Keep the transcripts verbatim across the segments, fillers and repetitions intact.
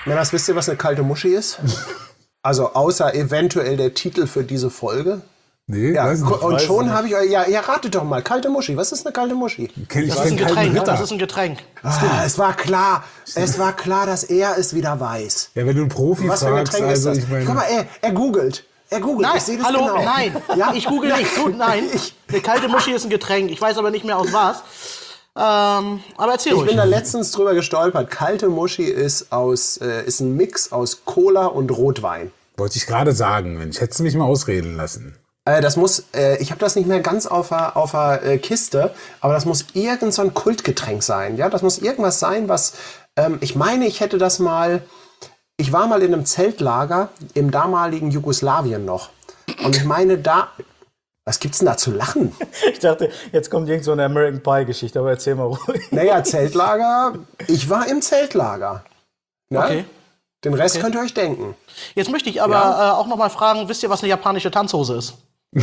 Männers, wisst ihr, was eine kalte Muschi ist? Also außer eventuell der Titel für diese Folge. Nee, ja, weiß nicht. Und schon habe ich euch, ja, ja, ratet doch mal, kalte Muschi. Was ist eine kalte Muschi? Kenn ich Das ist kenn ein keinen Getränk, ne? Ritter. Das ist ein Getränk. Ah, es war klar, es war klar, dass er es wieder weiß. Ja, wenn du einen Profi Was für ein fragst, Getränk also ist das? ich meine, Guck mal, er, er googelt. Er googelt, Nein, ich sehe das hallo, genau. nein, Ja? ich google nicht. Du, nein, eine kalte Muschi ist ein Getränk. Ich weiß aber nicht mehr aus was. Ähm, aber erzähl Ich ruhig. bin da letztens drüber gestolpert. Kalte Muschi ist, aus, äh, ist ein Mix aus Cola und Rotwein. wollte ich gerade sagen, Mensch, hättest du mich mal ausreden lassen. Äh, das muss, äh, ich habe das nicht mehr ganz auf der, auf der äh, Kiste, aber das muss irgend so ein Kultgetränk sein. Ja, das muss irgendwas sein, was, ähm, ich meine, ich hätte das mal, ich war mal in einem Zeltlager im damaligen Jugoslawien noch. Und ich meine, da, was gibt's denn da zu lachen? Ich dachte, jetzt kommt irgend so eine American Pie-Geschichte, aber erzähl mal ruhig. Naja, Zeltlager, ich war im Zeltlager. Ne? Okay. Den Rest Okay. könnt ihr euch denken. Jetzt möchte ich aber Ja. äh, auch noch mal fragen, wisst ihr, was eine japanische Tanzhose ist?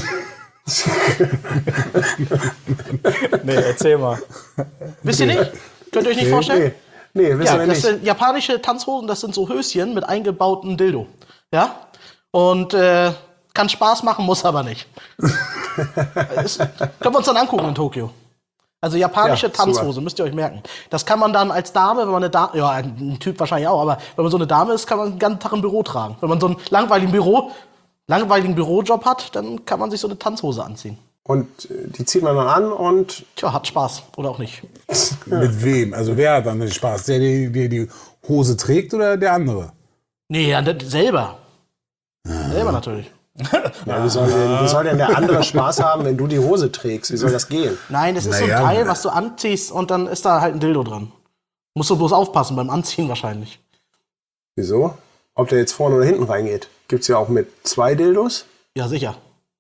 Nee, erzähl mal. Wisst ihr nicht? Könnt ihr euch nicht vorstellen? Nee, nee, wissen Ja, wir das nicht. sind japanische Tanzhosen, das sind so Höschen mit eingebautem Dildo. Ja? Und äh, kann Spaß machen, muss aber nicht. Das können wir uns dann angucken in Tokio. Also japanische Ja, Tanzhose, müsst ihr euch merken. Das kann man dann als Dame, wenn man eine Dame, ja, ein Typ wahrscheinlich auch, aber wenn man so eine Dame ist, kann man den ganzen Tag im Büro tragen. Wenn man so einen langweiligen Büro, langweiligen Bürojob hat, dann kann man sich so eine Tanzhose anziehen. Und äh, die zieht man dann an und Tja, hat Spaß oder auch nicht. Mit wem? Also wer hat dann den Spaß? Der, der die, die Hose trägt oder der andere? Nee, ja, das- selber. Selber natürlich. ja, wie, soll denn, wie soll denn der andere Spaß haben, wenn du die Hose trägst? Wie soll das gehen? Nein, das ist so Naja, ein Teil, na- was du anziehst und dann ist da halt ein Dildo dran. Musst du bloß aufpassen beim Anziehen wahrscheinlich. Wieso? Ob der jetzt vorne oder hinten reingeht? Gibt's ja auch mit zwei Dildos. Ja, sicher.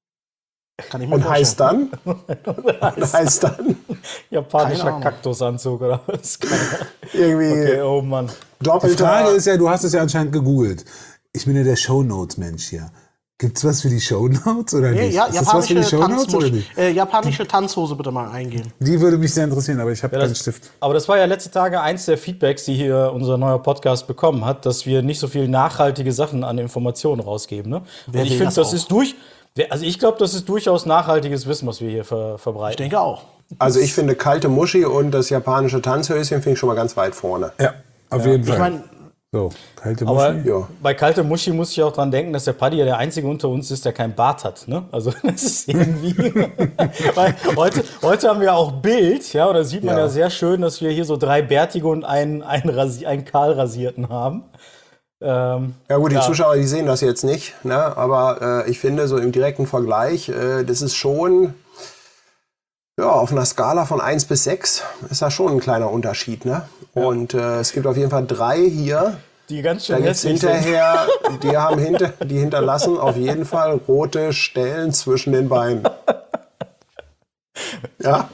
Kann ich mir Und vorstellen. heißt dann? Und heißt dann Japanischer Keine Ahnung. Kaktusanzug oder was? irgendwie Okay, oh Mann. Die doppelter. Frage ist ja, du hast es ja anscheinend gegoogelt. Ich bin ja der Shownotes-Mensch hier. Gibt's was für die Shownotes oder Nee, nicht? ja, ist das was für japanische, die Shownotes oder Tanzmusch- nicht? äh, japanische Tanzhose bitte mal eingehen. Die würde mich sehr interessieren, aber ich habe Ja, keinen das, Stift. aber das war ja letzte Tage eins der Feedbacks, die hier unser neuer Podcast bekommen hat, dass wir nicht so viel nachhaltige Sachen an Informationen rausgeben. Ne? Und Wer ich will finde, das das, auch? ist durch. Also ich glaube, das ist durchaus nachhaltiges Wissen, was wir hier ver, verbreiten. Ich denke auch. Also ich finde kalte Muschi und das japanische Tanzhöschen finde ich schon mal ganz weit vorne. Ja, auf jeden Fall. Ich meine, so, kalte Aber Muschi. Ja. bei kalte Muschi muss ich auch dran denken, dass der Paddy ja der Einzige unter uns ist, der keinen Bart hat. Ne? Also das ist irgendwie. Weil heute, heute haben wir auch Bild, ja, und da sieht man ja. Ja. sehr schön, dass wir hier so drei Bärtige und einen, einen, Rasi einen Kahlrasierten haben. Ähm, Ja gut, die Zuschauer, die sehen das jetzt nicht, ne? Aber äh, ich finde so im direkten Vergleich, äh, das ist schon, ja, auf einer Skala von eins bis sechs ist da schon ein kleiner Unterschied, ne? Und äh, es gibt auf jeden Fall drei hier, die ganz da schön gibt's hässlich sind. hinterher, die haben hinter, die hinterlassen auf jeden Fall rote Stellen zwischen den Beinen. Ja,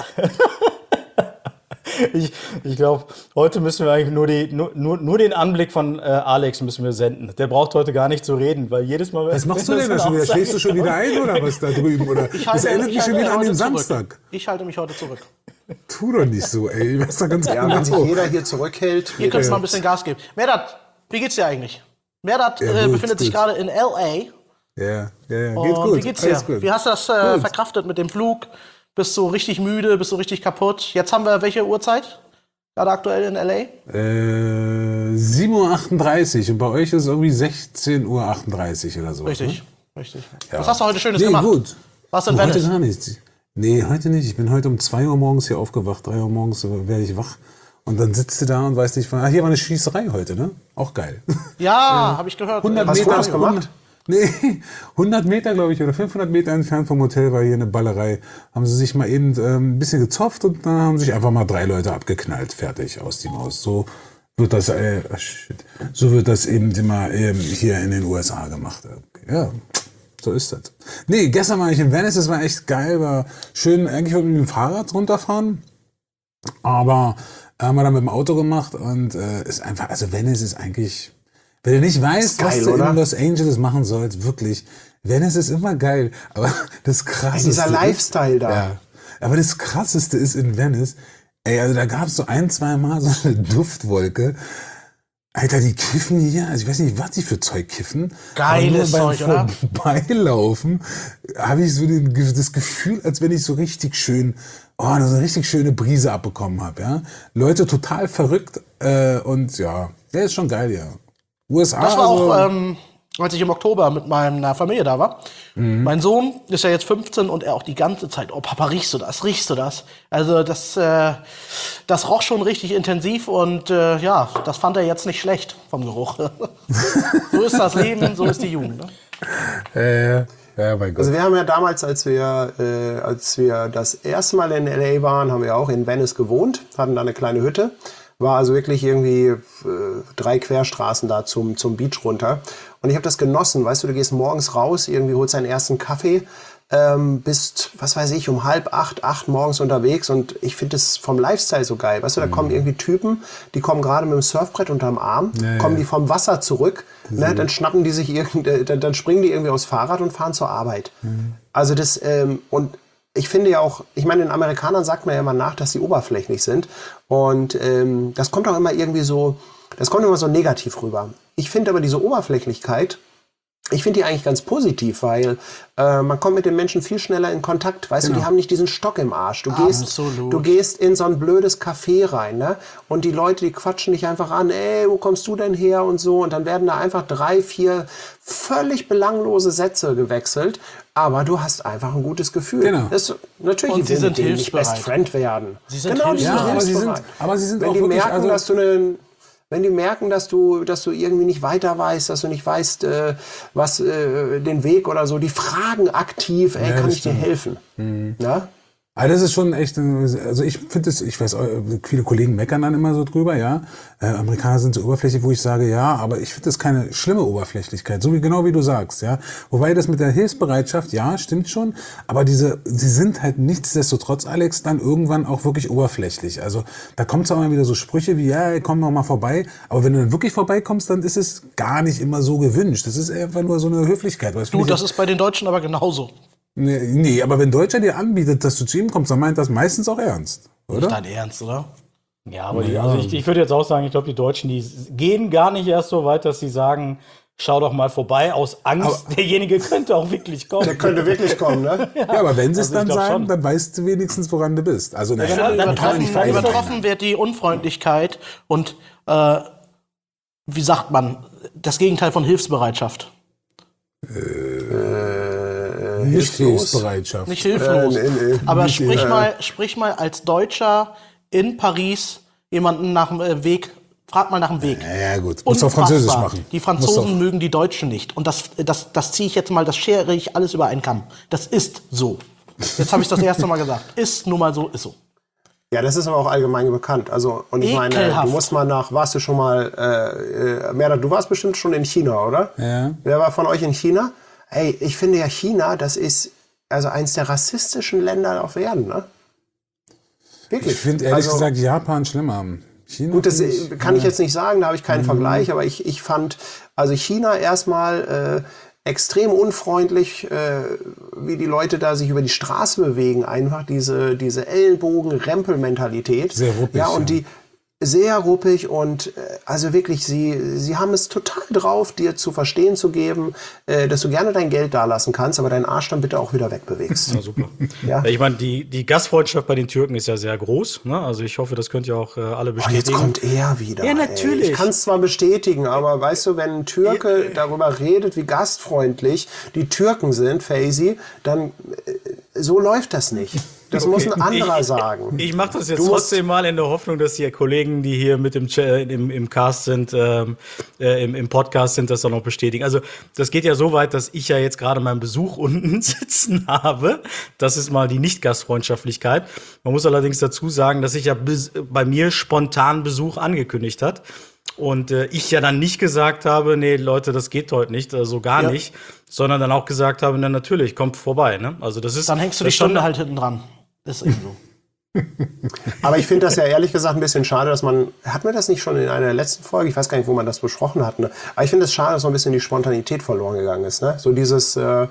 Ich, ich glaube, heute müssen wir eigentlich nur, die, nur, nur, nur den Anblick von äh, Alex müssen wir senden. Der braucht heute gar nicht zu reden, weil jedes Mal... Was machst du denn da schon wieder? Schläfst du schon wieder ein oder was da drüben? Oder ich das halte, erinnert ich mich schon halte wieder an mich den heute zurück. Samstag. Ich halte mich heute zurück. Tu doch nicht so, ey. Ich weiß doch ganz ja, wenn sich genau. jeder hier zurückhält. Ihr könnt mal ein bisschen Gas geben. Merdat, wie geht's dir eigentlich? Merdat Ja, äh, gut, befindet sich gut. gerade in L A. Ja, ja, ja. Und Geht gut. wie geht's dir? Alles gut. Wie hast du das äh, Gut. verkraftet mit dem Flug? Bist du richtig müde? Bist du richtig kaputt? Jetzt haben wir welche Uhrzeit? Gerade aktuell in L A? Äh, sieben Uhr achtunddreißig und bei euch ist es irgendwie sechzehn Uhr achtunddreißig oder so. Richtig, richtig. Ja. Was hast du heute Schönes Nee, gemacht? gut. Warst du in Du, heute Venice? gar nichts. Nee, heute nicht. Ich bin heute um zwei Uhr morgens hier aufgewacht. drei Uhr morgens werde ich wach. Und dann sitzt du da und weißt nicht, ah, hier war eine Schießerei heute, ne? Auch geil. Ja, habe ich gehört. hundert Hast du Meter, Fotos gemacht? hundert Nee, hundert Meter, glaube ich, oder fünfhundert Meter entfernt vom Hotel war hier eine Ballerei. Haben sie sich mal eben ähm, ein bisschen gezopft und dann haben sich einfach mal drei Leute abgeknallt. Fertig, aus die Maus. So wird das, äh, shit. So wird das eben immer ähm, hier in den U S A gemacht. Ja, so ist das. Nee, gestern war ich in Venice, das war echt geil, war schön, eigentlich wollte ich mit dem Fahrrad runterfahren, aber haben wir dann mit dem Auto gemacht und äh, ist einfach, also Venice ist eigentlich... Wenn du nicht weißt, geil, was du oder? in Los Angeles machen sollst, wirklich, Venice ist immer geil. Aber das Krasseste Dieser Lifestyle ist, da. Ja, aber das Krasseste ist in Venice, ey, also da gab es so ein, zwei Mal so eine Duftwolke. Alter, die kiffen hier, also ich weiß nicht, was die für Zeug kiffen. Geiles aber nur Zeug, beim oder? Vorbeilaufen habe ich so den, das Gefühl, als wenn ich so richtig schön, oh, so eine richtig schöne Brise abbekommen habe, ja. Leute total verrückt äh, und ja, der ist schon geil, ja. U S A, Das war also, auch, ähm, als ich im Oktober mit meiner Familie da war. Mhm. Mein Sohn ist ja jetzt fünfzehn und er auch die ganze Zeit, oh Papa, riechst du das, riechst du das? Also das, äh, das roch schon richtig intensiv und äh, ja, das fand er jetzt nicht schlecht vom Geruch. So ist das Leben, so ist die Jugend. Ne? äh, ja, mein Gott. Also wir haben ja damals, als wir, äh, als wir das erste Mal in L A waren, haben wir auch in Venice gewohnt, hatten da eine kleine Hütte. War also wirklich irgendwie äh, drei Querstraßen da zum, zum Beach runter. Und ich habe das genossen, weißt du, du gehst morgens raus, irgendwie holst deinen ersten Kaffee, ähm, bist, was weiß ich, um halb acht, acht morgens unterwegs und ich finde das vom Lifestyle so geil. Weißt du, da Mhm. kommen irgendwie Typen, die kommen gerade mit dem Surfbrett unterm Arm, Ja, kommen ja. die vom Wasser zurück, ne, dann schnappen die sich irgendwie, dann, dann springen die irgendwie aufs Fahrrad und fahren zur Arbeit. Mhm. Also das, ähm, und ich finde ja auch, ich meine, den Amerikanern sagt man ja immer nach, dass sie oberflächlich sind. Und ähm, das kommt auch immer irgendwie so, das kommt immer so negativ rüber. Ich finde aber diese Oberflächlichkeit, ich finde die eigentlich ganz positiv, weil äh, man kommt mit den Menschen viel schneller in Kontakt. Weißt du, die haben nicht diesen Stock im Arsch. Du gehst, Absolut. du gehst in so ein blödes Café rein, ne? Und die Leute, die quatschen dich einfach an, ey, wo kommst du denn her und so. Und dann werden da einfach drei, vier völlig belanglose Sätze gewechselt. Aber du hast einfach ein gutes Gefühl. Genau. Das, natürlich, Und die sie will sind mit denen nicht hilfsbereit. Best Friend werden. Sie sind genau, die hilfsbereit. sind Ja, aber sie sind- hilfsbereit. aber sie sind Wenn auch die wirklich, merken, also- dass du einen Wenn die merken, dass du, dass du irgendwie nicht weiter weißt, dass du nicht weißt, äh, was äh, den Weg oder so, die fragen aktiv, ey, Ja, kann das ich dir stimmt. helfen? Ja? Also das ist schon echt, also ich finde es, ich weiß, viele Kollegen meckern dann immer so drüber, ja. Äh, Amerikaner sind so oberflächlich, wo ich sage, ja, aber ich finde das keine schlimme Oberflächlichkeit, so wie genau wie du sagst, ja. Wobei das mit der Hilfsbereitschaft, ja, stimmt schon, aber diese, sie sind halt nichtsdestotrotz, Alex, dann irgendwann auch wirklich oberflächlich. Also da kommt es auch mal wieder so Sprüche wie, ja, komm noch mal vorbei, aber wenn du dann wirklich vorbeikommst, dann ist es gar nicht immer so gewünscht. Das ist einfach nur so eine Höflichkeit. Weil das Du, finde ich das ist bei den Deutschen aber genauso. Nee, nee, aber wenn Deutscher dir anbietet, dass du zu ihm kommst, dann meint das meistens auch ernst, oder? Nicht dein Ernst, oder? Ja, aber die, also ich, ich würde jetzt auch sagen, ich glaube, die Deutschen, die gehen gar nicht erst so weit, dass sie sagen, schau doch mal vorbei, aus Angst, derjenige könnte auch wirklich kommen. Der könnte wirklich kommen, ne? Ja, aber wenn sie es Also ich dann glaub sagen, schon. dann weißt du wenigstens, woran du bist. Also naja, Ja, dann man kann Übertroffen, nicht verallgemeinern. übertroffen wird die Unfreundlichkeit und, äh, wie sagt man, das Gegenteil von Hilfsbereitschaft. Nicht hilflos. Hilfsbereitschaft. Nicht hilflos. Äh, nee, nee, aber nicht, sprich, äh, mal, sprich mal als Deutscher in Paris jemanden nach dem äh, Weg, frag mal nach dem Weg. Ja, ja, gut. Musst du auf Unfassbar. Französisch machen. Die Musst Franzosen du- mögen die Deutschen nicht. Und das, das, das ziehe ich jetzt mal, das schere ich alles über einen Kamm. Das ist so. Jetzt habe ich das erste Mal gesagt. Ist nun mal so, ist so. Ja, das ist aber auch allgemein bekannt. Also, und ich meine, Ekelhaft. du musst mal nach, warst du schon mal, äh, äh, Merda, du warst bestimmt schon in China, oder? Ja. Wer war von euch in China? Ey, ich finde ja China, das ist also eins der rassistischen Länder auf Erden, ne? Wirklich. Ich finde ehrlich Also, gesagt Japan schlimmer. China Gut, das find ich- äh, kann ich jetzt nicht sagen, da habe ich keinen Vergleich, aber ich, ich fand, also China erstmal äh, extrem unfreundlich, äh, wie die Leute da sich über die Straße bewegen, einfach diese, diese Ellenbogen-Rempel-Mentalität. Sehr ruppig, Ja, und ja. die sehr ruppig und äh, also wirklich, sie, sie haben es total drauf, dir zu verstehen zu geben, äh, dass du gerne dein Geld dalassen kannst, aber deinen Arsch dann bitte auch wieder wegbewegst. Ja, super. Ja. Ich meine, die, die Gastfreundschaft bei den Türken ist ja sehr groß. Ne? Also ich hoffe, das könnt ihr auch äh, alle Oh, jetzt bestätigen. kommt er wieder. Ja, ey. natürlich. Ich kann es zwar bestätigen, aber weißt du, wenn ein Türke darüber redet, wie gastfreundlich die Türken sind, Faisy, dann äh, so läuft das nicht. Das muss ein anderer ich, sagen. Ich mache das jetzt Du musst- trotzdem mal in der Hoffnung, dass die Kollegen, die hier mit im, Ch- im, im Cast sind, ähm, äh, im, im Podcast sind, das auch noch bestätigen. Also das geht ja so weit, dass ich ja jetzt gerade meinen Besuch unten sitzen habe. Das ist mal die Nicht-Gastfreundschaftlichkeit. Man muss allerdings dazu sagen, dass sich ja bis, bei mir spontan Besuch angekündigt hat. Und äh, ich ja dann nicht gesagt habe, nee, Leute, das geht heute nicht, also gar Ja. nicht, sondern dann auch gesagt habe, na natürlich, kommt vorbei. Ne? Also das ist Dann hängst du das die ist schon- Stunde halt hinten dran. Ist eben so. Aber ich finde das ja ehrlich gesagt ein bisschen schade, dass man, hatten wir das nicht schon in einer der letzten Folge, ich weiß gar nicht, wo man das besprochen hat, ne? Aber ich finde es schade, dass so ein bisschen die Spontanität verloren gegangen ist, ne? So dieses, äh,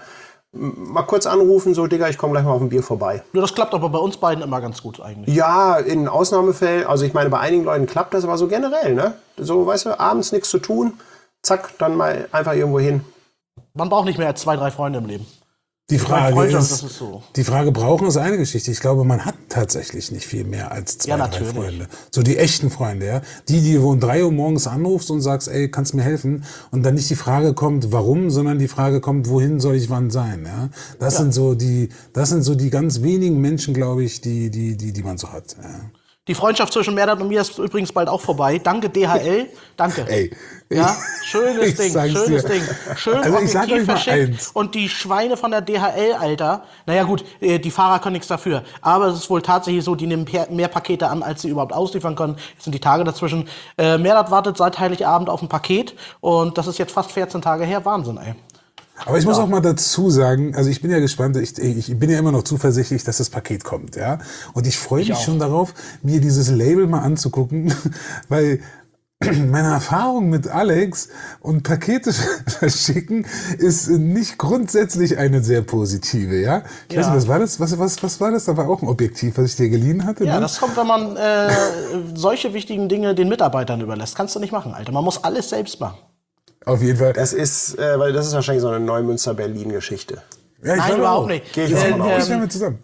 mal kurz anrufen, so, Digga, ich komme gleich mal auf ein Bier vorbei. Ja, das klappt aber bei uns beiden immer ganz gut eigentlich. Ja, in Ausnahmefällen, also ich meine, bei einigen Leuten klappt das, aber so generell, ne? So, weißt du, abends nichts zu tun, zack, dann mal einfach irgendwo hin. Man braucht nicht mehr als zwei, drei Freunde im Leben. Die Frage Freundschaft, ist, das ist so. die Frage brauchen ist eine Geschichte. Ich glaube, man hat tatsächlich nicht viel mehr als zwei, Ja, drei natürlich. Freunde. So die echten Freunde, ja. Die, die du um drei Uhr morgens anrufst und sagst, ey, kannst mir helfen? Und dann nicht die Frage kommt, warum, sondern die Frage kommt, wohin soll ich wann sein, ja. Das Ja. sind so die, das sind so die ganz wenigen Menschen, glaube ich, die, die, die, die man so hat, ja. Die Freundschaft zwischen Merdat und mir ist übrigens bald auch vorbei. Danke, D H L. Danke. Ey. Ja, schönes Ich Ding, sag's schönes dir. Ding. Schön Also ich sag objektiv euch mal verschickt. eins. Und die Schweine von der D H L, Alter. Naja gut, äh, die Fahrer können nichts dafür. Aber es ist wohl tatsächlich so, die nehmen per- mehr Pakete an, als sie überhaupt ausliefern können. Jetzt sind die Tage dazwischen. Äh, Merdat wartet seit Heiligabend auf ein Paket. Und das ist jetzt fast vierzehn Tage her. Wahnsinn, ey. Aber ich muss auch mal dazu sagen, also ich bin ja gespannt, ich, ich bin ja immer noch zuversichtlich, dass das Paket kommt, ja. Und ich freue mich auch. schon darauf, mir dieses Label mal anzugucken, weil meine Erfahrung mit Alex und Pakete verschicken ist nicht grundsätzlich eine sehr positive, ja. Ich weiß Ja. nicht, was war das? Was, was, was war das? Da war auch ein Objektiv, was ich dir geliehen hatte. Ja, ne? das kommt, wenn man äh, solche wichtigen Dinge den Mitarbeitern überlässt. Kannst du nicht machen, Alter. Man muss alles selbst machen. Auf jeden Fall. Das ist, äh, weil das ist wahrscheinlich so eine Neumünster-Berlin-Geschichte. Ja, ich Nein, glaube überhaupt auch. nicht. Geh ich Ja, auch Äh, von ich aus. wäre mit zusammen.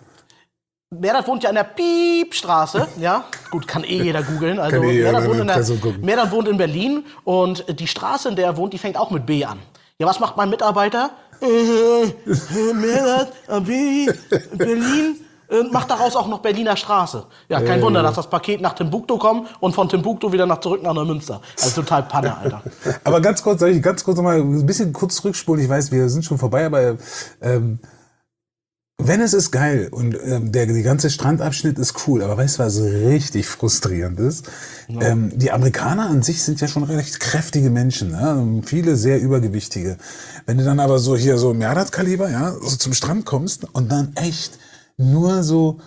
Merdat wohnt ja in der Piepstraße, ja. Gut, kann eh jeder googeln. Also Kann eh jeder Merdat in wohnt, in der, Impressum gucken. Merdat wohnt in Berlin und die Straße, in der er wohnt, die fängt auch mit B an. Ja, was macht mein Mitarbeiter? Äh, äh, Merdat, äh, B, Berlin. Und macht daraus auch noch Berliner Straße. Ja, kein Wunder, dass das Paket nach Timbuktu kommt und von Timbuktu wieder nach zurück nach Neumünster. Also total Panne, Alter. Aber ganz kurz, soll ich ganz kurz noch mal ein bisschen kurz zurückspulen. Ich weiß, wir sind schon vorbei, aber ähm, Venice ist geil und ähm, der die ganze Strandabschnitt ist cool. Aber weißt du, was richtig frustrierend ist? Ähm, die Amerikaner an sich sind ja schon recht kräftige Menschen, ne? Viele sehr übergewichtige. Wenn du dann aber so hier so Merdat-Kaliber, ja, so zum Strand kommst und dann echt nur so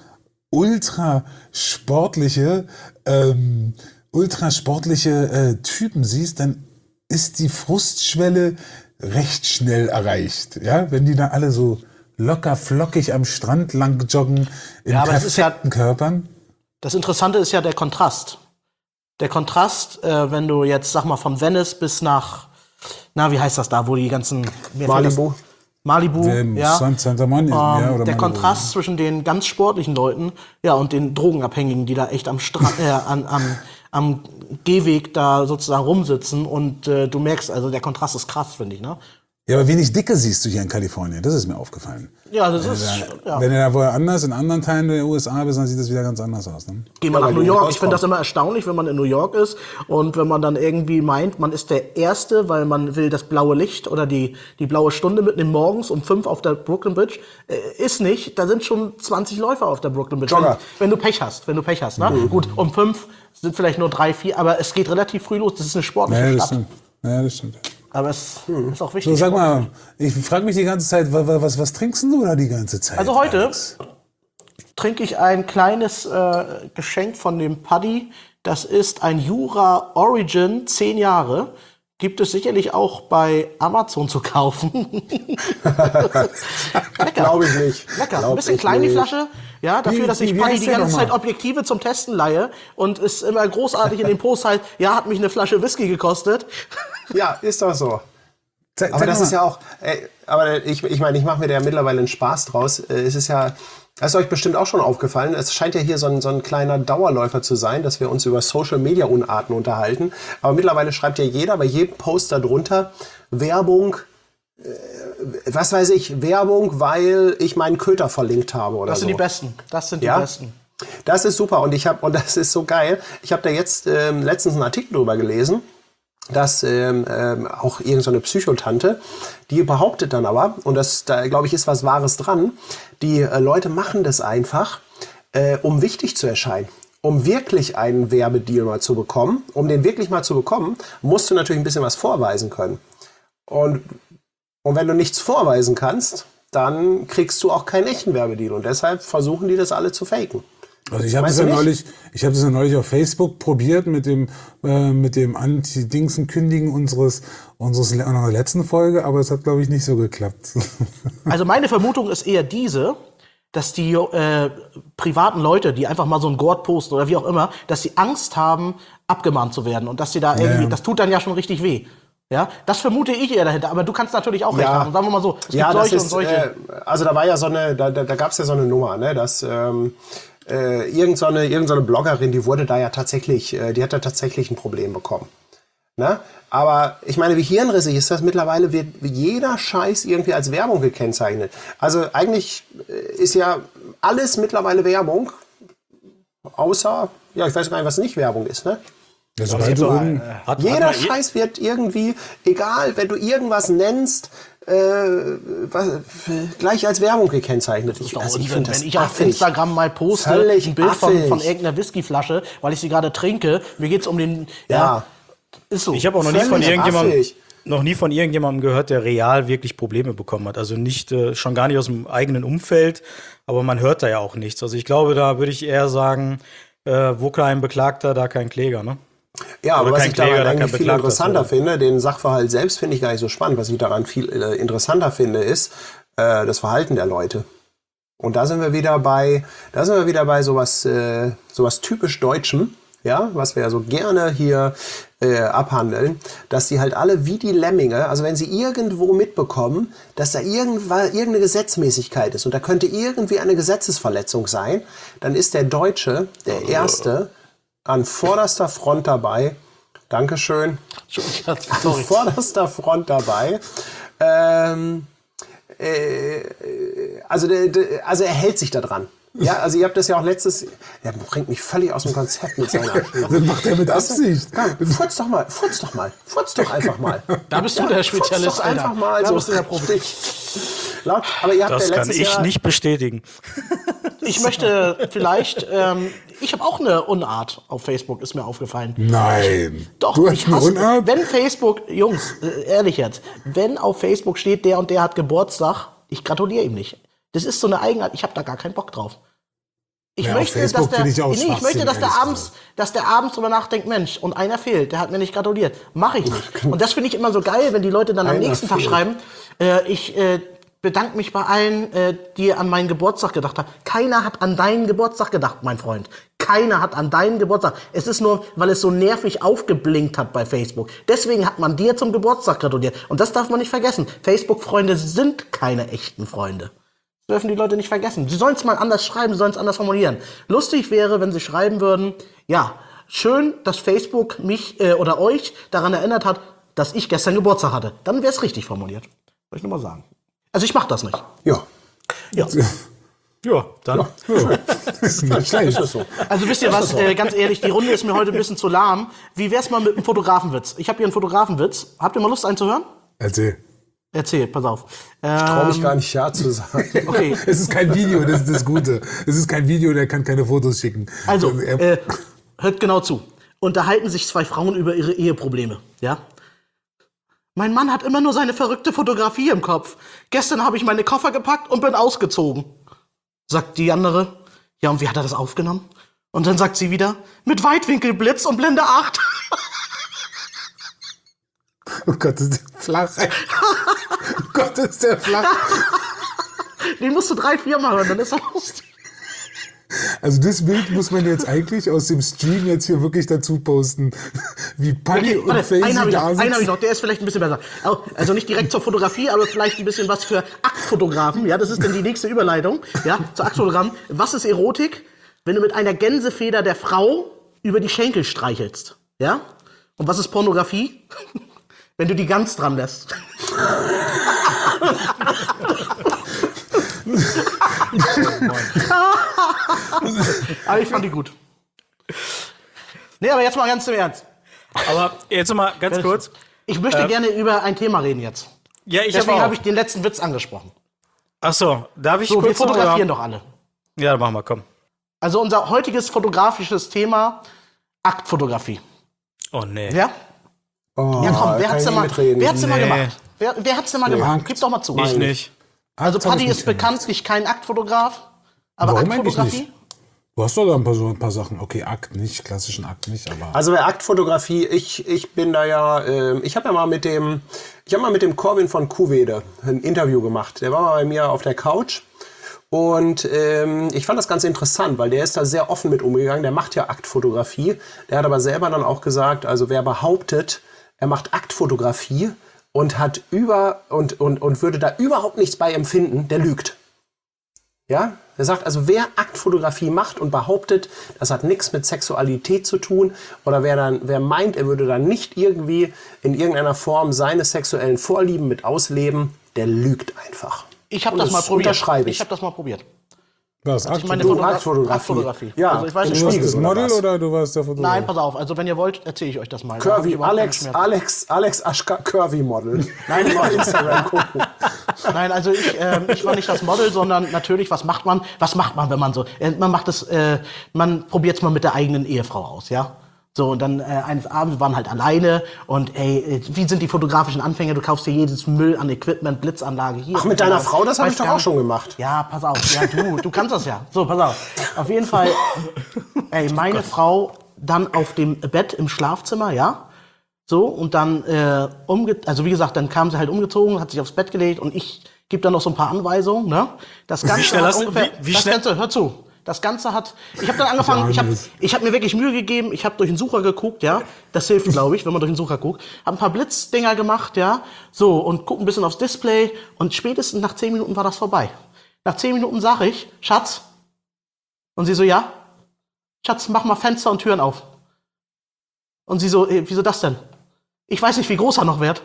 ultra sportliche, ähm, ultra sportliche äh, Typen siehst, dann ist die Frustschwelle recht schnell erreicht. Ja, wenn die da alle so locker flockig am Strand lang joggen in Ja, aber das ist ja- perfekten Körpern. Das Interessante ist ja der Kontrast. Der Kontrast, äh, wenn du jetzt, sag mal, von Venice bis nach, na, wie heißt das da, wo die ganzen... mir fällt das- Malibu. Malibu, Ähm, ja. San- Santa Monica, Ähm, ja, oder der Malibu. Kontrast zwischen den ganz sportlichen Leuten, ja, und den Drogenabhängigen, die da echt am Strand, äh, an, am, am Gehweg da sozusagen rumsitzen und äh, du merkst, also der Kontrast ist krass, finde ich, ne? Ja, aber wenig Dicke siehst du hier in Kalifornien. Das ist mir aufgefallen. Ja, das Wenn ist, du da, ja. wenn du da woanders in anderen Teilen der U S A bist, dann sieht das wieder ganz anders aus. Ne? Geh mal Ja, nach weil New du York. nicht Ich finde das rauskommst. immer erstaunlich, wenn man in New York ist und wenn man dann irgendwie meint, man ist der Erste, weil man will das blaue Licht oder die, die blaue Stunde mitnehmen morgens um fünf auf der Brooklyn Bridge. Äh, ist nicht. Da sind schon zwanzig Läufer auf der Brooklyn Bridge. Wenn, Jogger. wenn du Pech hast. Wenn du Pech hast. Ne? Gut, um fünf sind vielleicht nur drei, vier, aber es geht relativ früh los. Das ist eine sportliche Ja, das Stadt. stimmt. Ja, das stimmt. Aber es ist auch So, wichtig. sag mal, ich frage mich die ganze Zeit, was, was, was trinkst du da die ganze Zeit? Also heute Alex? trinke ich ein kleines äh, Geschenk von dem Paddy. Das ist ein Jura Origin, zehn Jahre. Gibt es sicherlich auch bei Amazon zu kaufen. Lecker. Glaube ich nicht. Lecker. Glaub Ein bisschen ich klein, die nicht. Flasche. Ja, dafür, Wie- dass ich wie- wie Paddy heißt die der ganze noch Zeit mal? Objektive zum Testen leihe und ist immer großartig in den Posts halt, ja, hat mich eine Flasche Whisky gekostet. Ja, ist doch so. Ze- Aber zeig das mal. ist ja auch, ey, aber ich, ich meine, ich mache mir da ja mittlerweile einen Spaß draus. Äh, Es ist ja, das ist euch bestimmt auch schon aufgefallen, es scheint ja hier so ein, so ein kleiner Dauerläufer zu sein, dass wir uns über Social-Media-Unarten unterhalten. Aber mittlerweile schreibt ja jeder bei jedem Post darunter Werbung, äh, was weiß ich, Werbung, weil ich meinen Köter verlinkt habe oder Das so. sind die Besten. Das sind die Ja? Besten. Das ist super und ich habe und das ist so geil. Ich habe da jetzt ähm, letztens einen Artikel drüber gelesen, dass ähm, ähm, auch irgendeine so eine Psychotante, die behauptet dann aber, und das da glaube ich ist was Wahres dran, die äh, Leute machen das einfach, äh, um wichtig zu erscheinen. Um wirklich einen Werbedeal mal zu bekommen, um den wirklich mal zu bekommen, musst du natürlich ein bisschen was vorweisen können. Und, und wenn du nichts vorweisen kannst, dann kriegst du auch keinen echten Werbedeal. Und deshalb versuchen die das alle zu faken. Also ich habe das Meinst ja du nicht? neulich, ich habe das ja neulich auf Facebook probiert mit dem äh, mit dem Anti-Dingsen-Kündigen unseres unseres unserer letzten Folge, aber es hat, glaube ich, nicht so geklappt. Also meine Vermutung ist eher diese, dass die äh, privaten Leute, die einfach mal so ein Gord posten oder wie auch immer, dass sie Angst haben, abgemahnt zu werden und dass sie da irgendwie, Ja. das tut dann ja schon richtig weh. Ja, das vermute ich eher dahinter, aber du kannst natürlich auch recht Ja. haben. Sagen wir mal so, es Ja, gibt das solche ist, und solche. äh, also da war ja so eine, da, da, da gab es ja so eine Nummer, ne, dass ähm, äh, irgend so eine, irgend so eine Bloggerin, die wurde da ja tatsächlich, äh, die hat da tatsächlich ein Problem bekommen. Ne? Aber ich meine, wie hirnrissig ist das? Mittlerweile wird jeder Scheiß irgendwie als Werbung gekennzeichnet. Also eigentlich äh, ist ja alles mittlerweile Werbung, außer, ja, ich weiß gar nicht, was nicht Werbung ist, ne? Ja, sobald du irgend- Hat, Jeder hat mal, Scheiß wird irgendwie, egal, wenn du irgendwas nennst, äh, was, gleich als Werbung gekennzeichnet. Ich, Doch, also ich und finde wenn das ich auf affig. Instagram mal poste, Völlig ein Bild von, affig. von irgendeiner Whiskyflasche, weil ich sie gerade trinke, mir geht's um den, ja, Ja. ist so. ich habe auch noch nie von Völlig irgendjemandem affig. noch nie von irgendjemandem gehört, der real wirklich Probleme bekommen hat. Also nicht äh, schon gar nicht aus dem eigenen Umfeld, aber man hört da ja auch nichts. Also ich glaube, da würde ich eher sagen, äh, wo kein Beklagter, da kein Kläger, ne? Ja, aber Oder was kein ich daran Kläger, da kein eigentlich viel Beklagter, interessanter sorry. finde, den Sachverhalt selbst finde ich gar nicht so spannend. Was ich daran viel äh, interessanter finde, ist äh, das Verhalten der Leute. Und da sind wir wieder bei, da sind wir wieder bei sowas, äh, sowas typisch Deutschem, ja, was wir ja so gerne hier äh, abhandeln, dass die halt alle wie die Lemminge, also wenn sie irgendwo mitbekommen, dass da irgendwann irgendeine Gesetzmäßigkeit ist und da könnte irgendwie eine Gesetzesverletzung sein, dann ist der Deutsche der Erste an vorderster Front dabei. Dankeschön. An Sorry. vorderster Front dabei. Ähm, äh, also, der, der, also er hält sich da dran. Ja, also ihr habt das ja auch letztes, der bringt mich völlig aus dem Konzept mit seiner. Das macht er mit Absicht. Komm, furz doch mal, furz doch mal, furz doch einfach mal. Da bist du der Furz Spezialist, doch einfach Alter. mal Da so bist du der Profi. laut. Aber ihr habt Das ja kann letztes ich Jahr, nicht bestätigen. Ich möchte vielleicht, ähm, ich habe auch eine Unart auf Facebook, ist mir aufgefallen. Nein. Doch, du hast ich eine hasse, Unart? wenn Facebook, Jungs, äh, ehrlich jetzt, wenn auf Facebook steht, der und der hat Geburtstag, ich gratuliere ihm nicht. Das ist so eine Eigenart, ich habe da gar keinen Bock drauf. Ich Ja, auf möchte, Facebook dass der, finde ich auch nee, ich möchte, Schwachsinn, dass der ehrlich abends, dass der abends drüber nachdenkt, Mensch, und einer fehlt, der hat mir nicht gratuliert. Mache ich nicht. Und das finde ich immer so geil, wenn die Leute dann am Einer nächsten Tag fehlt. schreiben, äh, ich äh, bedanke mich bei allen, äh, die an meinen Geburtstag gedacht haben. Keiner hat an deinen Geburtstag gedacht, mein Freund. Keiner hat an deinen Geburtstag. Es ist nur, weil es so nervig aufgeblinkt hat bei Facebook. Deswegen hat man dir zum Geburtstag gratuliert. Und das darf man nicht vergessen. Facebook-Freunde sind keine echten Freunde. Das dürfen die Leute nicht vergessen. Sie sollen es mal anders schreiben, sie sollen es anders formulieren. Lustig wäre, wenn sie schreiben würden, ja, schön, dass Facebook mich äh, oder euch daran erinnert hat, dass ich gestern Geburtstag hatte. Dann wäre es richtig formuliert. Soll ich nur mal sagen. Also ich mache das nicht. ja, Ja. Ja, dann. Das ist nicht schlecht. ist das so. Also wisst ihr was, äh, ganz ehrlich, die Runde ist mir heute ein bisschen zu lahm. Wie wär's mal mit einem Fotografenwitz? Ich habe hier einen Fotografenwitz. Habt ihr mal Lust, einen zu hören? Erzähl. Erzähl, pass auf. Ich traue mich Ähm, gar nicht Ja zu sagen. okay, Es ist kein Video, das ist das Gute. Es ist kein Video, der kann keine Fotos schicken. also, er, äh, hört genau zu. Unterhalten sich zwei Frauen über ihre Eheprobleme, ja? Mein Mann hat immer nur seine verrückte Fotografie im Kopf. Gestern habe ich meine Koffer gepackt und bin ausgezogen. Sagt die andere, ja, und wie hat er das aufgenommen? Und dann sagt sie wieder, mit Weitwinkelblitz und Blende acht. oh Gott, ist der flach. oh Gott, ist der flach. Den musst du drei, vier Mal hören, dann ist er lustig. Also das Bild muss man jetzt eigentlich aus dem Stream jetzt hier wirklich dazu posten. Wie Paddy Okay, und warte, Faisy einen habe ich, noch, da einen hab ich sitzen. noch, der ist vielleicht ein bisschen besser. Au- Also nicht direkt zur Fotografie, aber vielleicht ein bisschen was für Aktfotografen. Ja, das ist dann die nächste Überleitung. Ja, zu Aktfotografen. Was ist Erotik? Wenn du mit einer Gänsefeder der Frau über die Schenkel streichelst. Ja? Und was ist Pornografie? Wenn du die Gans dran lässt. Aber ich fand die gut. Nee, aber jetzt mal ganz im Ernst. Aber jetzt noch mal ganz kurz. Ich möchte gerne über ein Thema reden jetzt. Ja, ich Deswegen habe habe ich den letzten Witz angesprochen. Ach so, darf ich So, wir kurz noch, fotografieren oder? doch alle. Ja, dann machen wir, komm. Also unser heutiges fotografisches Thema, Aktfotografie. Oh nee. Ja? Oh, Ja, komm, wer kann hat's ich denn nicht mal, mitreden. wer hat's denn mal Nee. gemacht? Wer, wer hat's denn mal gemacht? Akt. Gib doch mal zu. Ich nicht. Also Akt hab Paddy ich ist nicht gemacht. bekanntlich kein Aktfotograf, aber Warum eigentlich Aktfotografie? nicht? Du hast doch da ein paar, so ein paar Sachen. Okay, Akt nicht, klassischen Akt nicht, aber... Also bei Aktfotografie, ich, ich bin da ja, äh, ich habe ja mal mit dem, ich habe mal mit dem Corwin von Kuhwede ein Interview gemacht. Der war mal bei mir auf der Couch und ähm, ich fand das ganz interessant, weil der ist da sehr offen mit umgegangen. Der macht ja Aktfotografie. Der hat aber selber dann auch gesagt, also wer behauptet, er macht Aktfotografie und hat über und, und, und würde da überhaupt nichts bei empfinden, der lügt. Ja, er sagt also, wer Aktfotografie macht und behauptet, das hat nichts mit Sexualität zu tun, oder wer dann, wer meint, er würde dann nicht irgendwie in irgendeiner Form seine sexuellen Vorlieben mit ausleben, der lügt einfach. Ich habe Und das mal probiert. Unterschreibe ich. Ich habe das mal probiert. Was, Als Akt? ich meine Du, Fotogra- Aktfotografie. Aktfotografie. Ja, Also ich weiß im nicht, Du warst Spiegel das oder Model was? oder du warst der Fotograf? Nein, pass auf. Also wenn ihr wollt, erzähle ich euch das mal. Da hab ich Curvy, überhaupt keine Alex, Schmerzen. Alex, Alex Aschka, Curvy Model. Nein, mal Instagram gucken. Nein, also ich, ähm, ich war nicht das Model, sondern natürlich, was macht man? Was macht man, wenn man so? Äh, man macht es, äh, man probiert es mal mit der eigenen Ehefrau aus, ja? So, und dann äh, eines Abends, wir waren halt alleine und ey, äh, wie sind die fotografischen Anfänge? Du kaufst dir jedes Müll an Equipment, Blitzanlage hier. Ach, mit deiner Frau, das habe Weiß ich doch gar auch nicht. schon gemacht. Ja, pass auf. Ja, du, du kannst das ja. So, pass auf. Auf jeden Fall, ey, meine Frau dann auf dem Bett im Schlafzimmer, ja? So, und dann, äh, umge also wie gesagt, dann kam sie halt umgezogen, hat sich aufs Bett gelegt und ich gebe dann noch so ein paar Anweisungen, ne? Das Ganze schnell hat hast du- ungefähr, wie- wie das schnell- Ganze, hör zu. Das Ganze hat, ich habe dann angefangen, ich habe ich hab mir wirklich Mühe gegeben, ich habe durch den Sucher geguckt, ja, das hilft, glaube ich, wenn man durch den Sucher guckt, habe ein paar Blitzdinger gemacht, ja, so, und guck ein bisschen aufs Display und spätestens nach zehn Minuten war das vorbei. Nach zehn Minuten sage ich, Schatz, und sie so, ja, Schatz, mach mal Fenster und Türen auf. Und sie so, äh, wieso das denn? Ich weiß nicht, wie groß er noch wird.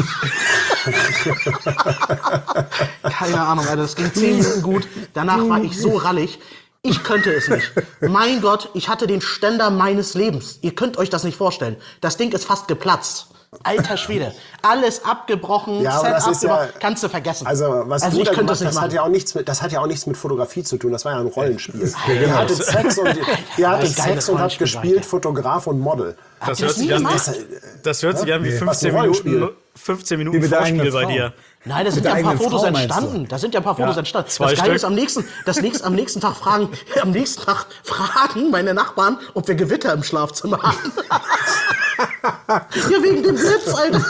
Keine Ahnung, Alter, das ging zehn Minuten gut. Danach war ich so rallig. Ich könnte es nicht. Mein Gott, ich hatte den Ständer meines Lebens. Ihr könnt euch das nicht vorstellen. Das Ding ist fast geplatzt. Alter Schwede. Alles abgebrochen, Ja, aber Set das ist ja- abgebrochen. Kannst du vergessen. Also, was also du ich da könnte gemacht es nicht hast, hat machen. ja auch nichts mit, das hat ja auch nichts mit Fotografie zu tun. Das war ja ein Rollenspiel. Ihr hattet Sex und, ihr hattet Geiles Sex und habt Rollenspiel, gespielt, Alter. Fotograf und Model. Das Habt ihr hört das nie sich an gemacht? wie, das hört sich an wie Was fünfzehn ein Rollenspiel. Minuten, fünfzehn Minuten Wie mit der Vorspiel eigenen bei Frau. dir. Nein, da sind der ja ein paar eigenen Fotos Frau, meinst du? entstanden. Da sind ja ein paar Fotos Ja, entstanden. zwei Das Geile Stück. ist, am nächsten, das nächsten, am nächsten Tag fragen, am nächsten Tag fragen meine Nachbarn, ob wir Gewitter im Schlafzimmer haben. Hier wegen dem Blitz, Alter.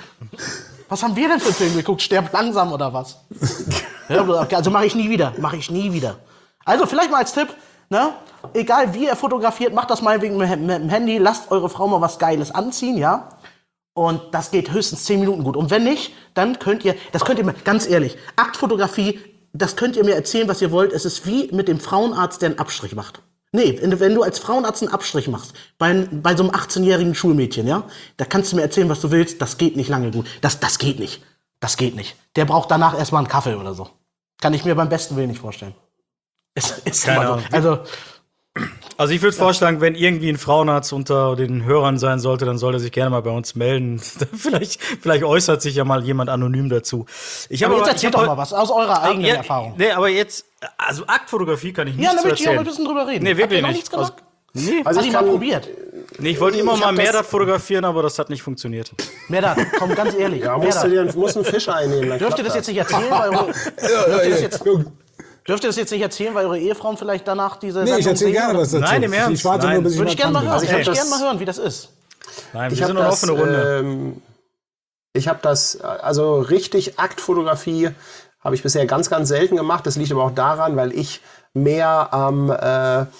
Was haben wir denn für einen Film geguckt? Sterb langsam oder was? Ja, also mache ich nie wieder. Mache ich nie wieder. Also vielleicht mal als Tipp, ne? Egal wie ihr fotografiert, macht das mal wegen mit dem Handy. Lasst eure Frau mal was Geiles anziehen, ja? Und das geht höchstens zehn Minuten gut. Und wenn nicht, dann könnt ihr, das könnt ihr mir, ganz ehrlich, Aktfotografie, das könnt ihr mir erzählen, was ihr wollt. Es ist wie mit dem Frauenarzt, der einen Abstrich macht. Nee, wenn du, wenn du als Frauenarzt einen Abstrich machst, bei, bei so einem achtzehnjährigen Schulmädchen, ja, da kannst du mir erzählen, was du willst, das geht nicht lange gut. Das, das geht nicht. Das geht nicht. Der braucht danach erstmal einen Kaffee oder so. Kann ich mir beim besten Willen nicht vorstellen. Ist, ist Keine immer so. Ahnung. Also, Also ich würde vorschlagen, wenn irgendwie ein Frauenarzt unter den Hörern sein sollte, dann soll er sich gerne mal bei uns melden. vielleicht, vielleicht äußert sich ja mal jemand anonym dazu. Ich aber habe jetzt aber- erzählt ich hab doch mal was aus eurer aber- eigenen ja, Erfahrung. Nee, aber jetzt, also Aktfotografie kann ich nicht Ja, da zu möchte ich auch mal erzählen. ein bisschen drüber reden. Nee, Habt ihr wirklich noch nicht. nichts gemacht? Nee, Also Hat ich ich mal kann, probiert. nee, ich wollte immer ich mal hab mehr das- das fotografieren, aber das hat nicht funktioniert. Merda, komm, ganz ehrlich. ja, musst du Merda, dir, musst einen Fisch einnehmen. dann dürft klappt ihr das jetzt nicht erzählen, weil eure, dürft, ihr das jetzt, dürft ihr das jetzt nicht erzählen, weil eure Ehefrauen vielleicht danach diese Nee, ich Sendung erzähle sehen, gerne oder? was dazu. Nein, im Ernst, Ich warte nein. nur, bis ich Würde ich gerne mal hören. Also ich Würde hab ich gerne das- mal hören, wie das ist. Nein, Ich wir sind habe nur das, offene Runde. ähm, ich habe das, also richtig Aktfotografie habe ich bisher ganz, ganz selten gemacht. Das liegt aber auch daran, weil ich mehr am, äh, äh,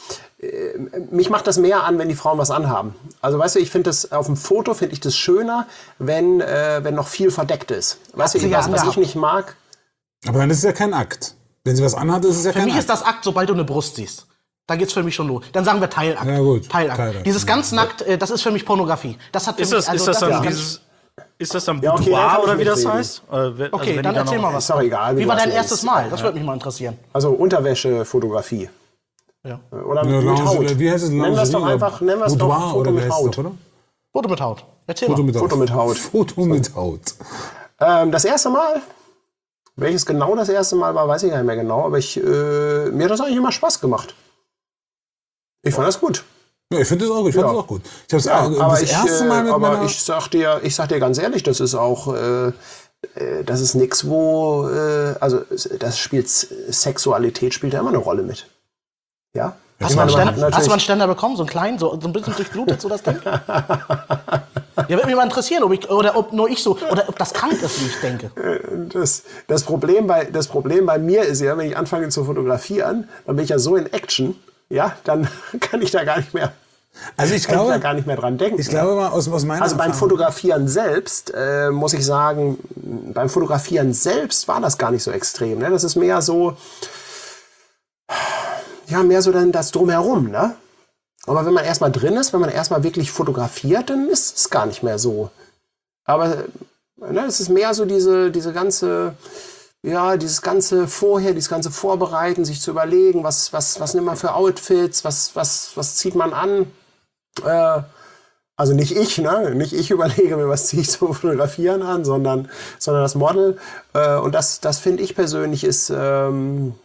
mich macht das mehr an, wenn die Frauen was anhaben. Also weißt du, ich finde das, auf dem Foto finde ich das schöner, wenn, äh, wenn noch viel verdeckt ist. Weißt du, sie ja was, was ich angehabt. nicht mag, Aber dann ist es ja kein Akt. Wenn sie was anhat, ist es ja Für kein mich Akt. ist das Akt, sobald du eine Brust siehst. Da geht's für mich schon los. Dann sagen wir Teilakt. Ja, gut. Teilakt. Teilakt. Dieses ganz nackt, äh, das ist für mich Pornografie. Das hat für Ist mich, das, also ist das dann ist ganz- dieses, ist das dann Ja, okay, Boudoir dann kann ich oder wie das mitreden. heißt? Oder, wenn- also Okay, wenn dann die erzähl noch- mal was. ist doch egal, wie Wie war du dein das erstes nennst. Mal? Das würde mich mal interessieren. also Unterwäschefotografie. Ja. Oder Ja, mit Lingerie- Haut. Wie heißt es? Nennen wir es doch Lingerie einfach, oder nennen wir es doch Boudoir Foto oder wie mit heißt Haut. das, oder? Foto mit Haut. Erzähl Foto mal. mit Haut. Foto mit Haut. Foto mit Haut. Ähm, das erste Mal, welches genau das erste Mal war, weiß ich gar nicht mehr genau, aber ich, äh, mir hat das eigentlich immer Spaß gemacht. Ich fand das gut. Ja, ich finde das auch, ich fand Ja. das auch gut. Ich habe Ja, das aber ich, erste Mal äh, mit aber meiner... ich sag dir, ich sag dir ganz ehrlich, das ist auch, äh, äh, das ist nix, wo, äh, also das spielt Sexualität spielt da immer eine Rolle mit. Ja, Hast du, mal einen Ständer, hast du mal einen Ständer bekommen? So einen kleinen, so, so ein bisschen durchblutet, so das Ding? Ja, würde mich mal interessieren, ob ich, oder ob nur ich so, oder ob das krank ist, wie ich denke. Das, das, Problem bei, das Problem bei mir ist ja, wenn ich anfange zu fotografieren, dann bin ich ja so in Action, ja, dann kann ich da gar nicht mehr, Also ich kann glaube, ich da gar nicht mehr dran denken. ich glaube mal aus, aus meiner Also beim Erfahrung- Fotografieren selbst, äh, muss ich sagen, beim Fotografieren selbst war das gar nicht so extrem. Ne? Das ist mehr so, ja, mehr so dann das Drumherum, ne? Aber wenn man erstmal drin ist, wenn man erstmal wirklich fotografiert, dann ist es gar nicht mehr so. Aber ne, es ist mehr so diese, diese ganze, ja, dieses ganze Vorher, dieses ganze Vorbereiten, sich zu überlegen, was, was, was nimmt man für Outfits, was, was, was zieht man an. Äh, also nicht ich, ne? Nicht ich überlege mir, was ziehe ich zum Fotografieren an, sondern, sondern das Model. Äh, und das, das finde ich persönlich ist, ähm,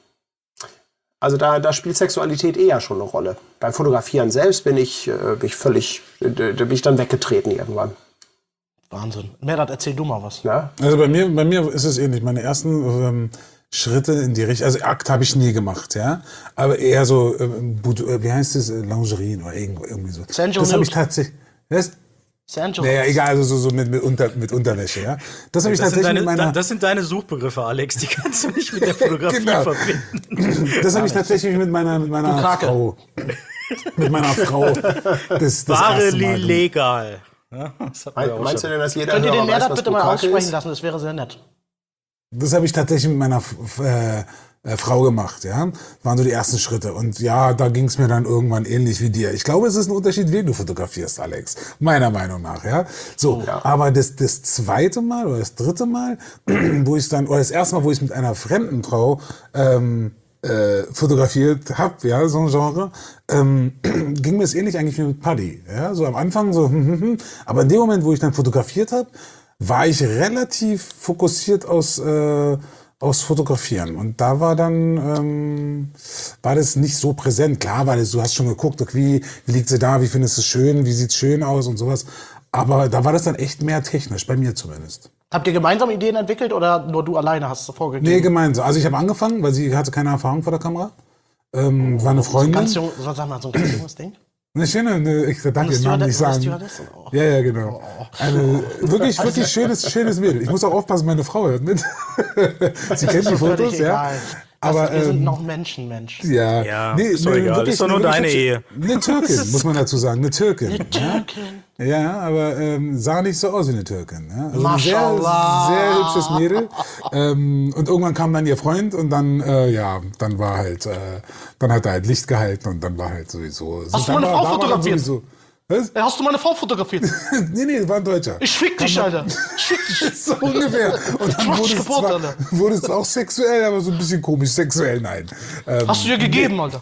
also da, da spielt Sexualität eher schon eine Rolle. Beim Fotografieren selbst bin ich, äh, bin ich völlig, da bin ich dann weggetreten irgendwann. Wahnsinn. Merat, erzähl du mal was. Ja? Also bei mir, bei mir ist es ähnlich. Meine ersten ähm, Schritte in die Richtung, also Akt habe ich nie gemacht, ja, aber eher so, ähm, Boudoir- wie heißt das, Lingerie oder irgendwo, irgendwie so. Sancho Das habe ich Nude. tatsächlich. Was? Sancho. Naja, egal, also so, so mit, mit, Unter, mit Unterwäsche, ja. Das habe ich Das sind, tatsächlich deine, mit meiner. das sind deine Suchbegriffe, Alex. Die kannst du nicht mit der Fotografie Genau. verbinden. Das habe ich tatsächlich mit meiner, mit meiner Krake. Frau. Mit meiner Frau. Das, das Ware erste Mal gemacht. legal. Ja, das hat man ja auch Meinst du schon. denn, dass jeder Könnt ihr Hörer den weiß, Merat was bitte mal Bukake aussprechen ist? lassen? Das wäre sehr nett. Das habe ich tatsächlich mit meiner F- äh, äh, Frau gemacht, ja. Waren so die ersten Schritte. Und ja, da ging es mir dann irgendwann ähnlich wie dir. Ich glaube, es ist ein Unterschied, wen du fotografierst, Alex. Meiner Meinung nach, ja. So, Ja. aber das, das zweite Mal oder das dritte Mal, wo ich dann, oder das erste Mal, wo ich mit einer fremden Frau ähm, äh, fotografiert habe, ja, so ein Genre, ähm, ging mir es ähnlich eigentlich wie mit Paddy. Ja, so am Anfang so, hm, hm, hm. Aber in dem Moment, wo ich dann fotografiert habe, war ich relativ fokussiert aus, äh, aus Fotografieren. Und da war dann, ähm, war das nicht so präsent. Klar war das, du hast schon geguckt, okay, wie, wie liegt sie da, wie findest du es schön, wie sieht's schön aus und sowas. Aber da war das dann echt mehr technisch, bei mir zumindest. Habt ihr gemeinsam Ideen entwickelt oder nur du alleine hast es vorgegeben? Nee, gemeinsam. Also ich habe angefangen, weil sie hatte keine Erfahrung vor der Kamera. Ähm, war eine Freundin. Ganz jung, sag mal, so ein ganz junges Ding. Eine schöne, eine, ich darf Eine ihren Namen nicht Stewardess- eine sagen. Stewardess? Oh. Ja, ja, genau. Eine wirklich, wirklich schönes, schönes Mädel. Ich muss auch aufpassen, meine Frau hört mit. Sie kennt die Völlig Fotos, ja. egal. Aber, das, wir sind ähm, noch Menschen, Mensch. Ja, Ja, ist doch egal. wirklich- Ist doch nur wirklich deine hübsche- Ehe. Eine Türkin, muss man dazu sagen. Eine Türkin. Eine Türkin. Ja, ja, aber ähm, sah nicht so aus wie eine Türkin. Ja? Also ein Mashallah. sehr, sehr hübsches Mädel. ähm, und irgendwann kam dann ihr Freund und dann, äh, ja, dann war halt, äh, dann hat er halt Licht gehalten und dann war halt sowieso. Hast du dann meine war- Frau da war dann fotografiert? sowieso- Was? Ey, hast du meine Frau fotografiert? Nee, nee, war ein Deutscher. Ich fick dich, Alter. Ich fick dich. So ungefähr. Und dann Quatsch, wurde es, Geburt, zwar, Alter. wurde es auch sexuell, aber so ein bisschen komisch sexuell, nein. Ähm, Hast du ihr gegeben, Alter?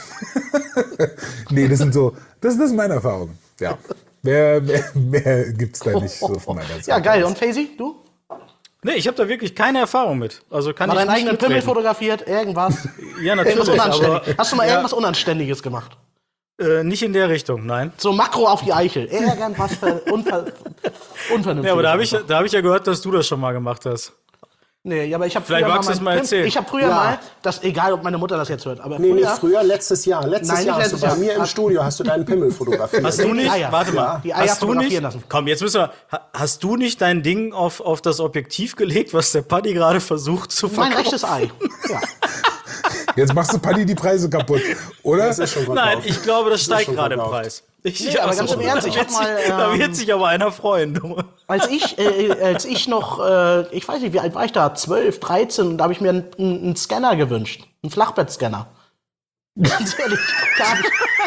nee, das sind so, das, das ist meine Erfahrung. Ja. Mehr, mehr, mehr gibt's da nicht so von meiner Seite. Ja, geil. aus. Und Faisy, du? Nee, ich habe da wirklich keine Erfahrung mit. Also kann Mal ich deinen nicht eigenen Pimmel mitreden. fotografiert? Irgendwas? Ja, Irgendwas natürlich. Unanständiges. Aber, Hast du mal ja, irgendwas Unanständiges gemacht? äh, nicht in der Richtung, nein. So Makro auf die Eichel. Irgendwas ver unver unvernünftiges. Ja, aber da habe ich, da hab ich ja gehört, dass du das schon mal gemacht hast. Nee, ja, aber ich habe Vielleicht früher magst du es mein mal Pim- erzählen. Ich habe früher Ja. mal, das egal, ob meine Mutter das jetzt hört, aber Nee, nicht früher, früher, letztes Jahr. Letztes Nein, nicht Jahr hast letztes du bei Jahr. mir im Hast- Studio hast du deinen Pimmel fotografiert. Hast du nicht? Eier. Warte mal. Ja, die Eier hast du nicht? fotografieren lassen. Komm, jetzt müssen wir. ha- Hast du nicht dein Ding auf, auf das Objektiv gelegt, was der Paddy gerade versucht zu mein verkaufen? rechtes Ei. Ja. Jetzt machst du Paddy die Preise kaputt, oder? Das ist schon Nein, verkauft. ich glaube, das steigt schon gerade im verkauft. Preis. Ich, Nee, aber ganz im Ernst, ich da hab wird mal, sich- Da ähm, wird sich aber einer freuen. Du. Als ich, äh, als ich noch, äh, ich weiß nicht, wie alt war ich da, zwölf, dreizehn, und da habe ich mir einen, einen, einen Scanner gewünscht, einen Flachbettscanner. Ganz ehrlich, da habe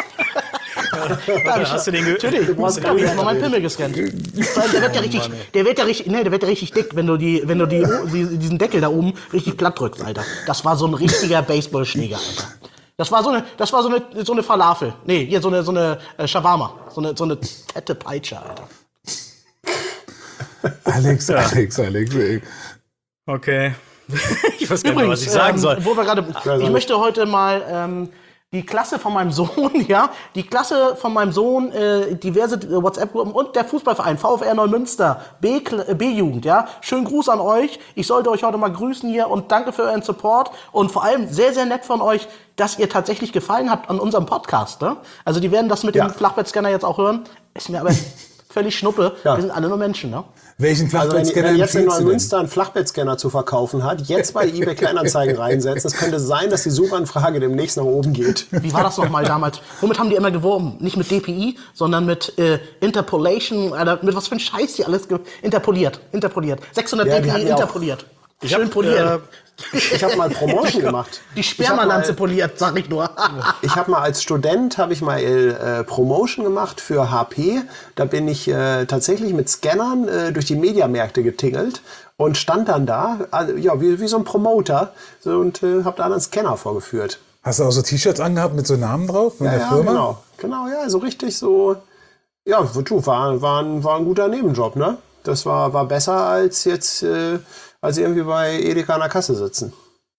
ich, da hab ich Hast du den ge- natürlich, hast du da den habe ich ge- mal meinen Pimmel gescannt. Weil der wird ja richtig, der wird ja richtig, nee, der wird ja richtig dick, wenn du die, wenn du die, die diesen Deckel da oben richtig platt drückst, Alter. Das war so ein richtiger Baseballschläger, Alter. Das war so eine, das war so eine, so eine Falafel. Nee, hier so eine, so eine äh, Shawarma, so eine, so eine fette Peitsche, Alter. Alex, Alex, Alex. ey. Okay. Ich weiß gar nicht mehr, was Übrigens, ich sagen ähm, soll. wo wir gerade, ich möchte heute mal ähm, Die Klasse von meinem Sohn, ja, die Klasse von meinem Sohn, äh, diverse äh, WhatsApp-Gruppen und der Fußballverein VfR Neumünster, B, äh, B-Jugend, ja. Schönen Gruß an euch. Ich sollte euch heute mal grüßen hier und danke für euren Support und vor allem sehr, sehr nett von euch, dass ihr tatsächlich gefallen habt an unserem Podcast, ne? Also die werden das mit Ja. dem Flachbettscanner jetzt auch hören. Ist mir aber völlig Schnuppe. Ja. Wir sind alle nur Menschen, ne? Welchen Also wenn, Flachbettscanner wenn jetzt in empfiehlst du denn? Neumünster einen Flachbettscanner zu verkaufen hat, jetzt bei eBay Kleinanzeigen reinsetzen, es könnte sein, dass die Suchanfrage demnächst nach oben geht. Wie war das nochmal damals? Womit haben die immer geworben? Nicht mit D P I, sondern mit äh, Interpolation, oder mit was für ein Scheiß die alles ge interpoliert. Interpoliert. sechshundert Ja, die D P I hatten ja auch- interpoliert. Ich Schön hab, poliert. Ich habe mal Promotion gemacht. Die Ich hab Spermalanze mal- poliert, sag ich nur. Ich habe mal als Student habe ich mal äh, Promotion gemacht für H P. Da bin ich äh, tatsächlich mit Scannern äh, durch die Mediamärkte getingelt und stand dann da, also, ja, wie, wie so ein Promoter so, und äh, habe da einen Scanner vorgeführt. Hast du auch so T-Shirts angehabt mit so Namen drauf von Ja, der ja, Firma? genau, genau, ja, so richtig so. Ja, du, war, war, ein, war ein guter Nebenjob, ne? Das war, war besser als jetzt, äh, als irgendwie bei Edeka an der Kasse sitzen.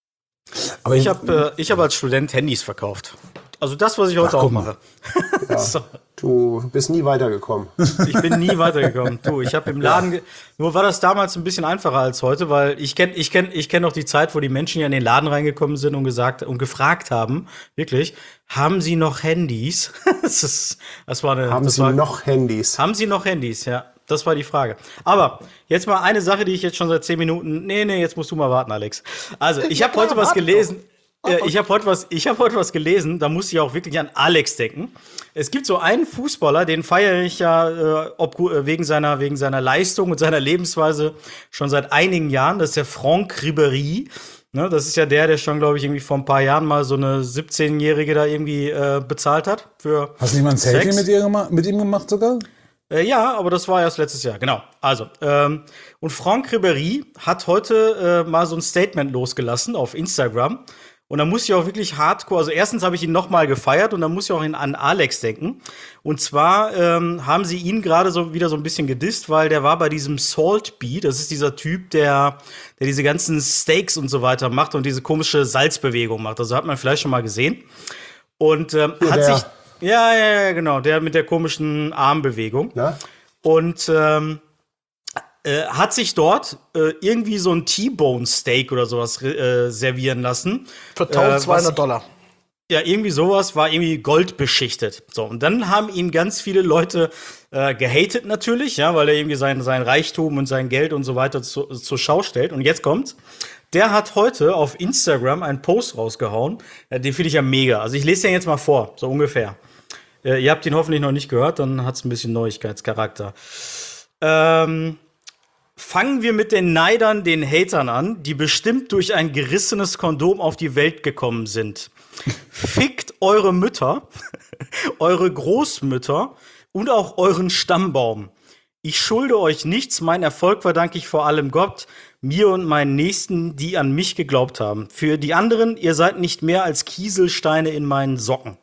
Aber Ich habe äh, ich hab als Student Handys verkauft. Also das, was ich heute auch guck mal. mache. Ja, So. Du bist nie weitergekommen. Ich bin nie weitergekommen. Du, ich habe im Laden, ge- nur war das damals ein bisschen einfacher als heute, weil ich kenne ich kenn, ich kenn noch die Zeit, wo die Menschen ja in den Laden reingekommen sind und gesagt und gefragt haben, wirklich, haben Sie noch Handys? das, ist, das war eine, Haben das Sie war, noch Handys? Haben Sie noch Handys? Ja, das war die Frage. Aber jetzt mal eine Sache, die ich jetzt schon seit zehn Minuten. Nee, nee, jetzt musst du mal warten, Alex. Also, ich habe Ja, heute was warte gelesen. Äh, ich habe heute was, ich habe heute was gelesen. Da muss ich auch wirklich an Alex denken. Es gibt so einen Fußballer, den feiere ich ja äh, ob, äh, wegen seiner wegen seiner Leistung und seiner Lebensweise schon seit einigen Jahren. Das ist der Franck Ribéry. Ne, das ist ja der, der schon, glaube ich, irgendwie vor ein paar Jahren mal so eine siebzehnjährige da irgendwie äh, bezahlt hat für hast du nicht mal ein Selfie Sex. mit, ihr gema- mit ihm gemacht sogar? Äh, ja, aber das war erst letztes Jahr, genau. Also, ähm, und Franck Ribéry hat heute äh, mal so ein Statement losgelassen auf Instagram. Und da muss ich auch wirklich hardcore, also erstens habe ich ihn noch mal gefeiert und dann muss ich auch in, an Alex denken. Und zwar ähm, haben sie ihn gerade so wieder so ein bisschen gedisst, weil der war bei diesem Salt Bee, das ist dieser Typ, der, der diese ganzen Steaks und so weiter macht und diese komische Salzbewegung macht. Also hat man vielleicht schon mal gesehen. Und ähm, Hier hat der. sich, ja, ja, ja, genau, der mit der komischen Armbewegung. Ne? Und ähm, äh, hat sich dort äh, irgendwie so ein T-Bone Steak oder sowas äh, servieren lassen. Für Äh, was- eintausendzweihundert Dollar. Ja, irgendwie sowas war irgendwie goldbeschichtet. So, und dann haben ihn ganz viele Leute äh, gehatet natürlich, ja, weil er irgendwie sein, sein Reichtum und sein Geld und so weiter zu, zur Schau stellt. Und jetzt kommt's. Der hat heute auf Instagram einen Post rausgehauen. Ja, den finde ich ja mega. Also ich lese den jetzt mal vor, so ungefähr. Äh, ihr habt ihn hoffentlich noch nicht gehört, dann hat's ein bisschen Neuigkeitscharakter. Ähm, fangen wir mit den Neidern, den Hatern an, die bestimmt durch ein gerissenes Kondom auf die Welt gekommen sind. Fickt eure Mütter, eure Großmütter und auch euren Stammbaum. Ich schulde euch nichts, mein Erfolg verdanke ich vor allem Gott, mir und meinen Nächsten, die an mich geglaubt haben. Für die anderen, ihr seid nicht mehr als Kieselsteine in meinen Socken.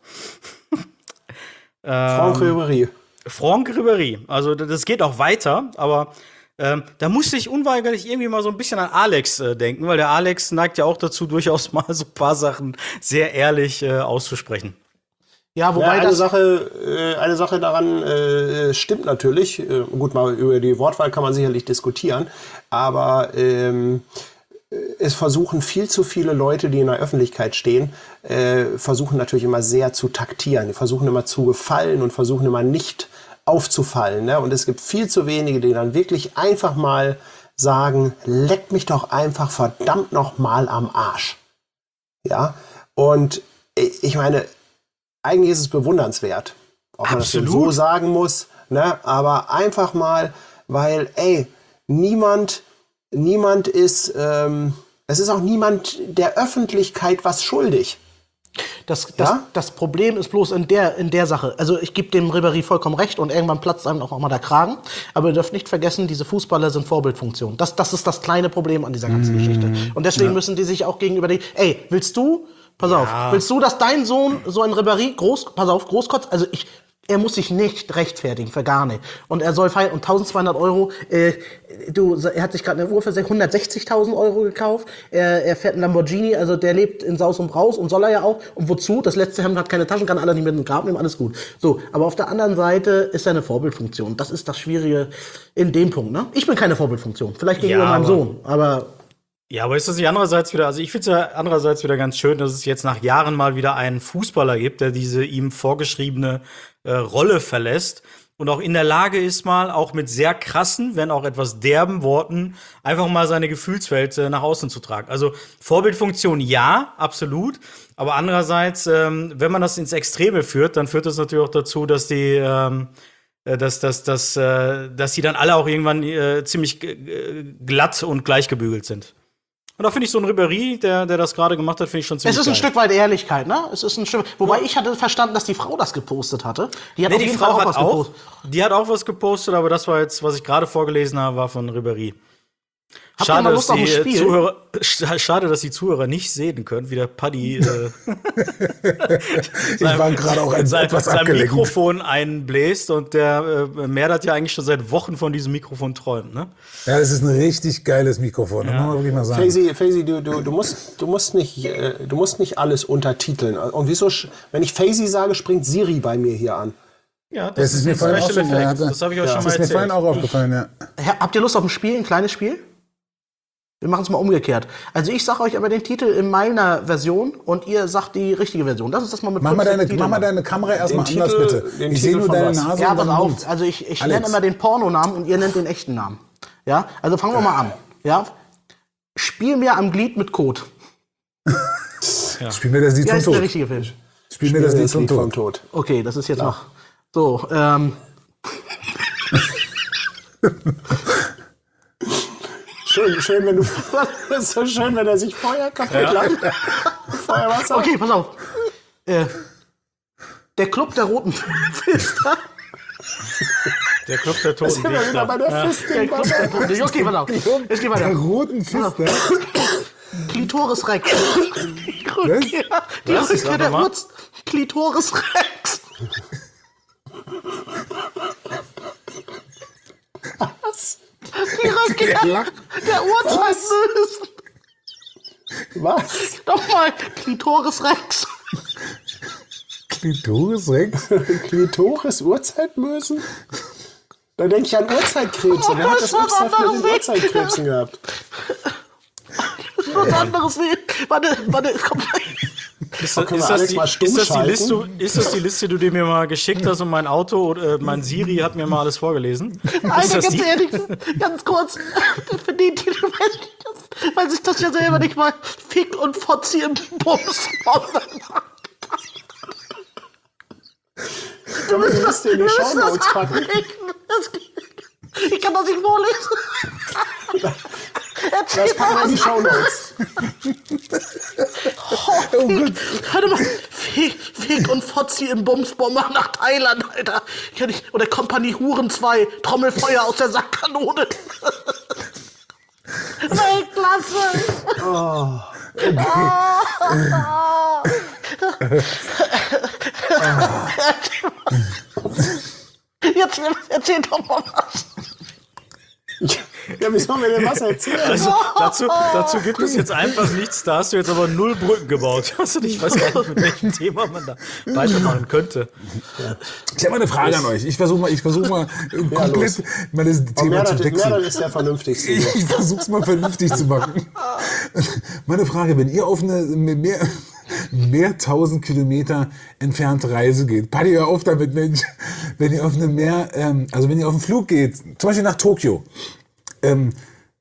Franck Ribéry. Franck Ribéry. Also d- das geht auch weiter, aber ähm, da musste ich unweigerlich irgendwie mal so ein bisschen an Alex äh, denken, weil der Alex neigt ja auch dazu, durchaus mal so ein paar Sachen sehr ehrlich äh, auszusprechen. Ja, Ja, wobei eine, das. Sache, äh, eine Sache daran äh, stimmt natürlich. Äh, gut, mal über die Wortwahl kann man sicherlich diskutieren. Aber ähm, es versuchen viel zu viele Leute, die in der Öffentlichkeit stehen, äh, versuchen natürlich immer sehr zu taktieren. Die versuchen immer zu gefallen und versuchen immer nicht aufzufallen. Ne? Und es gibt viel zu wenige, die dann wirklich einfach mal sagen, leck mich doch einfach verdammt noch mal am Arsch. Ja, und ich ich meine, eigentlich ist es bewundernswert, ob man das Absolut. so sagen muss, ne? Aber einfach mal, weil, ey, niemand, niemand ist, ähm, es ist auch niemand der Öffentlichkeit was schuldig. Das, das, Ja? das Problem ist bloß in der, in der Sache. Also ich gebe dem Ribéry vollkommen recht und irgendwann platzt einem auch mal der Kragen. Aber ihr dürft nicht vergessen, diese Fußballer sind Vorbildfunktion. Das, das ist das kleine Problem an dieser ganzen Geschichte. Und deswegen müssen die sich auch gegenüber die. Ey, willst du, pass auf, willst du, dass dein Sohn so ein Ribéry groß, pass auf, großkotzt? Also ich, Er muss sich nicht rechtfertigen, für gar nicht. Und er soll feiern, und tausendzweihundert Euro, äh, du, er hat sich gerade eine Uhr für hundertsechzigtausend Euro gekauft, er, er fährt einen Lamborghini, also der lebt in Saus und Braus, und soll er ja auch. Und wozu? Das letzte Hemd hat keine Taschen, kann alle nicht mit in den Grab nehmen, alles gut. So, aber auf der anderen Seite ist er eine Vorbildfunktion. Das ist das Schwierige in dem Punkt, ne? Ich bin keine Vorbildfunktion, vielleicht gegenüber Ja, meinem aber- Sohn, aber Ja, aber ist das nicht andererseits wieder, also ich finde es ja andererseits wieder ganz schön, dass es jetzt nach Jahren mal wieder einen Fußballer gibt, der diese ihm vorgeschriebene äh, Rolle verlässt und auch in der Lage ist, mal auch mit sehr krassen, wenn auch etwas derben Worten, einfach mal seine Gefühlswelt äh, nach außen zu tragen. Also Vorbildfunktion ja, absolut, aber andererseits, ähm, wenn man das ins Extreme führt, dann führt das natürlich auch dazu, dass die ähm, dass, dass, dass, äh, dass die dann alle auch irgendwann äh, ziemlich g- glatt und gleichgebügelt sind. Und da finde ich so ein Ribéry, der, der das gerade gemacht hat, finde ich schon ziemlich es ist ein geil. Stück weit Ehrlichkeit, ne? Es ist ein Stück, wobei ich hatte verstanden, dass die Frau das gepostet hatte. Die hat Nee, auf die jeden Frau Fall hat was auch, gepostet. die hat auch was gepostet, aber das war jetzt, was ich gerade vorgelesen habe, war von Ribéry. Habt ihr Schade, mal dass Lust auf die ein Spiel? Zuhörer, sch- schade, dass die Zuhörer nicht sehen können, wie der Paddy äh, Ich war gerade auch ein, sein, etwas sein abgelenkt. Mikrofon einbläst und der äh, Merdert ja eigentlich schon seit Wochen von diesem Mikrofon träumt, ne? Ja, das ist ein richtig geiles Mikrofon. Das muss man wirklich mal sagen. Faisy, Faisy, du, du, du, musst, du, musst nicht, äh, du musst nicht alles untertiteln. Und wieso, sch- wenn ich Faisy sage, springt Siri bei mir hier an. Ja, Das ist mir ein vorhin auch Special schon, ja, Effekt. Das habe ich euch schon das mal ist mir vorhin erzählt. auch aufgefallen, ja. Ja, habt ihr Lust auf ein Spiel, ein kleines Spiel? Wir machen es mal umgekehrt. Also ich sag euch aber den Titel in meiner Version und ihr sagt die richtige Version. Das ist das mal mit Mach mal fünfzehn deine, Titeln mach mal machen. deine Kamera erstmal Den anders, Titel- bitte. den Ich sehe Titel nur von deine was? Nase Ja, und pass deinen auf. Mund. Also ich, ich Alex. nenne immer den Pornonamen und ihr nennt den echten Namen. Ja, also fangen wir mal an. Ja, Spiel mir am Glied mit Code. Spiel mir das Lied Wie vom heißt der Tod. richtige Film? Spiel mir das Lied Das vom Lied vom Tod. Tod. Okay, das ist jetzt noch so. Ähm, Schön, schön, wenn du. Das ist so schön, wenn er sich Feuer kaputt lacht. Feuerwasser. okay, pass auf. Äh, der Club der Roten Pfister. Der Club der Toten Sind wir wieder bei Dichter. der Fisting. Okay, pass auf. Es geht weiter. Der roten Fister. Klitoris Rex. Die Rückkehr, die Was? Rückkehr Sag der mal. Urz. Klitoris Rex. Was? Die Rückkehr der Urzeitmösen. Was? Nochmal. Klitoris Rex. Klitoris Rex? Klitoris Urzeitmösen? Da denke ich an Urzeitkrebse. Wer hat das Das ist was ernsthaft mit den anderes. Urzeitkrebsen gehabt? Das ist was anderes. Warte, warte, komm. Ist, können wir ist, das Alex die, mal stumm ist, das die schalten? Liste, ist das die Liste, die du mir mal geschickt hast und mein Auto, äh, mein Siri hat mir mal alles vorgelesen? Ist Alter, das ganz die? ehrlich, ganz kurz. Für den Titel weiß ich das, weiß ich das ja selber nicht mal. Fick und Fotzi im Bums. Können wir die Liste in die Wir müssen das Shownotes packen? abbrechen. Das- Ich kann das nicht vorlesen. Erzähl Das packen wir in die was. Shownotes. Oh Gott. Warte mal. Fick, Fick und Fotzi im Bumsbomber nach Thailand, Alter. Ich kann nicht, oder Kompanie Huren zwei, Trommelfeuer aus der Sackkanone. Weltklasse. Oh. Jetzt erzähl doch mal was. Ja, wie sollen wir denn was erzählen? Also, dazu, dazu gibt es jetzt einfach nichts. Da hast du jetzt aber null Brücken gebaut. Also, ich weiß gar nicht, mit welchem Thema man da weitermachen könnte. Ich habe mal eine Frage an euch. Ich versuche mal, ich versuch mal äh, komplett mal das Und Thema Mehrdat zu wechseln. Mehrdat ist der vernünftigste hier. Ich versuche es mal vernünftig zu machen. Meine Frage, wenn ihr auf eine mehr, mehr tausend Kilometer entfernte Reise geht, Paddy, hör auf damit, Mensch. Wenn ihr auf eine mehr, ähm, also wenn ihr auf einen Flug geht, zum Beispiel nach Tokio, ähm,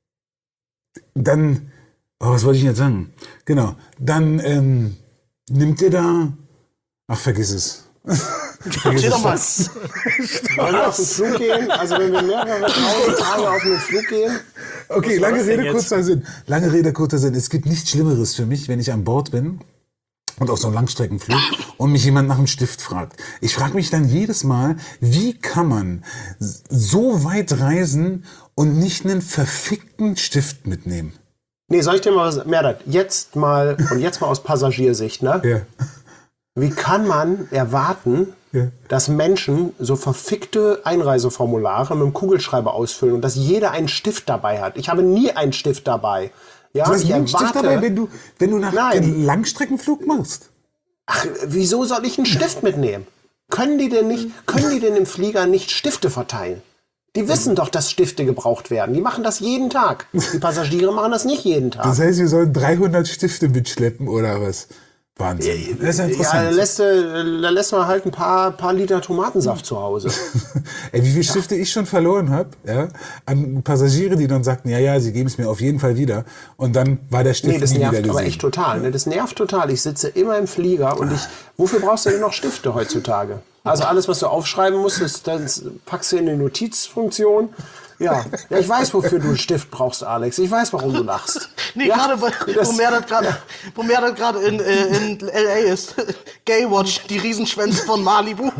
dann, oh, was wollte ich jetzt sagen? Genau, dann ähm, nimmt ihr da, ach, vergiss es. Erzähl doch mal. Wenn wir auf den Flug gehen, also wenn wir mehrere tausend Tage auf einen Flug gehen, Okay, war lange das denn Rede, jetzt? kurzer Sinn. Lange Rede, kurzer Sinn. Es gibt nichts Schlimmeres für mich, wenn ich an Bord bin und auf so einem Langstreckenflug und mich jemand nach einem Stift fragt. Ich frage mich dann jedes Mal, wie kann man so weit reisen und nicht einen verfickten Stift mitnehmen? nee, soll ich dir mal was, Mehrdat, jetzt mal, und jetzt mal aus Passagiersicht, ne? Ja. Wie kann man erwarten, Ja. dass Menschen so verfickte Einreiseformulare mit dem Kugelschreiber ausfüllen und dass jeder einen Stift dabei hat. Ich habe nie einen Stift dabei. Ja, Du hast ich nie einen Stift erwarte- dabei, wenn du, wenn du nach Nein. einem Langstreckenflug machst. Ach, wieso soll ich einen Stift mitnehmen? Können die denn nicht, können die denn im Flieger nicht Stifte verteilen? Die wissen doch, dass Stifte gebraucht werden. Die machen das jeden Tag. Die Passagiere machen das nicht jeden Tag. Das heißt, wir sollen dreihundert Stifte mitschleppen oder was? Wahnsinn. Das ist ja Ja, da interessant. lässt, äh, da lässt man halt ein paar, paar Liter Tomatensaft zu Hause. Ey, wie viele Stifte ich schon verloren habe, ja, an Passagiere, die dann sagten, ja, ja, sie geben es mir auf jeden Fall wieder. Und dann war der Stift Nee, das nie wieder nervt gesehen. aber echt total. Ne? Das nervt total. Ich sitze immer im Flieger und ich. Wofür brauchst du denn noch Stifte heutzutage? Also alles, was du aufschreiben musst, das, das packst du in die Notizfunktion. Ja. ja, ich weiß, wofür du einen Stift brauchst, Alex. Ich weiß, warum du lachst. Nee, ja, gerade weil, das- wo mehr das gerade, wo mehr das gerade in, äh, in L A ist. Gaywatch, die Riesenschwänze von Malibu.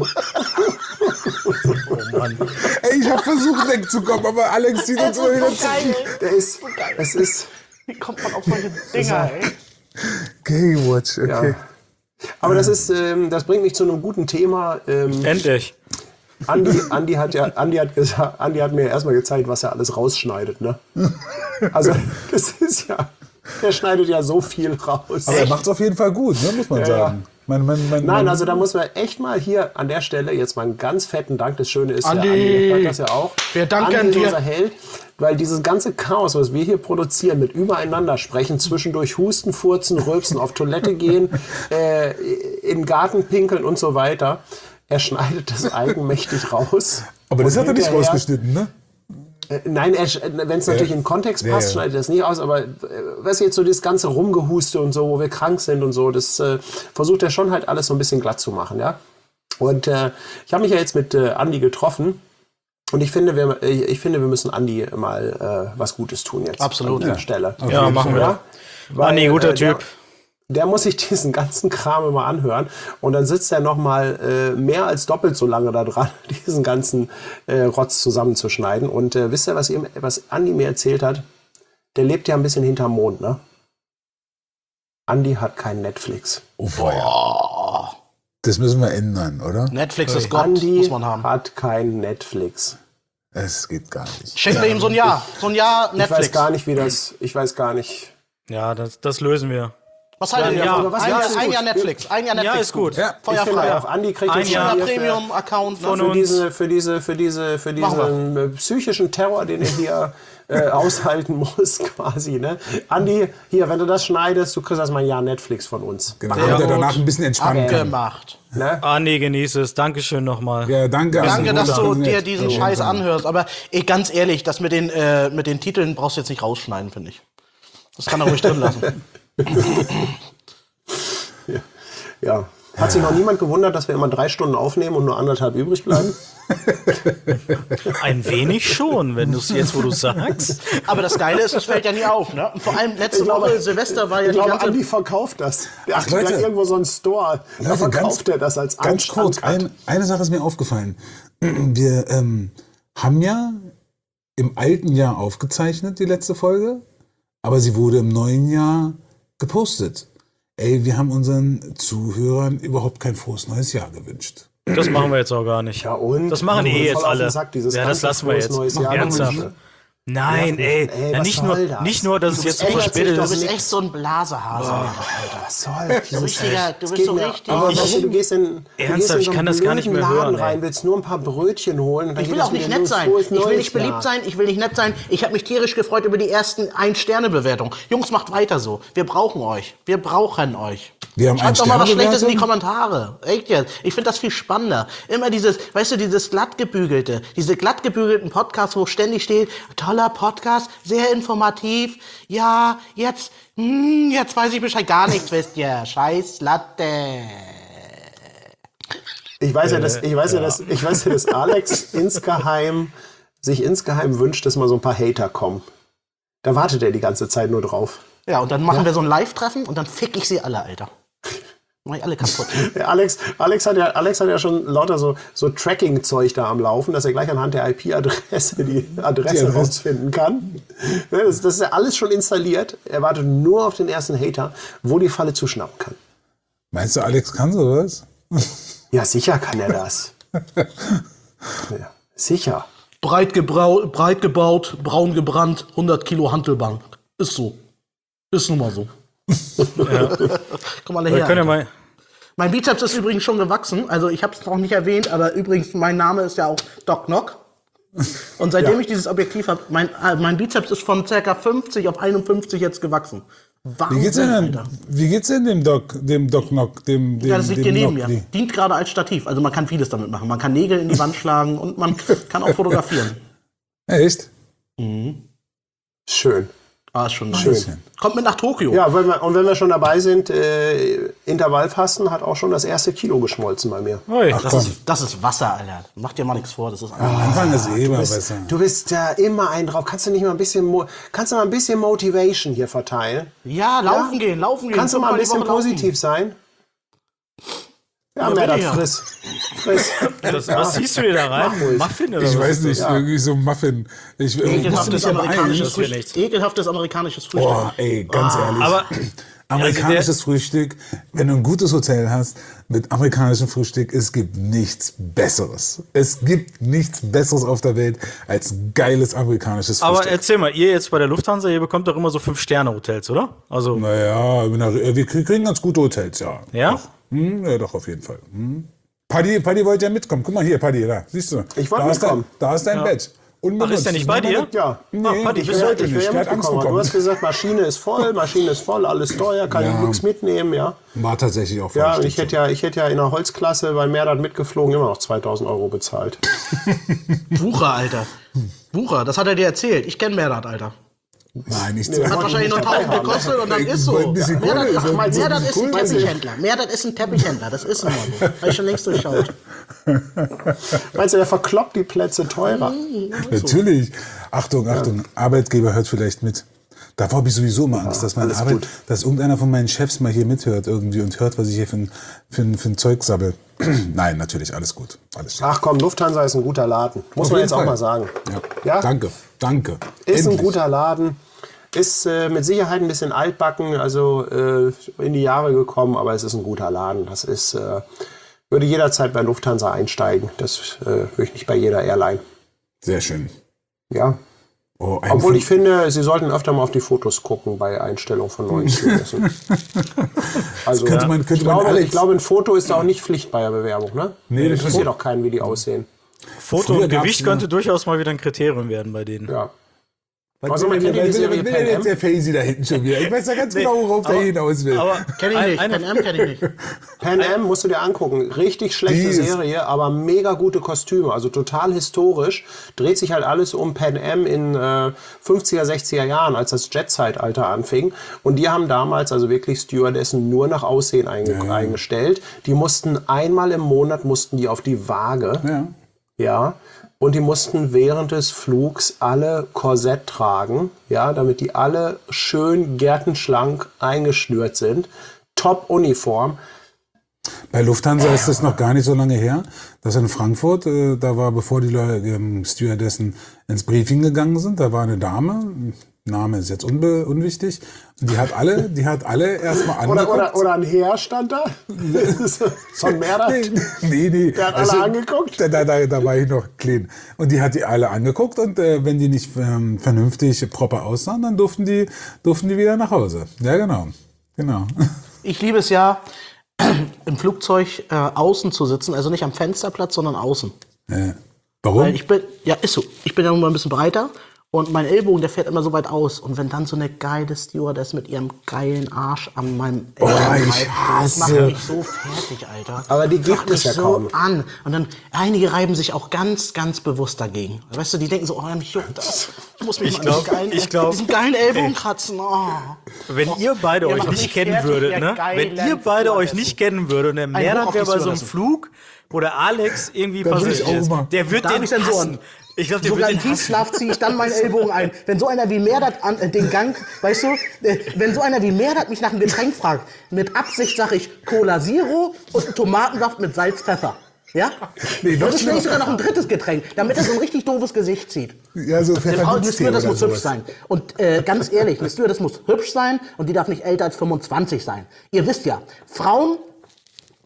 Ey, ich habe versucht wegzukommen, aber Alex zieht uns immer wieder zu. Der ist, es ist, Wie kommt man auf solche Dinger, ey? Gaywatch, okay. ja. Aber das ist, ähm, das bringt mich zu einem guten Thema. Ähm, Endlich. Andi, Andi hat ja, Andi hat gesagt, Andi hat mir erstmal gezeigt, was er alles rausschneidet, ne? Also, das ist ja, der schneidet ja so viel raus. Aber er macht's auf jeden Fall gut, ne, muss man Ja, sagen. Man, man, man, Nein, man, also da muss man echt mal hier an der Stelle jetzt mal einen ganz fetten Dank. Das Schöne ist, Andi. ja, Andi hört das ja auch. Wir danken Andi ist dir. unser Held, weil dieses ganze Chaos, was wir hier produzieren, mit übereinander sprechen, zwischendurch husten, furzen, rülpsen, auf Toilette gehen, äh, in den Garten pinkeln und so weiter. Er schneidet das eigenmächtig raus. aber das Und hat er nicht hinterher- rausgeschnitten, ne? Äh, Nein, wenn es natürlich in den Kontext Ja, passt, ja. schneidet er das nicht aus. Aber äh, weißt du, jetzt so das ganze Rumgehuste und so, wo wir krank sind und so, das äh, versucht er schon halt alles so ein bisschen glatt zu machen, ja. Und äh, ich habe mich ja jetzt mit äh, Andi getroffen. Und ich finde, wir, äh, ich finde, wir müssen Andi mal äh, was Gutes tun jetzt. Absolut. An dieser Ja. Stelle. Ja, machen wir. Ja? Weil, Andi, guter äh, der- Typ. Der muss sich diesen ganzen Kram immer anhören und dann sitzt er noch mal äh, mehr als doppelt so lange da dran, diesen ganzen äh, Rotz zusammenzuschneiden. Und äh, wisst ihr, was, ihm, was Andi mir erzählt hat? Der lebt ja ein bisschen hinterm Mond, ne? Andi hat kein Netflix. Oh, boah. Das müssen wir ändern, oder? Netflix ist Gott, Andi muss man haben. hat kein Netflix. Es geht gar nicht. Schenken wir ihm so ein Jahr. So ein Jahr Ich weiß Netflix. gar nicht, wie das. Ich weiß gar nicht. Ja, das, das lösen wir. Was haltet ihr Ja, davon? aber was Ein, ja, Jahr, ist ein gut. Jahr Netflix. Ein Jahr Netflix. Ja, ist gut. Ja, Ich finde Feuerfrei. auch, Andi kriegt Ein jetzt Jahr hier für- Premium-Account. Von Ne? für uns. diese, für diese, für diese, für Machen diesen äh, psychischen Terror, den er hier äh, aushalten muss, quasi. Ne? Andi, hier, wenn du das schneidest, du kriegst erstmal ein Jahr Netflix von uns. Genau, Sehr damit er gut. danach ein bisschen entspannen kann. Abgemacht. Ne? Andi, genieße es. Dankeschön nochmal. Ja, danke. Danke, dass du Gut. dir diesen Ja, Scheiß ja. anhörst. Aber ey, ganz ehrlich, das mit den, äh, mit den Titeln brauchst du jetzt nicht rausschneiden, finde ich. Das kann er ruhig drin lassen. Ja. Hat sich noch niemand gewundert, dass wir immer drei Stunden aufnehmen und nur anderthalb übrig bleiben? Ein wenig schon, wenn du es jetzt, wo du sagst. Aber das Geile ist, es fällt ja nie auf. Ne? Und vor allem letzte Ich glaube, Woche, Silvester, war ja Ich die glaube, ganze... Andi verkauft das. Der Ach, hat Leute. ja irgendwo so einen Store. Da Leute, verkauft er das als Ganz kurz, Uncut. ein, eine Sache ist mir aufgefallen. Wir ähm, haben ja im alten Jahr aufgezeichnet, die letzte Folge, aber sie wurde im neuen Jahr gepostet. Ey, wir haben unseren Zuhörern überhaupt kein frohes neues Jahr gewünscht. Das machen wir jetzt auch gar nicht. Ja, und? Das machen Voll eh jetzt auf den alle. Sack, dieses Ja, das ganze lassen wir frohes jetzt. neues Jahr Ernsthaft. gewünscht. Nein, Ja, ey. ey, ja, was nicht, nur, soll das? nicht nur, dass es Du jetzt so ändert sich verspätet doch Du ist. bist echt so ein Blasehase. Was soll Du bist richtiger, du Es bist geht so mir- richtig. Aber weißt du, du gehst in, du Ernsthaft, gehst in ich so kann einen das gar nicht blöden mehr Laden hören, ey. rein, willst nur ein paar Brötchen holen. Und dann Ich geht will das auch nicht wieder nett los. sein. Frohes Ich will neues nicht beliebt Jahr. sein. Ich will nicht nett sein. Ich habe mich tierisch gefreut über die ersten ein-Sterne-Bewertungen. Jungs, macht weiter so. Wir brauchen euch. Wir brauchen euch. Wir haben Schreibt doch mal was Schlechtes in die Ein-Sterne-Bewertung? Kommentare. Echt jetzt. Ich finde das viel spannender. Immer dieses, weißt du, dieses glattgebügelte, diese glattgebügelten Podcasts, wo ständig steht, toller Podcast, sehr informativ. Ja, jetzt, hm, jetzt weiß ich Bescheid. Gar nichts wisst ihr. Scheiß Latte. Ich weiß ja, dass, ich weiß ja, dass, ich weiß ja, dass Alex insgeheim, sich insgeheim wünscht, dass mal so ein paar Hater kommen. Da wartet er die ganze Zeit nur drauf. Ja, und dann machen wir so ein Live-Treffen und dann fick ich sie alle, Alter. Mach ich alle kaputt. Der Alex, Alex, hat ja, Alex hat ja schon lauter so, so Tracking-Zeug da am Laufen, dass er gleich anhand der I P-Adresse die Adresse Die Adresse. rausfinden kann. Ne, Das, das ist ja alles schon installiert. Er wartet nur auf den ersten Hater, wo die Falle zuschnappen kann. Meinst du, Alex kann sowas? Ja, sicher kann er das. Ja, sicher. Breit, gebrau, breit gebaut, braun gebrannt, hundert Kilo Hantelbank. Ist so. Ist nun mal so. Ja. Komm mal Wir her. können ja Alter. mal. Mein Bizeps ist übrigens schon gewachsen. Also ich habe es noch nicht erwähnt, aber übrigens, mein Name ist ja auch Doc Knock. Und seitdem Ja. ich dieses Objektiv habe, mein, äh, mein Bizeps ist von ca. fünfzig auf einundfünfzig jetzt gewachsen. Wahnsinn, Wie geht's denn, Alter. wie geht's denn dem Doc, dem Doc Knock, dem, dem, Ja, das liegt dem hier neben Knock, mir. die- Dient gerade als Stativ. Also man kann vieles damit machen. Man kann Nägel in die Wand schlagen und man kann auch fotografieren. Echt? Schön. Ah, ist schon nice. Schön. Kommt mit nach Tokio. Ja, wenn wir, und wenn wir schon dabei sind, äh, Intervallfasten hat auch schon das erste Kilo geschmolzen bei mir. Ui. Das ist, das ist Wasser, Alter. Mach dir mal nichts vor. Das ist Am Anfang ist eh immer Du bist, besser. du bist da immer ein drauf. Kannst du nicht mal ein bisschen, Mo- kannst du mal ein bisschen Motivation hier verteilen? Ja, laufen Ja? gehen, laufen gehen. Kannst du mal ein Fünfmal die bisschen Woche laufen. positiv sein? Ja, Ja, mehr bitte, das ja. friss. Friss. Das, was siehst du dir da rein? Mach ruhig. Muffin oder Ich was weiß ist nicht, Ja. irgendwie so Muffin. Ich musste Ekelhaftes mich aber amerikanisches, Das will Frühstück. nichts. Ekelhaftes amerikanisches Frühstück. Boah, ey, ganz ehrlich. Aber Amerikanisches also Frühstück, wenn du ein gutes Hotel hast mit amerikanischem Frühstück, es gibt nichts Besseres. Es gibt nichts Besseres auf der Welt als geiles amerikanisches Aber Frühstück. erzähl mal, ihr jetzt bei der Lufthansa, ihr bekommt doch immer so Fünf-Sterne-Hotels, oder? Also, Naja, wir kriegen ganz gute Hotels, ja. Ja? Doch. Hm, ja, doch, auf jeden Fall. Hm. Paddy, Paddy wollte ja mitkommen. Guck mal hier, Paddy, da, siehst du. Ich wollte da ist mitkommen. Dein, da ist dein Bett. Unbenutzt. Ach, ist der nicht bei dir? Ja. Nee, Ah, Paddy, ich bist du- wollte Ich wäre nicht. ja Der hat Angst mitgekommen. Du bekommen. hast gesagt, Maschine ist voll, Maschine ist voll, alles teuer, kann Ja. ich nichts mitnehmen, ja. War tatsächlich auch Ja, falsch. und ich hätte ja, ich hätte ja in der Holzklasse bei Mehrdat mitgeflogen immer noch zweitausend Euro bezahlt. Wucher, Alter. Wucher, das hat er dir erzählt. Ich kenne Mehrdat, Alter. Nein, nicht Nee, so. Hat wahrscheinlich nur tausend gekostet und dann ist so. Ein bisschen Kohle, Mehrdat ist, so- mein so- Mehrdat ist ein Kohle- Teppichhändler. Mehrdat ist ein Teppichhändler. Das ist immer so. Habe ich schon längst durchschaut. Meinst du, der verkloppt die Plätze teurer? Natürlich. Achtung, Achtung. Arbeitgeber hört vielleicht mit. Davor habe ich sowieso immer Angst, dass, meine alles Arbeit, gut. dass irgendeiner von meinen Chefs mal hier mithört irgendwie und hört, was ich hier für ein, für ein, für ein Zeug sabbel. Nein, natürlich, alles gut. Alles schick. Ach komm, Lufthansa ist ein guter Laden. Muss Auf man jeden jetzt auch Fall. mal sagen. Ja. Ja? Danke, danke. Ist ein Endlich. guter Laden. Ist äh, mit Sicherheit ein bisschen altbacken, also äh, in die Jahre gekommen, aber es ist ein guter Laden. Das ist, äh, würde jederzeit bei Lufthansa einsteigen. Das äh, würde ich nicht bei jeder Airline. Sehr schön. Ja. Oh, ein Obwohl Fün- ich finde, Sie sollten öfter mal auf die Fotos gucken bei Einstellung von neuen Stewardessen. Also, könnte man- könnte ich, man glaube, Alex- ich glaube, ein Foto ist auch nicht Pflicht bei der Bewerbung, ne? Nee, das interessiert Foto- auch keinen, wie die aussehen. Foto Früher und gab's Gewicht ja- könnte durchaus mal wieder ein Kriterium werden bei denen. Ja. Was Also, man will, kennt die was will, Serie was will Pan denn Am? jetzt der Faisy da hinten schon wieder? Ich weiß ja ganz genau, worauf der hinaus will. Aber Kenn ich ein- nicht. eine- Pan Am kenn ich nicht. Pan Am musst du dir angucken. Richtig schlechte Die ist- Serie, aber mega gute Kostüme. Also total historisch. Dreht sich halt alles um Pan Am in äh, fünfziger, sechziger Jahren, als das Jet-Zeitalter anfing. Und die haben damals also wirklich Stewardessen nur nach Aussehen einge eingestellt. Die mussten einmal im Monat mussten die auf die Waage. ja. Ja. Und die mussten während des Flugs alle Korsett tragen, ja, damit die alle schön gärtenschlank eingeschnürt sind. Top-Uniform. Bei Lufthansa ist das noch gar nicht so lange her. Das in Frankfurt, äh, da war, bevor die Leute, ähm, Stewardessen ins Briefing gegangen sind, da war eine Dame, Name ist jetzt unbe unwichtig, und die hat alle, die hat alle erstmal angeguckt. Oder, oder, oder ein Heer stand da. So ein Mehrrad. Nee, nee. Der hat alle angeguckt? Da, da, da, da war ich noch klein. Und die hat die alle angeguckt und äh, wenn die nicht ähm, vernünftig proper aussahen, dann durften die, durften die wieder nach Hause. Ja, genau. Genau. Ich liebe es ja, im Flugzeug äh, außen zu sitzen. Also nicht am Fensterplatz, sondern außen. Äh, warum? Weil ich bin, ja, ist so. Ich bin ja nun mal ein bisschen breiter. Und mein Ellbogen, der fährt immer so weit aus. Und wenn dann so eine geile Stewardess mit ihrem geilen Arsch an meinem Ellbogen ich reibt, das macht hasse- mich so fertig, Alter. Aber die gibt Macht es mich ja so kaum. an. Und dann, einige reiben sich auch ganz, ganz bewusst dagegen. Weißt du, die denken so, oh, mich juckt das. Ich muss mich Ich mal glaub- an diesen geilen, ich glaub- diesen geilen Ellbogen kratzen. Oh. Wenn ihr beide Ihr euch macht nicht mich kennen fertig, würdet, ihr ne? geilen Wenn ihr beide euch Stewardessen. nicht kennen würdet und der Mehrwert Hoch auf wäre die bei so einem Stewardessen. Flug, wo der Alex irgendwie Da will ich Passagier auch ist, mal. der wird Da hab den ich Sensoren. hassen. Ich glaube, der Sogar wird im den hassen. Tiefschlaf ziehe ich dann meinen Ellbogen ein. Wenn so einer wie Mehrdat an, äh, den Gang, weißt du, äh, wenn so einer wie Mehrdat mich nach einem Getränk fragt, mit Absicht sage ich Cola Zero und Tomatensaft mit Salz, Pfeffer. Ja? Nee, Und noch dann stelle ich schlimmer. sogar noch ein drittes Getränk, damit er so ein richtig doofes Gesicht zieht. Ja, so Eine Frau, eine Pfefferminztee Stewardess oder muss hübsch sowas. sein. Und äh, ganz ehrlich, eine Stewardess muss hübsch sein und die darf nicht älter als fünfundzwanzig sein. Ihr wisst ja, Frauen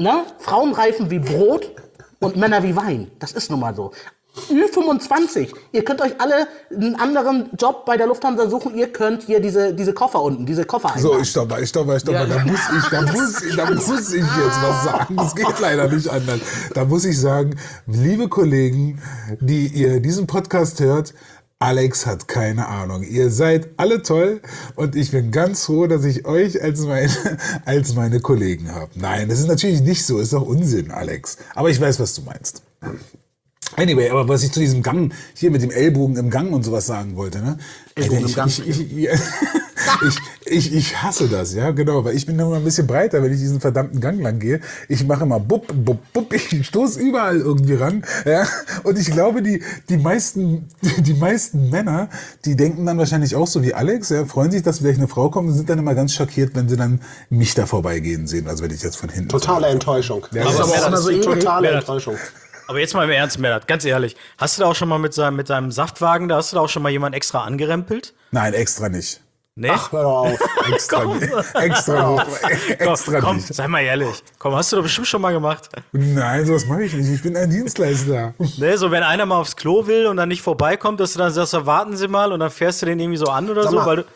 ne? Frauen reifen wie Brot und Männer wie Wein. Das ist nun mal so. Ü fünfundzwanzig. Ihr könnt euch alle einen anderen Job bei der Lufthansa suchen. Ihr könnt hier diese, diese Koffer unten, diese Koffer So, einladen. ich stopp mal, ich stopp mal, ich stopp mal. Da muss ich, da muss, ich- da muss ich jetzt was sagen. Das geht leider nicht anders. Da muss ich sagen, liebe Kollegen, die ihr diesen Podcast hört, Alex hat keine Ahnung. Ihr seid alle toll und ich bin ganz froh, dass ich euch als meine, als meine Kollegen habe. Nein, das ist natürlich nicht so. Ist doch Unsinn, Alex. Aber ich weiß, was du meinst. Anyway, aber was ich zu diesem Gang, hier mit dem Ellbogen im Gang und sowas sagen wollte, ne? Ellbogen im Gang. Ich, ich, ich, ich, ich, ich hasse das, ja, genau, weil ich bin immer ein bisschen breiter, wenn ich diesen verdammten Gang lang gehe. Ich mache immer bupp, bupp, bupp, ich stoße überall irgendwie ran, ja. Und ich glaube, die, die meisten, die meisten Männer, die denken dann wahrscheinlich auch so wie Alex, ja, freuen sich, dass vielleicht eine Frau kommt und sind dann immer ganz schockiert, wenn sie dann mich da vorbeigehen sehen, also wenn ich jetzt von hinten. Totale Enttäuschung. Ja, das das ist ist aber aber das so ist eine ähnlich. totale Wer- Enttäuschung. Aber jetzt mal im Ernst, Merdert, ganz ehrlich. Hast du da auch schon mal mit seinem, mit deinem Saftwagen, da hast du da auch schon mal jemanden extra angerempelt? Nein, extra nicht. Nee? Ach, hör doch auf. Extra nicht. Extra nicht. Extra komm, komm, nicht. sei mal ehrlich. Komm, hast du doch bestimmt schon mal gemacht. Nein, sowas mache ich nicht. Ich bin ein Dienstleister. Ne, so wenn einer mal aufs Klo will und dann nicht vorbeikommt, dass du dann sagst, so, warten Sie mal und dann fährst du den irgendwie so an oder Sag so, mal. weil du.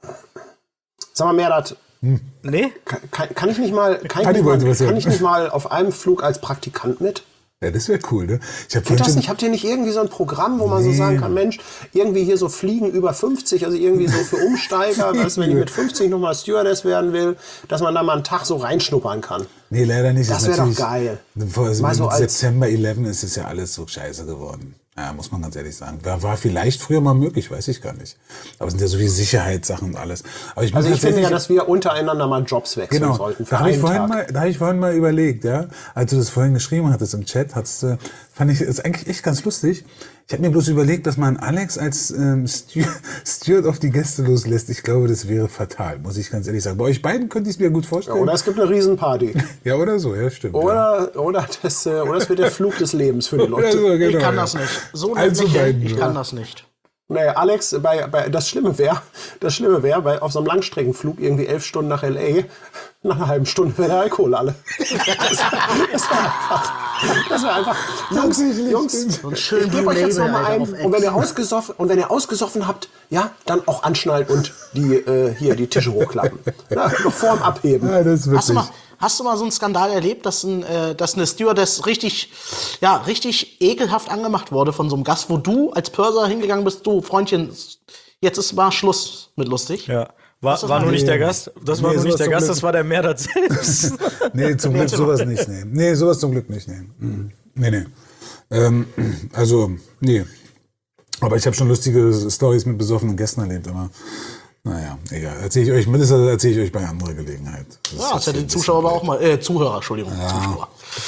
Sag mal, Merdat, Nee? kann, kann ich nicht mal, kann ich Paddy nicht mal, wollte was kann sagen. ich nicht mal auf einem Flug als Praktikant mit? Ja, das wäre cool, ne? Ich habe Geht das schon, nicht? Habt ihr nicht irgendwie so ein Programm, wo man so sagen kann, Mensch, irgendwie hier so Fliegen über fünfzig, also irgendwie so für Umsteiger, dass wenn ich mit fünfzig nochmal Stewardess werden will, dass man da mal einen Tag so reinschnuppern kann. Nee, leider nicht. Das ist wär doch natürlich- geil. Vor also Mal mit so als- September elf ist es ja alles so scheiße geworden. Ja, muss man ganz ehrlich sagen. War, war vielleicht früher mal möglich, weiß ich gar nicht. Aber es sind ja so viele Sicherheitssachen und alles. Aber ich bin Also ich finde ja, tatsächlich- dass wir untereinander mal Jobs wechseln Genau, sollten für da habe ich, einen vorhin Tag. mal- da hab ich vorhin mal überlegt, ja, als du das vorhin geschrieben hattest im Chat, hattest, du- fand ich, ist eigentlich echt ganz lustig. Ich habe mir bloß überlegt, dass man Alex als ähm, Stu Steward auf die Gäste loslässt. Ich glaube, das wäre fatal, muss ich ganz ehrlich sagen. Bei euch beiden könnte ich es mir gut vorstellen. Oder es gibt eine Riesenparty. Ja, oder so, ja, stimmt. ja. Oder, oder, das, äh, oder es wird der Flug des Lebens für die Oder Leute. so, genau, Ich kann ja. das nicht. So Also eine beiden, ich ja. kann das nicht. Nee, Alex, bei, bei, das Schlimme wäre, das Schlimme wäre, bei auf so einem Langstreckenflug irgendwie elf Stunden nach L A, nach einer halben Stunde wäre der Alkohol alle. Das, das wäre einfach, das wäre einfach, Jungs, Jungs, So ein schön ich gebe euch jetzt Blue noch mal Label, ein, Alter, auf und wenn ihr Ex. ausgesoffen, und wenn ihr ausgesoffen habt, ja, dann auch anschnallen und die, äh, hier, die Tische hochklappen. Ja, noch vorm Abheben. Ja, das ist Hast du, witzig. mal, hast du mal so einen Skandal erlebt, dass, ein, äh, dass eine Stewardess richtig, ja, richtig ekelhaft angemacht wurde von so einem Gast, wo du als Pörser hingegangen bist, du Freundchen, jetzt ist mal Schluss mit lustig. Ja. War, das war mal nur nicht nee. der Gast. Das war Nee, nur nicht sowas der zum Gast, Glück. das war der Merdert selbst. Nee, zum Glück sowas nicht, nee. Nee, sowas zum Glück nicht, nee. Mhm. Nee, nee. Ähm, also, nee. Aber ich habe schon lustige Stories mit besoffenen Gästen erlebt, aber naja, egal. Erzähle ich euch, das erzähle ich euch bei anderer Gelegenheit. Das ist Ja, das jetzt hätte ein die Zuschauer aber auch mal, äh, Zuhörer, Entschuldigung, Zuschauer.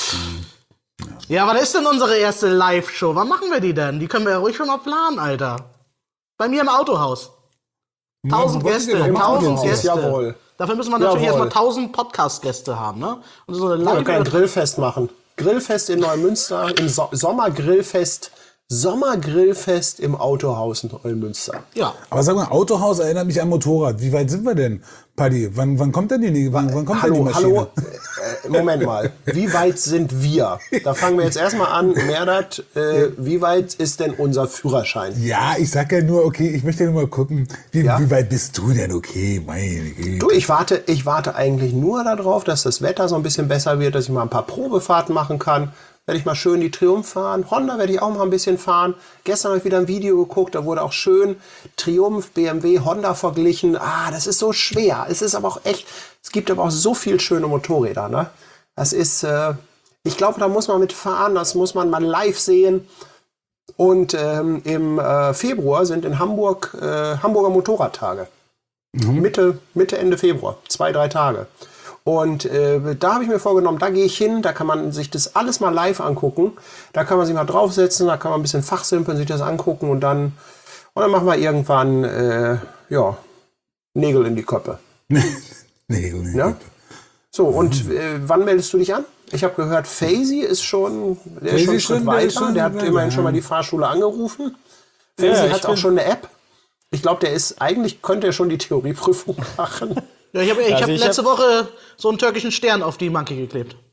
Ja, was ist denn unsere erste Live-Show? Wann machen wir die denn? Die können wir ja ruhig schon mal planen, Alter. Bei mir im Autohaus. Tausend wo wollt ihr Gäste, denn noch tausend Autohaus? Gäste. Jawohl. Dafür müssen wir natürlich Jawohl. erstmal tausend Podcast-Gäste haben, ne? Und so eine Ja, wir Live- können ein Grillfest machen. Grillfest in Neumünster, im so Sommergrillfest, Sommergrillfest im Autohaus in Neumünster. Ja. Aber sag mal, Autohaus erinnert mich an Motorrad. Wie weit sind wir denn, Paddy? Wann, wann kommt denn die, wann, wann kommt denn die Hallo, Maschine? hallo, äh, Moment mal. Wie weit sind wir? Da fangen wir jetzt erstmal an. Merdat, äh, wie weit ist denn unser Führerschein? Ja, ich sag ja nur, okay, ich möchte nur mal gucken, wie, Ja? wie weit bist du denn? Okay, meine Güte. Du, ich warte, ich warte eigentlich nur darauf, dass das Wetter so ein bisschen besser wird, dass ich mal ein paar Probefahrten machen kann. Werde ich mal schön die Triumph fahren. Honda werde ich auch mal ein bisschen fahren. Gestern habe ich wieder ein Video geguckt, da wurde auch schön Triumph, B M W, Honda verglichen. Ah, das ist so schwer. Es ist aber auch echt, es gibt aber auch so viel schöne Motorräder, ne? Das ist, äh, ich glaube, da muss man mitfahren, das muss man mal live sehen. Und ähm, im äh, Februar sind in Hamburg äh, Hamburger Motorradtage. Mitte, Mitte, Ende Februar. Zwei, drei Tage. Und äh, da habe ich mir vorgenommen, da gehe ich hin, da kann man sich das alles mal live angucken. Da kann man sich mal draufsetzen, da kann man ein bisschen fachsimpeln, sich das angucken und dann, und dann machen wir irgendwann äh, ja, Nägel in die Köpfe. Nee, nee. Ja? So, und äh, wann meldest du dich an? Ich habe gehört, Faisy ist schon, der ist Faisy schon einen schon, Schritt der weiter. ist schon Der hat weiter, immerhin ja. schon mal die Fahrschule angerufen. Ja, Faisy ich hat auch bin- schon eine App. Ich glaube, der ist, eigentlich könnte er schon die Theorieprüfung machen. Ja, ich habe ich Also hab ich letzte Woche so einen türkischen Stern auf die Monkey geklebt.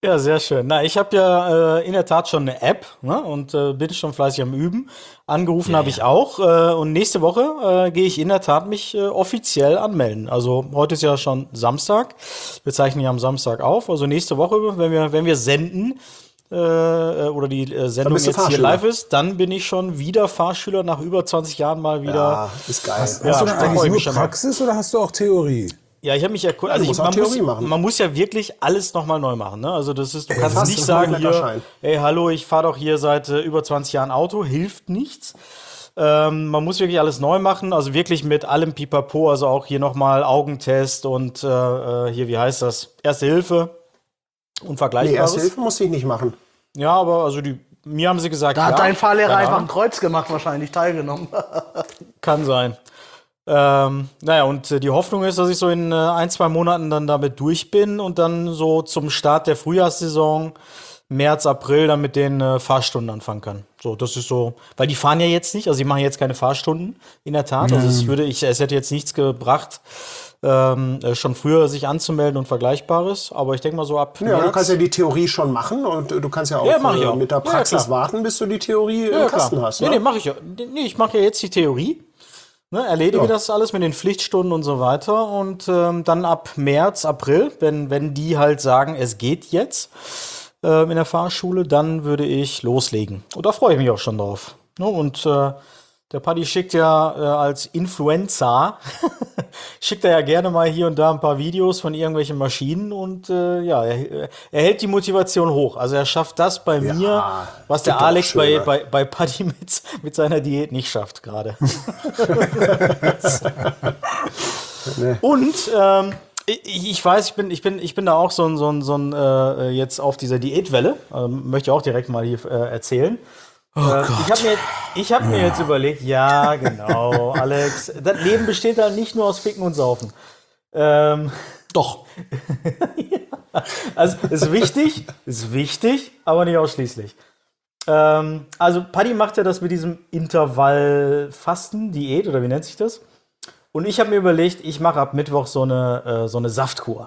Ja, sehr schön. Na, ich habe ja äh, in der Tat schon eine App, ne, und äh, bin schon fleißig am Üben. Angerufen habe ich auch. Äh, und nächste Woche äh, gehe ich in der Tat mich äh, offiziell anmelden. Also heute ist ja schon Samstag. Wir zeichnen ja am Samstag auf. Also nächste Woche, wenn wir, wenn wir senden, äh, oder die äh, Sendung bist du jetzt hier Fahrschüler. live ist, dann bin ich schon wieder Fahrschüler nach über zwanzig Jahren mal wieder. Ja, ist geil. Hast Ja, du da denn freu ich eigentlich mich nur schon mal. Praxis oder hast du auch Theorie? Ja, ich habe mich ja also du ich, musst auch man, muss, Theorie machen. man muss ja wirklich alles nochmal neu machen. Ne? Also das ist, du kannst fast nicht ein sagen kompletter hier, Schein. ey, hallo, ich fahre doch hier seit äh, über zwanzig Jahren Auto, hilft nichts. Ähm, man muss wirklich alles neu machen, also wirklich mit allem Pipapo, also auch hier nochmal Augentest und äh, äh, hier, wie heißt das? Erste Hilfe und Nee, Vergleichbares. Erste Hilfe musste ich nicht machen. Ja, aber also die, mir haben sie gesagt, Da ja, hat dein Fahrlehrer keine einfach ein Ahnung. Kreuz gemacht, wahrscheinlich teilgenommen. Kann sein. Ähm, naja, und äh, die Hoffnung ist, dass ich so in äh, ein, zwei Monaten dann damit durch bin und dann so zum Start der Frühjahrssaison, März, April, dann mit den äh, Fahrstunden anfangen kann. So, das ist so, weil die fahren ja jetzt nicht, also die machen jetzt keine Fahrstunden, in der Tat. Also es würde, ich, es hätte jetzt nichts gebracht, ähm, äh, schon früher sich anzumelden und Vergleichbares, aber ich denke mal so ab Ja, März. du kannst ja die Theorie schon machen und du kannst ja auch Ja, mach ich äh, auch. mit der Ja, Praxis klar. warten, bis du die Theorie Ja, im Kasten klar. hast. Nee, Ne? nee, mache ich ja. Nee, ich mache ja jetzt die Theorie. Ne, erledige Ja. das alles mit den Pflichtstunden und so weiter. Und ähm, dann ab März, April, wenn, wenn die halt sagen, es geht jetzt ähm, in der Fahrschule, dann würde ich loslegen. Und da freue ich mich auch schon drauf. Ne, und äh, der Paddy schickt ja äh, als Influencer, schickt er ja gerne mal hier und da ein paar Videos von irgendwelchen Maschinen und äh, ja, er, er hält die Motivation hoch. Also er schafft das bei mir, was der gibt auch Alex bei, schöne. bei, bei Paddy mit, mit seiner Diät nicht schafft gerade. Und ähm, ich, ich weiß, ich bin, ich bin, ich bin da auch so ein, so ein, so ein äh, jetzt auf dieser Diätwelle. Ähm, möchte ich auch direkt mal hier äh, erzählen. Oh äh, ich habe mir, ich hab mir jetzt überlegt, ja, genau, Alex, das Leben besteht halt nicht nur aus Ficken und Saufen. Ähm, Doch. ja. Also ist wichtig, ist wichtig, aber nicht ausschließlich. Ähm, also Paddy macht ja das mit diesem Intervallfasten, Diät oder wie nennt sich das? Und ich habe mir überlegt, ich mache ab Mittwoch so eine, äh, so eine Saftkur.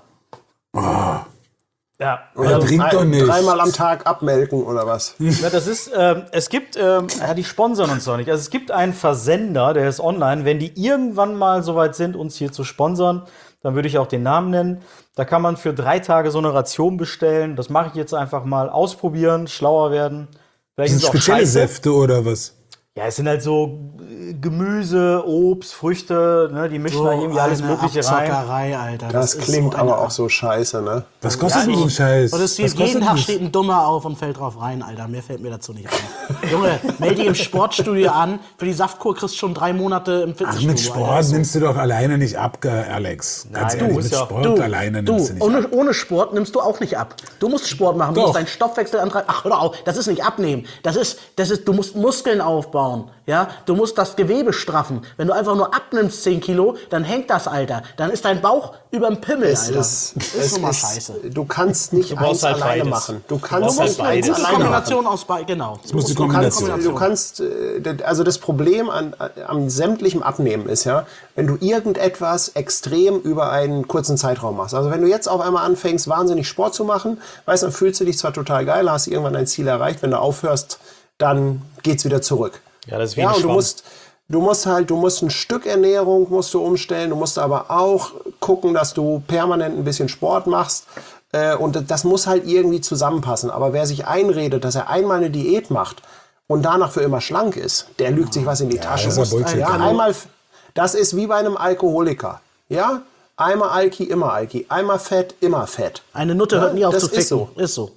Ja, Oder bringt drei, doch nichts. dreimal am Tag abmelken oder was? Ja, das ist, ähm, es gibt, ähm, ja, die sponsern uns doch nicht. Also es gibt einen Versender, der ist online. Wenn die irgendwann mal soweit sind, uns hier zu sponsern, dann würde ich auch den Namen nennen. Da kann man für drei Tage so eine Ration bestellen. Das mache ich jetzt einfach mal. Ausprobieren, schlauer werden. Vielleicht Sind ist es auch spezielle scheiße. Säfte oder was? Ja, es sind halt so äh, Gemüse, Obst, Früchte, ne, die mischen da irgendwie alles Mögliche rein. Abzockerei, Alter. Das, ist klingt so eine aber auch so scheiße, ne? Was kostet Ja, denn so ein ich- Scheiß? Und es Was steht, jeden kostet Tag das? steht ein Dummer auf und fällt drauf rein, Alter. Mehr fällt mir dazu nicht ein. Junge, melde dich im Sportstudio an. Für die Saftkur kriegst du schon drei Monate im Ach, Fitnessstudio. mit Sport Alter. nimmst du doch alleine nicht ab, äh, Alex. Ganz Nein, ehrlich, du mit musst ja- Sport Du, alleine du nimmst du nicht ohne, ab. ohne Sport nimmst du auch nicht ab. Du musst Sport machen, du Doch. musst deinen Stoffwechsel antreiben. Ach, hör auf, das ist nicht abnehmen. Das ist, das ist, du musst Muskeln aufbauen. Ja, du musst das Gewebe straffen. Wenn du einfach nur abnimmst zehn Kilo, dann hängt das, Alter. Dann ist dein Bauch überm Pimmel, Es Alter. ist, ist es nun mal ist, scheiße. Du kannst nicht brauchst eins halt alleine beides. machen. Du brauchst kannst halt nicht beides. eins Gute alleine machen. Kombination aus beiden, genau. Das muss die Du kannst, Kombination. du kannst, äh, d- also das Problem an, am sämtlichem Abnehmen ist ja, wenn du irgendetwas extrem über einen kurzen Zeitraum machst. Also wenn du jetzt auf einmal anfängst, wahnsinnig Sport zu machen, weißt du, dann fühlst du dich zwar total geil, hast irgendwann dein Ziel erreicht. Wenn du aufhörst, dann geht's wieder zurück. Ja, das ist wie Ja, ein und du Schwamm. musst, du musst halt, du musst ein Stück Ernährung musst du umstellen. Du musst aber auch gucken, dass du permanent ein bisschen Sport machst. Äh, und das muss halt irgendwie zusammenpassen. Aber wer sich einredet, dass er einmal eine Diät macht und danach für immer schlank ist, der lügt sich was in die Tasche. das ist ja Bullshit. Ja, einmal, das ist wie bei einem Alkoholiker. Ja, einmal Alki, immer Alki. Einmal Fett, immer Fett. Eine Nutte hört nie auf das zu ficken. ist so. Ist so.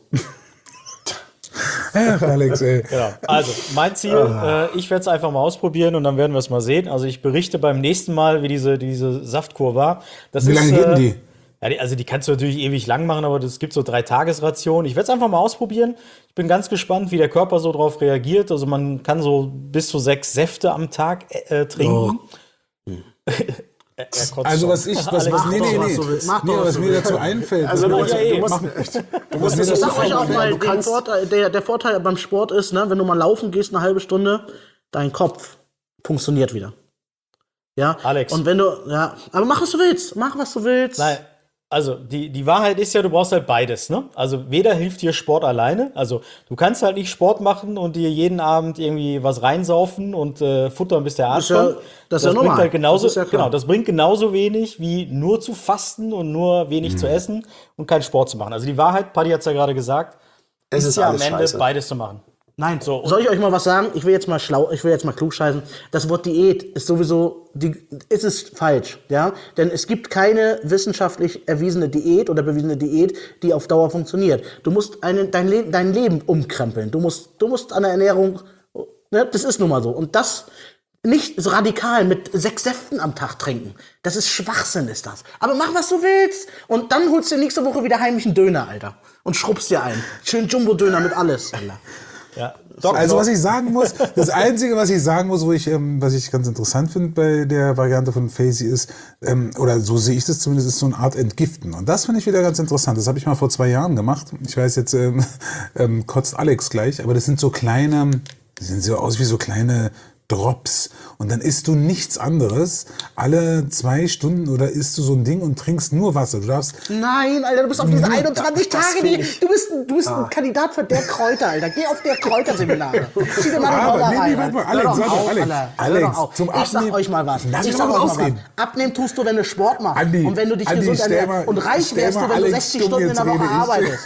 Ach, Alex, ey. Genau. Also, mein Ziel, äh, ich werde es einfach mal ausprobieren und dann werden wir es mal sehen. Also, ich berichte beim nächsten Mal, wie diese, diese Saftkur war. Das Wie ist, lange geht denn äh, die? Ja, die, also die kannst du natürlich ewig lang machen, aber es gibt so drei Tagesrationen. Ich werde es einfach mal ausprobieren. Ich bin ganz gespannt, wie der Körper so drauf reagiert. Also man kann so bis zu sechs Säfte am Tag äh, trinken. Er- er kotzt Also schon. was ich, was, Alex, was, nee, doch, nee, was nee, du willst. Mach nee doch, was was du mir willst. dazu einfällt. Also das du, muss musst, ich- du, musst, mach- du was musst mir das das Ich sag euch auch mal, du den kannst, Vorteil, der, der Vorteil beim Sport ist, ne, wenn du mal laufen gehst eine halbe Stunde, dein Kopf funktioniert wieder. Ja, Alex. Und wenn du, ja, aber mach was du willst, mach was du willst. Nein, Also, die, die Wahrheit ist ja, du brauchst halt beides, ne? Also, weder hilft dir Sport alleine. Also, du kannst halt nicht Sport machen und dir jeden Abend irgendwie was reinsaufen und äh, futtern, bis der Arsch Das ist ja- kommt. das ist ja bringt normal. halt genauso, Das ist ja klar. genau, das bringt genauso wenig wie nur zu fasten und nur wenig zu essen und keinen Sport zu machen. Also, die Wahrheit, Paddy hat's ja gerade gesagt, Es ist, ist ja am alles Ende scheiße. beides zu machen. Nein, So, und- soll ich euch mal was sagen? Ich will jetzt mal schlau, ich will jetzt mal klugscheißen. Das Wort Diät ist sowieso, die, ist es falsch, ja? Denn es gibt keine wissenschaftlich erwiesene Diät oder bewiesene Diät, die auf Dauer funktioniert. Du musst eine, dein, Le dein Leben umkrempeln. Du musst, du musst an der Ernährung, ne? Das ist nun mal so. Und das nicht so radikal mit sechs Säften am Tag trinken. Das ist Schwachsinn, ist das. Aber mach, was du willst. Und dann holst du nächste Woche wieder heimlich einen Döner, Alter. Und schrubbst dir ein. Schön Jumbo-Döner mit alles, Alter. Ja. Doc, Also Doc. was ich sagen muss, das Einzige, was ich sagen muss, wo ich, ähm, was ich ganz interessant finde bei der Variante von Fazy ist, ähm, oder so sehe ich das zumindest, ist so eine Art Entgiften. Und das finde ich wieder ganz interessant. Das habe ich mal vor zwei Jahren gemacht. Ich weiß jetzt, ähm, ähm, kotzt Alex gleich, aber das sind so kleine, die sehen so aus wie so kleine Drops. Und dann isst du nichts anderes alle zwei Stunden oder isst du so ein Ding und trinkst nur Wasser. Du darfst Nein, Alter, du bist auf diese einundzwanzig das Tage, find die, ich- du bist, du bist ein Kandidat für der Kräuter, Alter. Geh auf der Kräuterseminare. Zieh dir mal den Aber, Roller nee, nee, rein. warte mal, Hör Alex, doch sag doch, auf, Alex. Alter. Hör Alex, doch auf. zum Ich sag Abnehmen- euch mal was. Lass ich mich sag mal euch was mal was. ausreden. Abnehmen tust du, wenn du Sport machst. Andi, und wenn du dich Andi, gesund stell ernährst. mal- Und reich stell wärst du, mal wenn du Alex sechzig dumm, Stunden in der jetzt Woche rede ich. arbeitest.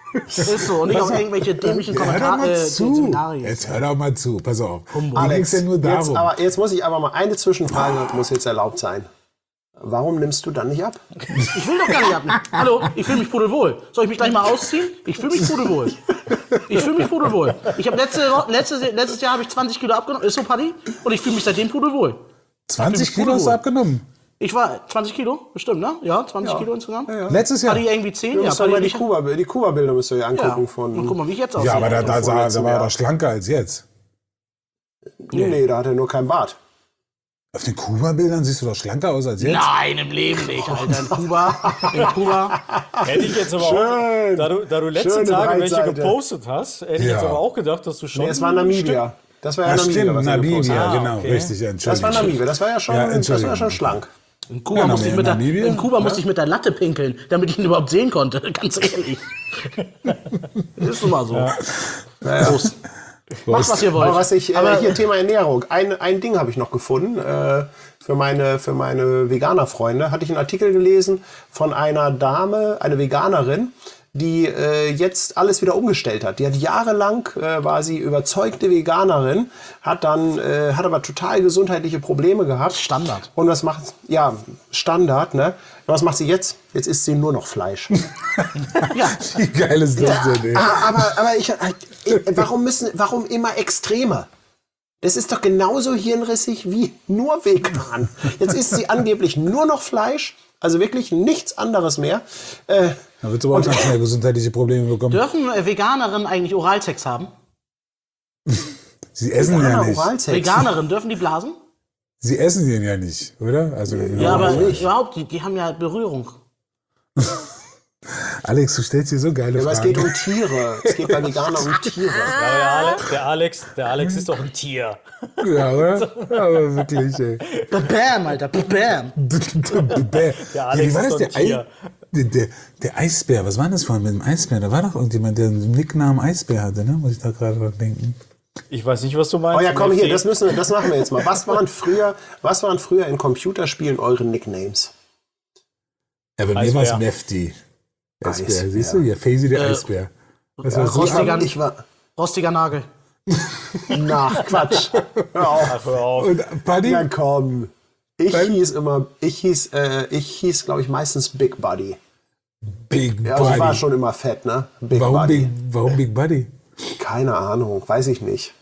Ist so. Und nicht auf irgendwelche dämlichen hör doch Kommentare, mal äh, zu. Seminare jetzt. Jetzt hör doch mal zu. Pass auf. Mir Alex, ging's ja nur jetzt, darum. aber jetzt muss ich aber mal eine Zwischenfrage, muss jetzt erlaubt sein. Warum nimmst du dann nicht ab? Ich will doch gar nicht abnehmen. Hallo, ich fühle mich pudelwohl. Soll ich mich gleich mal ausziehen? Ich fühle mich pudelwohl. Ich fühle mich pudelwohl. Ich habe letzte, letztes, letztes Jahr habe ich zwanzig Kilo abgenommen. Ist so, Paddy? Und ich fühle mich seitdem pudelwohl. zwanzig Kilo hast du abgenommen. Ich war zwanzig Kilo, bestimmt, ne? Ja, zwanzig Kilo insgesamt. Letztes Jahr. Paddy irgendwie zehn. Du Ja, musst doch mal Paddy die Kuba, die Kuba-Bilder müsst ihr ja angucken ja. von. Und guck mal, wie ich jetzt aussehe. Ja, aber da, da, Von sah, da letztem war er Jahr. doch schlanker als jetzt. Nee, nee, da hat er nur kein Bart. Auf den Kuba-Bildern siehst du doch schlanker aus als jetzt. Nein, im Leben nicht, Alter. In Kuba, in Kuba. Hätte ich jetzt aber Schön. auch, da du, da du letzte Schöne Tage welche Breitseite. gepostet hast, hätte ich Ja. jetzt aber auch gedacht, dass du schon. Nee, es war Namibia. Das war ja Ja, Namibia, stimmt, was er gepostet Namibia, hat. genau, okay. richtig, ja, Das war Entschuldigung. Namibia, das war ja schon, Ja, das war ja Entschuldigung. schon schlank. In Kuba, Ja, musste, ich mit der, Namibia, in Kuba ja. musste ich mit der Latte pinkeln, damit ich ihn überhaupt sehen konnte. Ganz ehrlich. Ist nun mal so. Prost. Macht, was ihr wollt. Aber was ich, Aber- äh, hier Thema Ernährung. Ein, ein Ding habe ich noch gefunden. Äh, für meine, für meine Veganer-Freunde hatte ich einen Artikel gelesen von einer Dame, eine Veganerin, die äh, jetzt alles wieder umgestellt hat. Die hat jahrelang, äh, war sie überzeugte Veganerin, hat dann, äh, hat aber total gesundheitliche Probleme gehabt. Standard. Und was macht, ja, Standard, ne? Und was macht sie jetzt? Jetzt isst sie nur noch Fleisch. Ja, Wie geil ist das denn, ey? Ah, aber, aber ich, ich, warum müssen, warum immer Extreme? Das ist doch genauso hirnrissig wie nur vegan. Jetzt isst sie angeblich nur noch Fleisch, also wirklich nichts anderes mehr. Äh, Da wird aber auch ganz schnell gesundheitliche Probleme bekommen. dürfen äh, Veganerinnen eigentlich Oralsex haben? Sie essen ja Veganer, nicht. Oralsex. Veganerinnen, dürfen die blasen? Sie essen den ja nicht, oder? Also, Ja, aber nicht. überhaupt, die, die haben ja Berührung. Alex, du stellst hier so geile Aber es Fragen. geht um Tiere. Es geht bei Veganern um Tiere. Ja, der, Ale der, Alex, der Alex ist doch ein Tier. Ja, oder? Aber wirklich, ey. Bam, Alter, bam. Der Der Alex wie war ist das? doch ein Der, Ei, Tier. der, der, der Eisbär, was war denn das vorhin mit dem Eisbär? Da war doch irgendjemand, der einen Nicknamen Eisbär hatte, ne? Muss ich da gerade dran denken. Ich weiß nicht, was du meinst. Oh ja, komm N F T. hier, das müssen wir, das machen wir jetzt mal. Was waren früher, was waren früher in Computerspielen eure Nicknames? Ja, bei mir Eisbär. war es Mefti. Eisbär, Eisbär. siehst du? Ja, Faisy der Äh, Eisbär. Was ja, war so? rostiger- Ich war, Rostiger Nagel. na, Quatsch. Hör auf. Ach, hör auf. Und Buddy? Ja, komm. Ich Weil- hieß immer, ich hieß, äh, ich hieß, glaube ich, meistens Big Buddy. Big Ja, also ich war Buddy. schon immer fett, ne? Big Warum Buddy. Big, warum Big Buddy? Keine Ahnung, weiß ich nicht.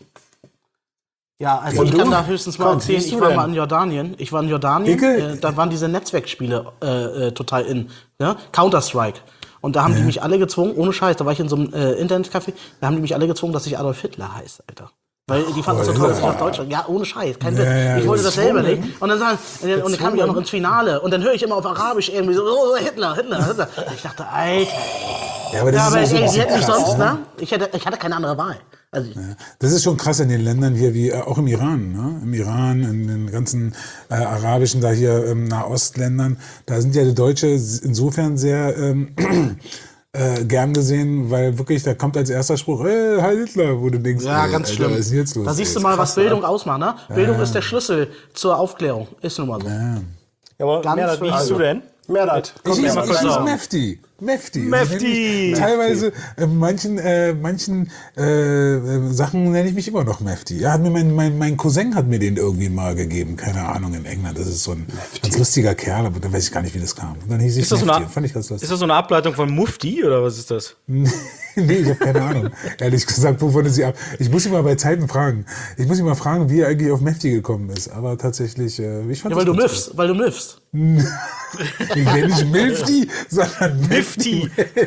Ja, also Und ich du? kann da höchstens mal Komm, erzählen, siehst ich du war denn? mal in Jordanien. Ich war in Jordanien, Icke? äh, da waren diese Netzwerkspiele äh, äh, total in. Ja? Counter-Strike. Und da haben die mich alle gezwungen, ohne Scheiß, da war ich in so einem äh, Internetcafé, da haben die mich alle gezwungen, dass ich Adolf Hitler heiße, Alter. Weil die fanden das so toll, dass ich nach Deutschland. Ja, ohne Scheiß. Kein Witz. Ja, ja, ich wollte das selber gezwungen. nicht. Und dann, sagen, und dann kam ich auch noch ins Finale. Und dann höre ich immer auf Arabisch irgendwie so, oh, Hitler, Hitler, Hitler. Ich dachte, Alter. Ja, aber das Ja, aber ist auch so ey, ein sie bisschen hätten mich krass, sonst, ne? ne? Ich, hätte, ich hatte keine andere Wahl. Also, Das ist schon krass in den Ländern hier, wie äh, auch im Iran, ne? Im Iran, in den ganzen äh, arabischen, da hier ähm, Nahostländern, da sind ja die Deutsche insofern sehr ähm, äh, gern gesehen, weil wirklich, da kommt als erster Spruch, hey, Heil Hitler, wo du denkst, ja, ey, ganz Alter, schlimm. was ist denn jetzt los? Da siehst du ey? mal, was Bildung ausmacht, ne? Bildung ist der Schlüssel zur Aufklärung. Ist nun mal so. Ja. Ja, aber Ganz Merda, wie hieß also- du denn? Merdat. Ich hieß, mal ich kurz hieß auf. Mefti. Mefti. Mefti. Also teilweise äh, manchen, äh, manchen äh, äh, Sachen nenne ich mich immer noch Mefti. Ja, hat mir mein, mein, mein Cousin hat mir den irgendwie mal gegeben. Keine Ahnung, in England. Das ist so ein ganz lustiger Kerl, aber da weiß ich gar nicht, wie das kam. Und dann hieß ich Ist das, so Mefti. eine, Fand ich ganz lustig. ist das so eine Ableitung von Mufti oder was ist das? Nee, ich habe keine Ahnung. Ehrlich gesagt, wovon ist sie ab? Ich muss ihn mal bei Zeiten fragen. Ich muss ihn mal fragen, wie er eigentlich auf Mefti gekommen ist. Aber tatsächlich, äh, ich fand Ja, weil das du ganz miffst, weil du miffst. Ich nenne nicht Milfti, sondern Mifti.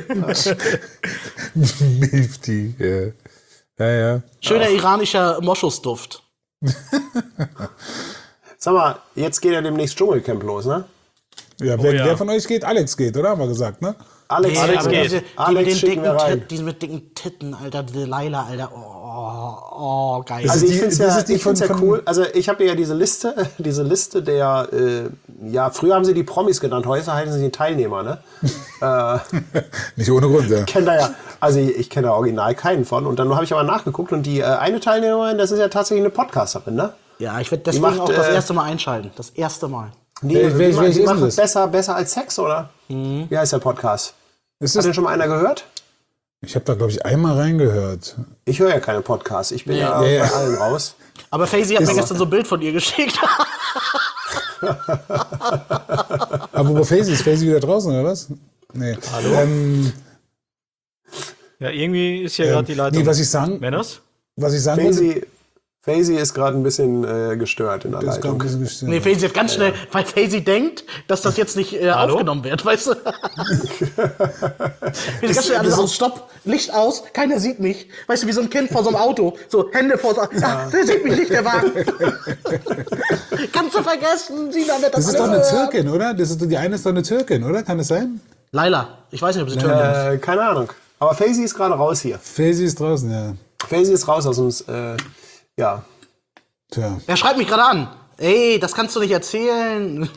Milfti, ja. Ja, ja. Schöner iranischer Moschusduft. Sag mal, jetzt geht ja demnächst Dschungelcamp los, ne? Ja, wer, ja. wer von euch geht? Alex geht, oder? Haben wir gesagt, ne? Alex, Alex aber geht. Diese, die, Alex mit den schicken wir dicken rein. Tit- die mit dicken Titten, Alter, diese Laila, Alter. Oh, oh, geil. Das Also ist ich die- finde es das ja, ist die ich find's ja von- cool. Also ich habe ja diese Liste, diese Liste der, äh, ja, früher haben sie die Promis genannt, heute heißen sie die Teilnehmer, ne? Nicht ohne Grund, ja. Kennt da ja, also ich, ich kenne da original keinen von. Und dann habe ich aber nachgeguckt und die äh, eine Teilnehmerin, das ist ja tatsächlich eine Podcasterin, ne? ja, ich werde deswegen macht, auch das äh, erste Mal einschalten. Das erste Mal. Die, Wel- die, welch- ma- welche die ist machen denn das? besser, besser als Sex, oder? Mhm. Wie heißt der Podcast? Ist Hat das, den schon mal einer gehört? ich habe da, glaube ich, einmal reingehört. Ich höre ja keine Podcasts. Ich bin ja, Ja, ja. bei allen raus. Aber Faisy hat mir gestern so ein Bild von ihr geschickt. Aber wo Faisy ist? Faisy wieder draußen, oder was? Nee. Hallo? Ähm, Ja, irgendwie ist hier gerade die Leitung. nee, was ich sagen, Männers? was ich sagen wollte, Faisy, Faisy ist gerade ein bisschen äh, gestört in der ist gerade ein Leitung. bisschen gestört. Nee, Faisy hat ganz schnell, weil Faisy denkt, dass das jetzt nicht äh, Hallo? aufgenommen wird, weißt du? Faisy ganz schnell alles aus, Stopp, Licht aus, keiner sieht mich. Weißt du, wie so ein Kind vor so einem Auto, so Hände vor so, ja, der sieht mich nicht, der Wagen. Kannst du vergessen, Sina wird das Das ist doch alles eine hören. Türkin, oder? Das ist, die eine ist doch eine Türkin, oder? Kann das sein? Laila, ich weiß nicht, ob sie Türkin ist. Äh, keine Ahnung. Aber Faisy ist gerade raus hier. Faisy ist draußen, ja. Faisy ist raus aus dem, äh, ja. Tja. Er schreibt mich gerade an. Ey, das kannst du nicht erzählen.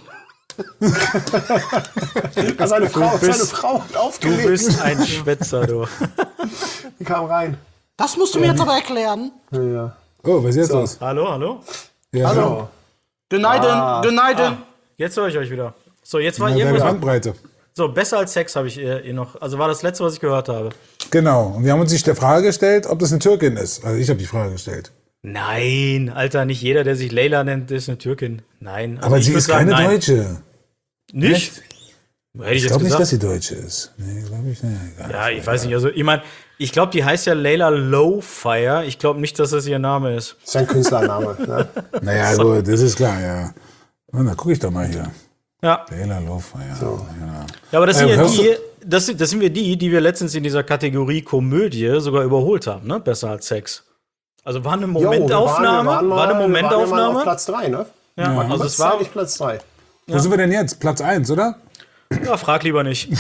Also seine Frau, bist- seine Frau hat Du aufgelegt. bist ein Schwätzer, du. Die kam rein. Das musst du mir jetzt aber erklären. Ja. Oh, was ist jetzt los? Hallo, hallo? Ja, Hallo. Geneiden, Geneiden. Jetzt höre ich euch wieder. So, jetzt war Ja, deine irgendwas. Bandbreite. So, besser als Sex habe ich ihr, ihr noch. Also war das letzte, was ich gehört habe. Genau. Und wir haben uns sich der Frage gestellt, ob das eine Türkin ist. Also ich habe die Frage gestellt. Nein, Alter, nicht jeder, der sich Leila nennt, ist eine Türkin. Nein. Also Aber ich sie würd ist sagen, keine nein. Deutsche. Nicht? Hätte ich Ich jetzt glaube nicht, gesagt. dass sie Deutsche ist. Nee, glaube ich nicht. Egal. Ja, ich weiß nicht. Also, ich meine, ich glaube, die heißt ja Leila Lowfire. Ich glaube nicht, dass das ihr Name ist. Das ist ein Künstlername. Ne? Naja, gut, das ist klar, ja. Na, da gucke ich doch mal hier. Ja. Leila Lofa, ja. Genau. Ja, aber das sind Äh, ja hörst die, das sind, das sind wir die, die wir letztens in dieser Kategorie Komödie sogar überholt haben, ne? Besser als Sex. Also war eine Jo, wir waren- wir Momentaufnahme, waren mal- war eine Wir waren ja mal Momentaufname. auf Platz drei, ne? Ja, also es war, nicht Platz drei. Wo sind wir denn jetzt? Platz eins, oder? ja, frag lieber nicht.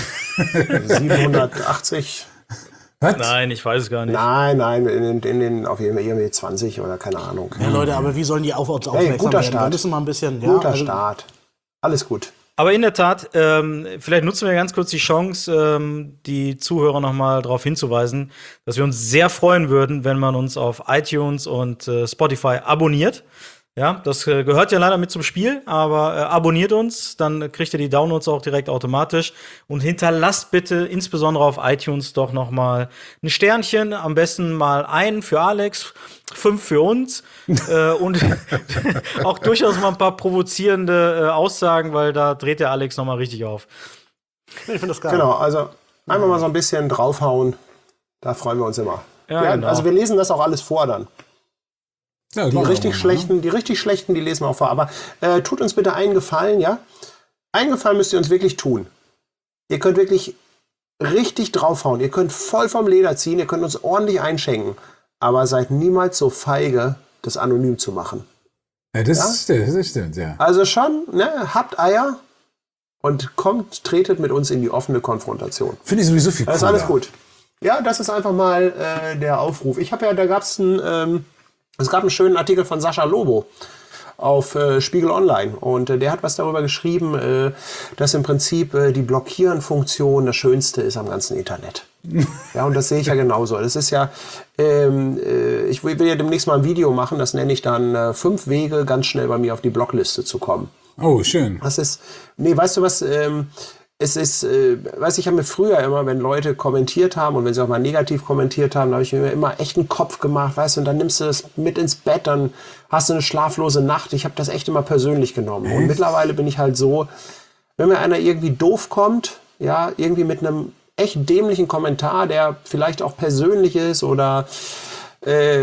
siebenhundertachtzig. Was? Nein, ich weiß es gar nicht. Nein, nein, in, den- in den auf jeden Fall irgendwie zwanzig oder keine Ahnung. Ja, Leute, aber wie sollen die auf uns aufmerksam guter werden? Start. Wir müssen mal ein bisschen. Ja, Guter also, Start. Alles gut. Aber in der Tat, ähm, vielleicht nutzen wir ganz kurz die Chance, ähm, die Zuhörer noch mal darauf hinzuweisen, dass wir uns sehr freuen würden, wenn man uns auf iTunes und äh, Spotify abonniert. Ja, das äh, gehört ja leider mit zum Spiel, aber äh, abonniert uns, dann kriegt ihr die Downloads auch direkt automatisch und hinterlasst bitte insbesondere auf iTunes doch noch mal ein Sternchen, am besten mal ein für Alex, fünf für uns äh, und auch durchaus mal ein paar provozierende äh, Aussagen, weil da dreht der Alex noch mal richtig auf. ich finde das geil. Genau, also einfach mal so ein bisschen draufhauen. Da freuen wir uns immer. Ja, Ja, genau. Also wir lesen das auch alles vor dann. Ja, Die machen wir richtig mal, schlechten, die richtig schlechten, die lesen wir auch vor. Aber äh, tut uns bitte einen Gefallen, ja? Einen Gefallen müsst ihr uns wirklich tun. Ihr könnt wirklich richtig draufhauen. Ihr könnt voll vom Leder ziehen. Ihr könnt uns ordentlich einschenken. Aber seid niemals so feige, das anonym zu machen. Ja, das, Stimmt, das stimmt, ja. Also schon, ne? Habt Eier und kommt, tretet mit uns in die offene Konfrontation. Finde ich sowieso viel cooler. Das ist alles gut. Ja, das ist einfach mal äh, der Aufruf. Ich habe ja, da gab es einen, ähm, es gab einen schönen Artikel von Sascha Lobo auf äh, Spiegel Online und äh, der hat was darüber geschrieben, äh, dass im Prinzip äh, die Blockieren-Funktion das Schönste ist am ganzen Internet. Ja, und das sehe ich ja genauso. Das ist ja, ähm, äh, ich will, will ja demnächst mal ein Video machen, das nenne ich dann äh, fünf Wege, ganz schnell bei mir auf die Blockliste zu kommen. Oh, schön. Das ist, nee, weißt du was, ähm, es ist, äh, weiß ich, habe mir früher immer, wenn Leute kommentiert haben und wenn sie auch mal negativ kommentiert haben, habe ich mir immer echt einen Kopf gemacht, weißt du, und dann nimmst du das mit ins Bett, dann hast du eine schlaflose Nacht. Ich habe das echt immer persönlich genommen. Echt? Und mittlerweile bin ich halt so, wenn mir einer irgendwie doof kommt, ja, irgendwie mit einem echt dämlichen Kommentar, der vielleicht auch persönlich ist oder äh,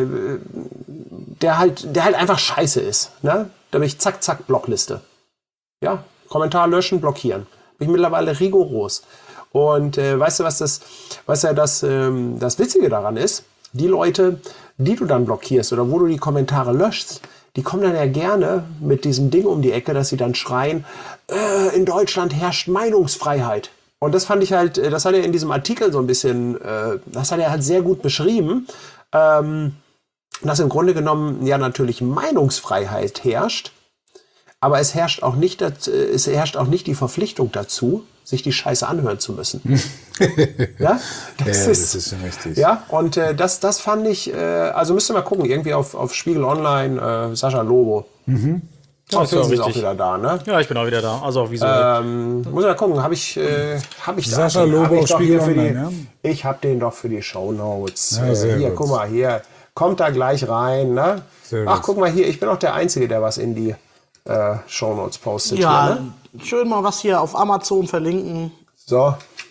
der halt, der halt einfach scheiße ist, ne? Da bin ich zack, zack, Blockliste. Ja, Kommentar löschen, blockieren. Bin ich mittlerweile rigoros. Und äh, weißt du, was das, weißt du, das, ähm, das Witzige daran ist? Die Leute, die du dann blockierst oder wo du die Kommentare löschst, die kommen dann ja gerne mit diesem Ding um die Ecke, dass sie dann schreien, äh, in Deutschland herrscht Meinungsfreiheit. Und das fand ich halt, das hat er in diesem Artikel so ein bisschen, äh, das hat er halt sehr gut beschrieben, ähm, dass im Grunde genommen ja natürlich Meinungsfreiheit herrscht. Aber es herrscht auch nicht, es herrscht auch nicht die Verpflichtung dazu, sich die Scheiße anhören zu müssen. Ja, das, ja, ist, das ist schon richtig. Ja, und äh, das, das fand ich, äh, also müsst ihr mal gucken, irgendwie auf, auf Spiegel Online, äh, Sascha Lobo. Mhm. Ja, ist auch wieder da, ne? Ja, ich bin auch wieder da. Also auch visuell. Ähm, muss ich mal gucken, habe ich, äh, hab ich Sascha den, Lobo hab ich auf doch Spiegel hier für die, Online, ja? Ich habe den doch für die Shownotes. Ja, sehr äh, hier, gut. guck mal, hier, kommt da gleich rein, ne? Sehr Ach, gut. guck mal hier, ich bin auch der Einzige, der was in die äh, Shownotes postet. Ja, Hier, ne? schön mal was hier auf Amazon verlinken. So,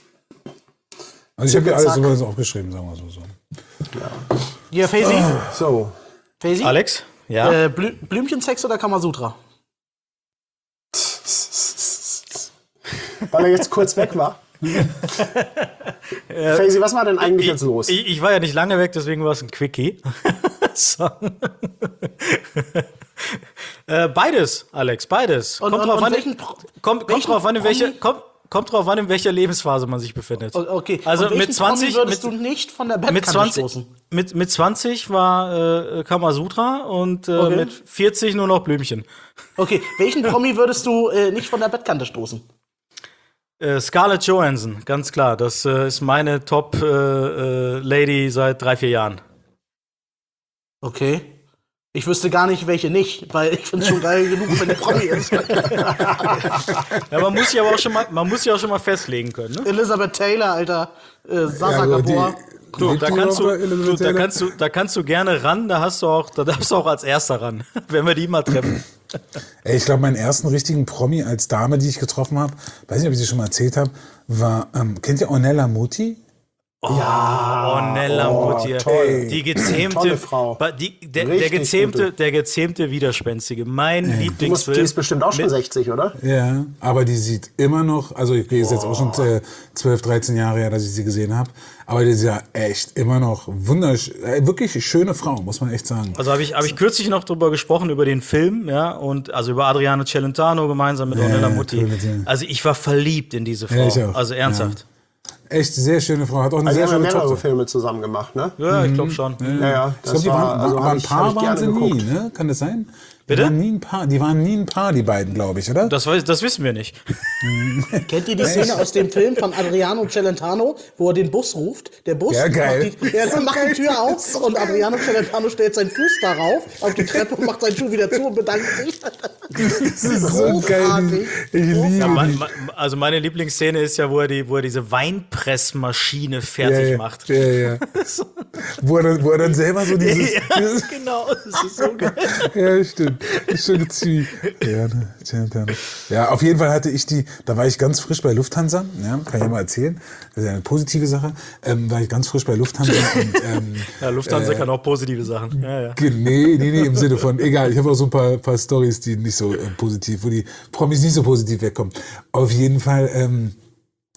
Also ich habe ja Zack. alles sowieso aufgeschrieben, sagen wir so. so. Hier, Faisy. so. Faisy? Alex? Ja? Äh, Blü Blümchensex oder Kamasutra? Weil er jetzt kurz weg war. Faisy, was war denn eigentlich ich, jetzt los? Ich, ich war ja nicht lange weg, deswegen war es ein Quickie. So. äh, beides, Alex, beides. Und- kommt und- drauf und an, welchen- kommt, kommt welchen drauf an, in welche, Promi- kommt, kommt drauf an, in welcher Lebensphase man sich befindet. O- Okay, Also und welchen mit zwanzig, Promi würdest mit, du nicht von der mit Bettkante zwanzig, stoßen? mit, mit zwanzig war äh, Kamasutra und äh, Okay. mit vierzig nur noch Blümchen. Okay, welchen Promi würdest du äh, nicht von der Bettkante stoßen? Äh, Scarlett Johansson, ganz klar. Das äh, ist meine Top-Lady seit drei, vier Jahren. Okay. Ich wüsste gar nicht, welche nicht, weil ich finde es schon geil genug, wenn die Promi ist. Ja, man muss sich aber auch schon mal, man muss sich auch schon mal festlegen können. Ne? Elizabeth Taylor, Alter. Äh, Sasa Ja, die- Gabor. Du, Lebt da die kannst noch, du, Elizabeth du, da Taylor? kannst du, da kannst du gerne ran. Da hast du auch, da darfst du auch als Erster ran, wenn wir die mal treffen. Ey, ich glaube, meinen ersten richtigen Promi als Dame, die ich getroffen habe, weiß nicht, ob ich sie schon mal erzählt habe, war, ähm, kennt ihr Ornella Muti? Ja, Ornella Muti, toll. die gezähmte, Tolle Frau. ba- die, der, der Richtig gezähmte, gute. der gezähmte Widerspenstige. Mein Die, muss, Lieblingsfilm. die ist bestimmt auch schon mit- sechzig, oder? Ja, aber die sieht immer noch, also ich ist jetzt auch schon äh, zwölf, dreizehn Jahre her, dass ich sie gesehen habe, aber die ist ja echt immer noch wunderschön, äh, wirklich schöne Frau, muss man echt sagen. Also habe ich, hab ich kürzlich noch drüber gesprochen, über den Film, ja, und also über Adriano Celentano gemeinsam mit Ja, Ornella ja, Muti. cool mit ihr. Also ich war verliebt in diese Frau. Ja, ich auch. Also ernsthaft. Echt sehr schöne Frau, hat auch eine Also die sehr haben ja schöne mehrere Tochter. Filme zusammen gemacht, ne? Ja, ich glaube schon. Ja, ja. Ich Das glaube, die war, waren, also aber hab ein ich, hab Paar ich waren gerne sie nie, geguckt. ne? Kann das sein? Bitte? Die waren nie ein Paar, die waren nie ein Paar, die beiden, glaube ich, oder? Das, weiß, das wissen wir nicht. Kennt ihr die Szene aus dem Film von Adriano Celentano, wo er den Bus ruft? Der Bus Ja, geil. macht, die, er macht die Tür auf und Adriano Celentano stellt seinen Fuß darauf auf die Treppe und macht seinen Schuh wieder zu und bedankt sich. Das ist so geil. Großartig. Ich liebe Ja, die. mein, mein, also meine Lieblingsszene ist ja, wo er, die, wo er diese Weinpressmaschine fertig ja, ja, macht. Ja, ja. wo, er dann, wo er dann selber so dieses... Ja, dieses genau, das ist so geil. ja, stimmt. Ist schon ziemlich. Ja, ne, tja, tja. Ja, auf jeden Fall hatte ich die, da war ich ganz frisch bei Lufthansa, ja, kann ich ja mal erzählen. Das ist ja eine positive Sache. Ähm, war ich ganz frisch bei Lufthansa und ähm, Ja, Lufthansa kann auch positive Sachen. Ja, ja. Ge- Nee, nee, nee, im Sinne von, egal, ich habe auch so ein paar, paar Storys, die nicht so äh, positiv, wo die Promis nicht so positiv wegkommen. Auf jeden Fall, ähm,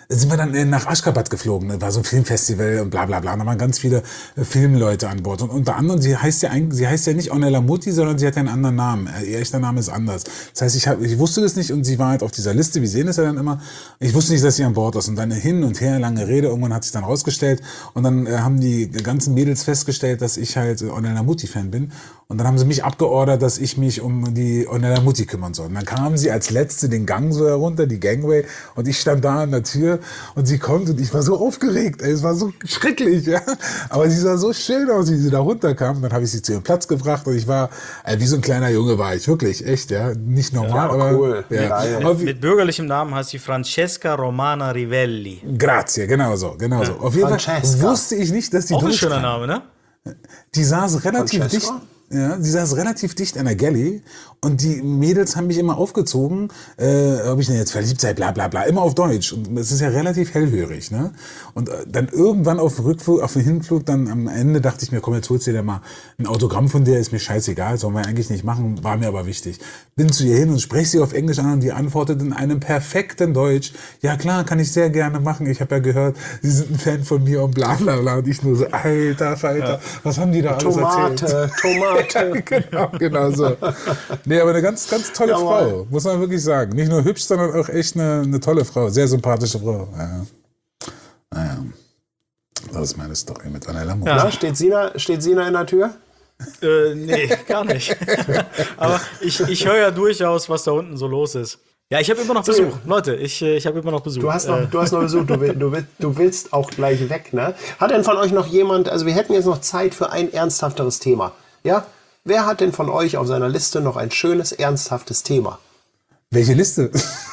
sind wir dann nach Aşgabat geflogen. Das war so ein Filmfestival und bla bla bla. Da waren ganz viele äh, Filmleute an Bord. Und unter anderem, sie heißt ja eigentlich, sie heißt ja nicht Ornella Muti, sondern sie hat ja einen anderen Namen. Ihr echter Name ist anders. Das heißt, ich, hab, ich wusste das nicht und sie war halt auf dieser Liste. Wir sehen es ja dann immer. Ich wusste nicht, dass sie an Bord ist. Und dann hin und her, lange Rede. Irgendwann hat sich dann rausgestellt. Und dann äh, haben die ganzen Mädels festgestellt, dass ich halt Ornella Muti-Fan bin. Und dann haben sie mich abgeordert, dass ich mich um die Ornella Muti kümmern soll. Und dann kamen sie als Letzte den Gang so herunter, die Gangway. Und ich stand da an der Tür und sie kommt und ich war so aufgeregt. Ey, es war so schrecklich, ja. Aber sie sah so schön aus, wie sie da runterkam. Dann habe ich sie zu ihrem Platz gebracht und ich war, äh, wie so ein kleiner Junge war ich. Wirklich, echt, ja. Nicht normal, Ja, aber cool. Ja. Geil. Aber wie, Mit bürgerlichem Namen heißt sie Francesca Romana Rivelli. grazie, genau so, genau so. Auf jeden Fall Francesca. wusste ich nicht, dass die Auch ein Deutsch schöner kann. Name, ne? Die saß relativ dicht. Francesca? Ja, die saß relativ dicht an der Galley und die Mädels haben mich immer aufgezogen, äh, ob ich denn jetzt verliebt sei, bla bla bla, immer auf Deutsch. Und es ist ja relativ hellhörig, ne? Und äh, dann irgendwann auf dem Rückflug, auf dem Hinflug, dann am Ende dachte ich mir, komm, jetzt holst du dir mal ein Autogramm von der, ist mir scheißegal, sollen wir eigentlich nicht machen, war mir aber wichtig. Bin zu ihr hin und spreche sie auf Englisch an und die antwortet in einem perfekten Deutsch, ja klar, kann ich sehr gerne machen, ich habe ja gehört, sie sind ein Fan von mir und bla bla bla. Und ich nur so, alter Falter, ja. Was haben die da alles Tomate, erzählt? Tomate. genau, genau so. Nee, aber eine ganz, ganz tolle Jawohl. Frau, muss man wirklich sagen. Nicht nur hübsch, sondern auch echt eine, eine tolle Frau. Sehr sympathische Frau. Ja. Naja. Das ist meine Story mit Ornella Muti. Na, steht Sina, steht Sina in der Tür? Äh, nee, gar nicht. Aber ich, ich höre ja durchaus, was da unten so los ist. Ja, ich habe immer noch Besuch. Leute, ich, äh, ich habe immer noch Besuch. Du hast noch, Äh, du hast noch Besuch, du, will, du, will, du willst auch gleich weg, ne? Hat denn von euch noch jemand, also wir hätten jetzt noch Zeit für ein ernsthafteres Thema, ja? Wer hat denn von euch auf seiner Liste noch ein schönes, ernsthaftes Thema? Welche Liste?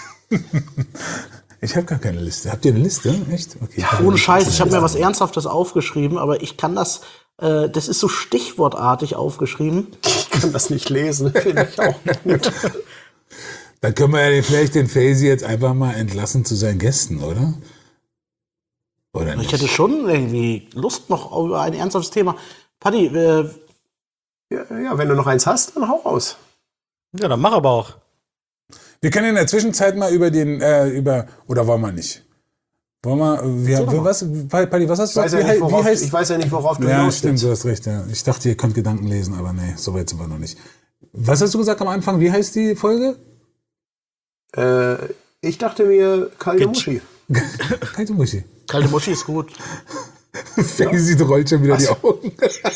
Ich habe gar keine Liste. Habt ihr eine Liste? Echt? Okay. ich hab Ohne eine Scheiß, Liste. ich habe mir was Ernsthaftes aufgeschrieben, aber ich kann das, äh, das ist so stichwortartig aufgeschrieben. Ich kann das nicht lesen, finde ich auch gut. Dann können wir ja vielleicht den Faisy jetzt einfach mal entlassen zu seinen Gästen, oder? Oder nicht? Ich hätte schon irgendwie Lust noch über ein ernsthaftes Thema. Paddy, äh, Ja, ja, wenn du noch eins hast, dann hau raus. ja, dann mach aber auch. Wir können in der Zwischenzeit mal über den, äh, über, oder wollen wir nicht? Wollen wir, wir, wir was, Paddy, was hast du Ich weiß, gesagt? ja nicht, Wie, worauf, wie heißt, ich weiß ja nicht, worauf du ja, hinaus stimmt, willst. du hast recht, ja. Ich dachte, ihr könnt Gedanken lesen, aber nee, so weit sind wir noch nicht. Was hast du gesagt am Anfang? Wie heißt die Folge? Äh, ich dachte mir, kalte Muschi. Kalte Muschi. kalte Muschi ist gut. Faisy rollt schon wieder die Augen.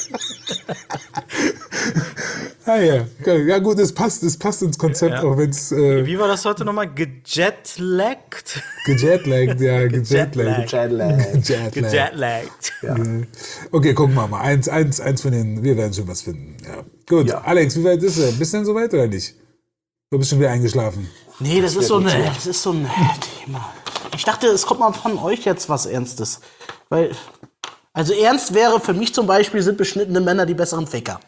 ah ja, ja gut, es passt, es passt ins Konzept, Ja. auch wenn es äh, Wie war das heute nochmal? Gejetlaggt? gejetlaggt, ja, gejetlaggt. Jetlag. Gejetlaggt. Gejetlaggt. Okay, gucken wir mal. Eins, eins, eins von den, wir werden schon was finden. Ja. Gut, Ja. Alex, wie weit ist er? Bist du denn so weit oder nicht? Du bist schon wieder eingeschlafen. Nee, das ist so ein, das ist so ein Thema. Ich dachte, es kommt mal von euch jetzt was Ernstes. Weil, also ernst wäre für mich zum Beispiel, sind beschnittene Männer die besseren Ficker.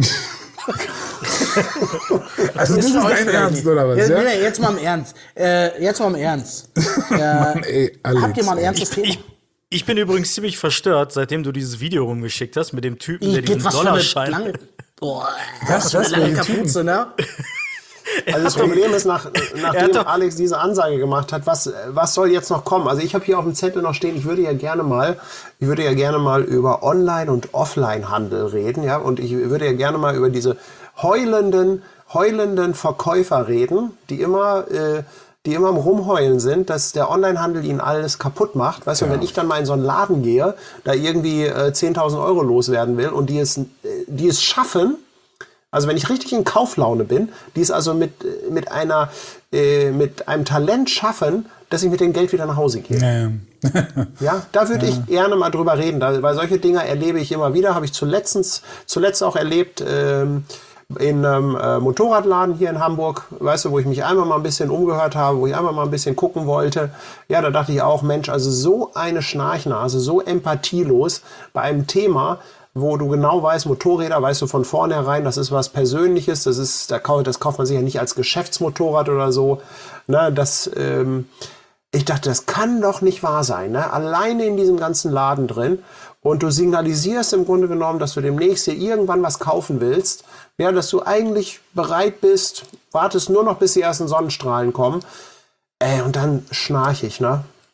Also das ist für euch dein vielleicht Ernst, nicht. oder was? Ja, Ja? nee, nee, jetzt mal im Ernst. Äh, jetzt mal im Ernst. Äh, Mann, ey, Alex, habt ihr mal ein ey. ernstes Thema? Ich, ich bin übrigens ziemlich verstört, seitdem du dieses Video rumgeschickt hast mit dem Typen, der Geht diesen was für eine Dollarschein. lange, boah, Was, was für eine was, lange welchen Typen? Kapuze, ne? Also das Problem ist, nach, nachdem doch- Alex diese Ansage gemacht hat, was, was soll jetzt noch kommen? Also ich habe hier auf dem Zettel noch stehen, ich würde ja gerne mal, ich würde ja gerne mal über Online- und Offline-Handel reden, ja, und ich würde ja gerne mal über diese heulenden, heulenden Verkäufer reden, die immer, äh, die immer am Rumheulen sind, dass der Onlinehandel ihnen alles kaputt macht. Weißt du, wenn ich dann mal in so einen Laden gehe, da irgendwie äh, zehntausend Euro loswerden will und die es, äh, die es schaffen, also wenn ich richtig in Kauflaune bin, die es also mit, mit, einer, äh, mit einem Talent schaffen, dass ich mit dem Geld wieder nach Hause gehe. Ja. Ja, da würde ich gerne mal drüber reden, da, weil solche Dinge erlebe ich immer wieder. Habe ich zuletzt, zuletzt auch erlebt ähm, in einem äh, Motorradladen hier in Hamburg, weißt du, wo ich mich einmal mal ein bisschen umgehört habe, wo ich einmal mal ein bisschen gucken wollte. Ja, da dachte ich auch, Mensch, also so eine Schnarchnase, so empathielos bei einem Thema, wo du genau weißt, Motorräder, weißt du von vornherein, das ist was Persönliches, das ist, da kauft, das kauft man sich ja nicht als Geschäftsmotorrad oder so. Ne, das, ähm, ich dachte, das kann doch nicht wahr sein. Ne? Alleine in diesem ganzen Laden drin. Und du signalisierst im Grunde genommen, dass du demnächst hier irgendwann was kaufen willst. Ja, dass du eigentlich bereit bist, wartest nur noch, bis die ersten Sonnenstrahlen kommen. Ey, und dann schnarch ich, ne?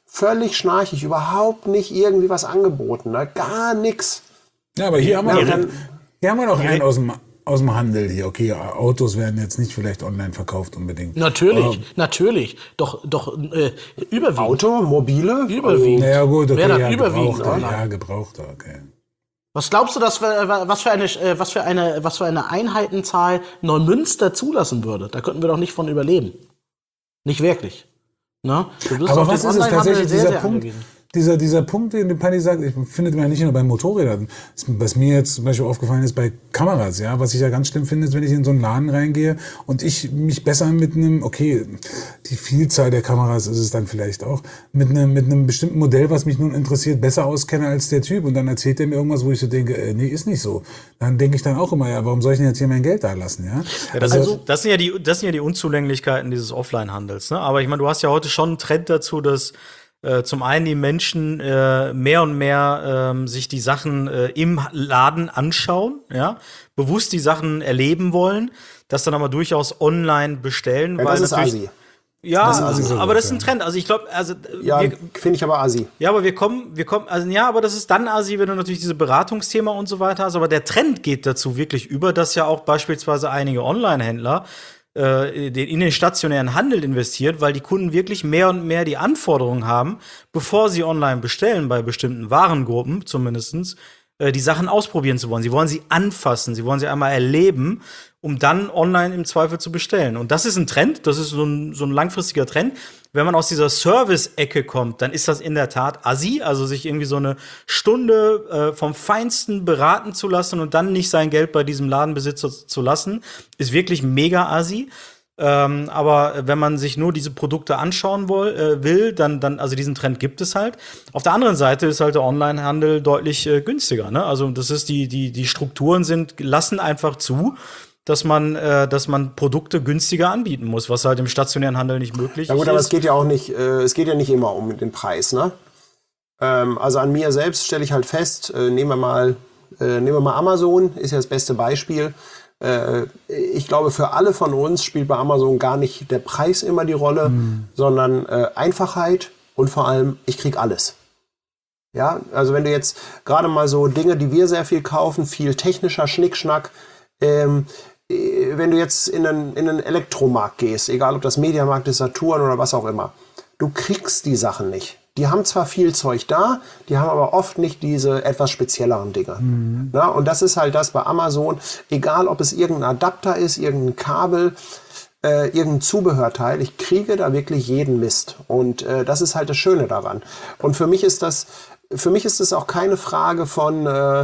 Völlig schnarchig, überhaupt nicht irgendwie was angeboten, ne? Gar nix. Ja, aber hier haben wir, Ja, noch, dann- hier haben wir noch einen aus dem, aus dem Handel hier. Okay, Autos werden jetzt nicht vielleicht online verkauft unbedingt. Natürlich, Aber, natürlich. Doch, doch, äh, überwiegend. Auto, mobile? Überwiegend. naja, gut, okay, Wer dann ja, überwiegend gebrauchter, online? ja, gebrauchter, okay. Was glaubst du, dass wir, was für eine, äh, was für eine, was für eine Einheitenzahl Neumünster zulassen würde? Da könnten wir doch nicht von überleben. Nicht wirklich. Ne? Du bist Aber auf was den ist es Onlinehandel tatsächlich, sehr, dieser sehr Punkt, angewiesen. dieser, dieser Punkt, den Paddy sagt, ich finde man ja nicht nur bei Motorrädern. Was mir jetzt zum Beispiel aufgefallen ist bei Kameras, ja, was ich ja ganz schlimm finde, ist, wenn ich in so einen Laden reingehe und ich mich besser mit einem, okay, die Vielzahl der Kameras ist es dann vielleicht auch, mit einem, mit einem bestimmten Modell, was mich nun interessiert, besser auskenne als der Typ und dann erzählt er mir irgendwas, wo ich so denke, äh, nee, ist nicht so. Dann denke ich dann auch immer, ja, warum soll ich denn jetzt hier mein Geld da lassen, ja? Ja, das, Also- ist, das, sind ja die, das sind ja die Unzulänglichkeiten dieses Offline-Handels. Ne? Aber ich meine, du hast ja heute schon einen Trend dazu, dass äh, zum einen die Menschen äh, mehr und mehr ähm, sich die Sachen äh, im Laden anschauen, ja, bewusst die Sachen erleben wollen, das dann aber durchaus online bestellen. Ja, weil das ist natürlich, assi. Ja, Das ist assi. aber das ist ein Trend. Also ich glaube, also Ja, wir, finde ich aber assi. ja, aber wir kommen, wir kommen, also ja, aber das ist dann assi, wenn du natürlich diese Beratungsthema und so weiter hast. Aber der Trend geht dazu wirklich über, dass ja auch beispielsweise einige Online-Händler äh, den, in den stationären Handel investiert, weil die Kunden wirklich mehr und mehr die Anforderungen haben, bevor sie online bestellen, bei bestimmten Warengruppen zumindestens, äh, die Sachen ausprobieren zu wollen. Sie wollen sie anfassen, sie wollen sie einmal erleben, um dann online im Zweifel zu bestellen. Und das ist ein Trend, das ist so ein, so ein langfristiger Trend. Wenn man aus dieser Service-Ecke kommt, dann ist das in der Tat assi, also sich irgendwie so eine Stunde äh, vom Feinsten beraten zu lassen und dann nicht sein Geld bei diesem Ladenbesitzer zu lassen, ist wirklich mega assi. Ähm, aber wenn man sich nur diese Produkte anschauen woll, äh, will, dann, dann, also diesen Trend gibt es halt. Auf der anderen Seite ist halt der Onlinehandel deutlich äh, günstiger, ne? Also das ist die, die, die Strukturen sind, lassen einfach zu, dass man, äh, dass man Produkte günstiger anbieten muss, was halt im stationären Handel nicht möglich Ja gut, ist. aber es geht ja auch nicht, äh, es geht ja nicht immer um den Preis, ne? Ähm, also an mir selbst stelle ich halt fest, äh, nehmen wir mal, äh, nehmen wir mal Amazon, ist ja das beste Beispiel. Äh, ich glaube, für alle von uns spielt bei Amazon gar nicht der Preis immer die Rolle, mhm. sondern äh, Einfachheit und vor allem, ich krieg alles. Ja, also wenn du jetzt gerade mal so Dinge, die wir sehr viel kaufen, viel technischer Schnickschnack, ähm, wenn du jetzt in einen, in einen Elektromarkt gehst, egal ob das Mediamarkt ist, Saturn oder was auch immer, du kriegst die Sachen nicht. Die haben zwar viel Zeug da, die haben aber oft nicht diese etwas spezielleren Dinge. Mhm. Na, und das ist halt das bei Amazon, egal ob es irgendein Adapter ist, irgendein Kabel, äh, irgendein Zubehörteil, ich kriege da wirklich jeden Mist. Und äh, das ist halt das Schöne daran. Und für mich ist das Für mich ist es auch keine Frage von äh,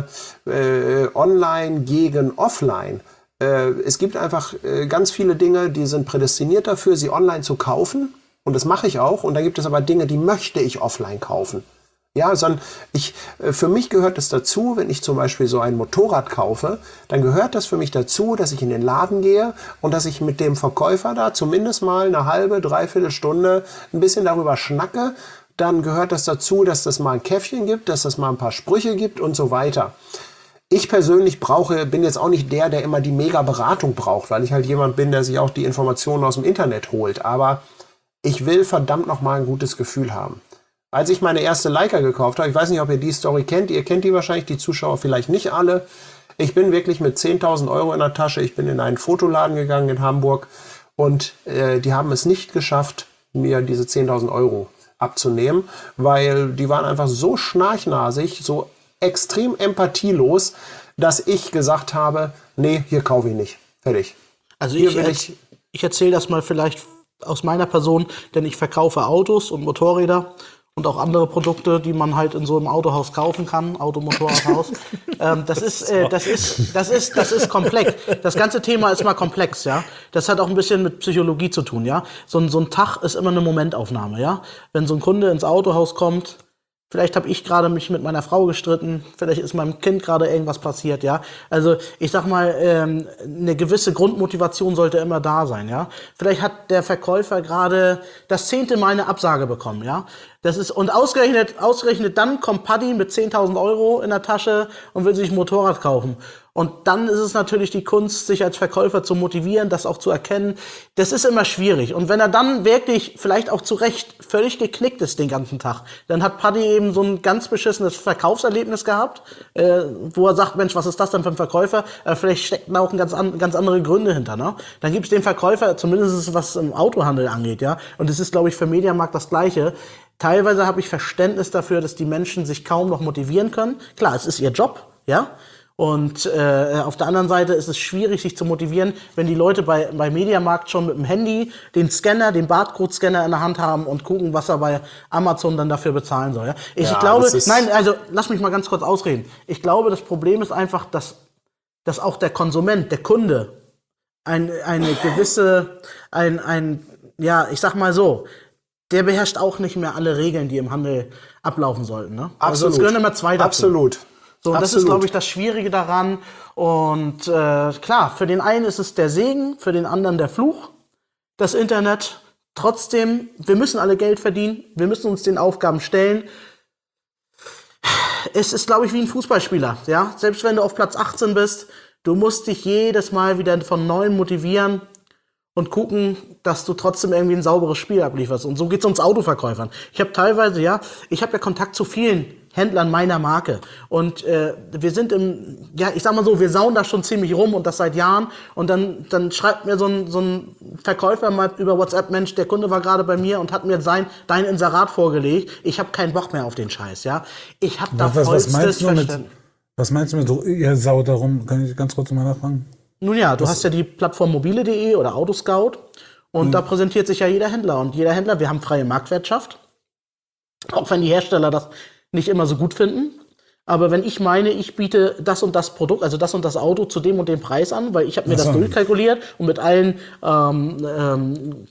äh, Online gegen Offline. Äh, es gibt einfach äh, ganz viele Dinge, die sind prädestiniert dafür, sie online zu kaufen. Und das mache ich auch. Und dann gibt es aber Dinge, die möchte ich offline kaufen. Ja, sondern ich, äh, für mich gehört es dazu, wenn ich zum Beispiel so ein Motorrad kaufe, dann gehört das für mich dazu, dass ich in den Laden gehe und dass ich mit dem Verkäufer da zumindest mal eine halbe, dreiviertel Stunde ein bisschen darüber schnacke. Dann gehört das dazu, dass das mal ein Käffchen gibt, dass das mal ein paar Sprüche gibt und so weiter. Ich persönlich brauche, bin jetzt auch nicht der, der immer die Mega-Beratung braucht, weil ich halt jemand bin, der sich auch die Informationen aus dem Internet holt. Aber ich will verdammt noch mal ein gutes Gefühl haben. Als ich meine erste Leica gekauft habe, ich weiß nicht, ob ihr die Story kennt, ihr kennt die wahrscheinlich, die Zuschauer vielleicht nicht alle. Ich bin wirklich mit zehntausend Euro in der Tasche, ich bin in einen Fotoladen gegangen in Hamburg und äh, die haben es nicht geschafft, mir diese zehntausend Euro abzunehmen, weil die waren einfach so schnarchnasig, so extrem empathielos, dass ich gesagt habe, nee, hier kaufe ich nicht. Fertig. Also Hier ich, will ich, ich erzähle das mal vielleicht aus meiner Person, denn ich verkaufe Autos und Motorräder und auch andere Produkte, die man halt in so einem Autohaus kaufen kann, Automotorradhaus. ähm, das ist, äh, das ist, das ist, das ist komplex. Das ganze Thema ist mal komplex, ja. Das hat auch ein bisschen mit Psychologie zu tun, ja. So ein, so ein Tag ist immer eine Momentaufnahme, ja. Wenn so ein Kunde ins Autohaus kommt, vielleicht habe ich gerade mich mit meiner Frau gestritten, vielleicht ist meinem Kind gerade irgendwas passiert, ja. Also ich sag mal, ähm, eine gewisse Grundmotivation sollte immer da sein, ja. Vielleicht hat der Verkäufer gerade das zehnte Mal eine Absage bekommen, ja. Das ist, und ausgerechnet, ausgerechnet dann kommt Paddy mit zehntausend Euro in der Tasche und will sich ein Motorrad kaufen. Und dann ist es natürlich die Kunst, sich als Verkäufer zu motivieren, das auch zu erkennen. Das ist immer schwierig. Und wenn er dann wirklich, vielleicht auch zu Recht, völlig geknickt ist den ganzen Tag, dann hat Paddy eben so ein ganz beschissenes Verkaufserlebnis gehabt, äh, wo er sagt, Mensch, was ist das denn für ein Verkäufer? Äh, vielleicht stecken da auch ein ganz, an, ganz andere Gründe hinter. Ne? Dann gibt es den Verkäufer, zumindest was im Autohandel angeht, ja. Und das ist, glaube ich, für Mediamarkt das Gleiche. Teilweise habe ich Verständnis dafür, dass die Menschen sich kaum noch motivieren können. Klar, es ist ihr Job, ja. Und äh, auf der anderen Seite ist es schwierig, sich zu motivieren, wenn die Leute bei, bei Mediamarkt schon mit dem Handy den Scanner, den Barcode-Scanner in der Hand haben und gucken, was er bei Amazon dann dafür bezahlen soll. Ja? Ich Ja, glaube, das ist- nein, also lass mich mal ganz kurz ausreden. Ich glaube, das Problem ist einfach, dass, dass auch der Konsument, der Kunde, ein, eine gewisse, ein, ein, ja, ich sag mal so, der beherrscht auch nicht mehr alle Regeln, die im Handel ablaufen sollten. Ne? Also es gehören immer zwei dazu. Absolut. So, und das ist, Absolut. glaube ich, das Schwierige daran. Und äh, klar, für den einen ist es der Segen, für den anderen der Fluch, das Internet. Trotzdem, wir müssen alle Geld verdienen, wir müssen uns den Aufgaben stellen. Es ist, glaube ich, wie ein Fußballspieler. Ja? Selbst wenn du auf Platz achtzehn bist, du musst dich jedes Mal wieder von Neuem motivieren und gucken, dass du trotzdem irgendwie ein sauberes Spiel ablieferst. Und so geht's uns Autoverkäufern. Ich habe teilweise, ja, ich habe ja Kontakt zu vielen Händlern meiner Marke. Und äh, wir sind im, ja, ich sag mal so, wir sauen da schon ziemlich rum und das seit Jahren. Und dann, dann schreibt mir so ein, so ein Verkäufer mal über WhatsApp, Mensch, der Kunde war gerade bei mir und hat mir sein, dein Inserat vorgelegt. Ich habe keinen Bock mehr auf den Scheiß, ja. Ich habe da Was, was, was vollstes meinst du mit, Verständnis. was meinst du mit, ihr Sau darum? Kann ich ganz kurz mal nachfragen? Nun ja, du hast ja die Plattform mobile punkt de oder Autoscout und da präsentiert sich ja jeder Händler. Und jeder Händler, wir haben freie Marktwirtschaft, auch wenn die Hersteller das nicht immer so gut finden. Aber wenn ich meine, ich biete das und das Produkt, also das und das Auto zu dem und dem Preis an, weil ich habe mir Ach so. das durchkalkuliert und mit allen ähm, ähm,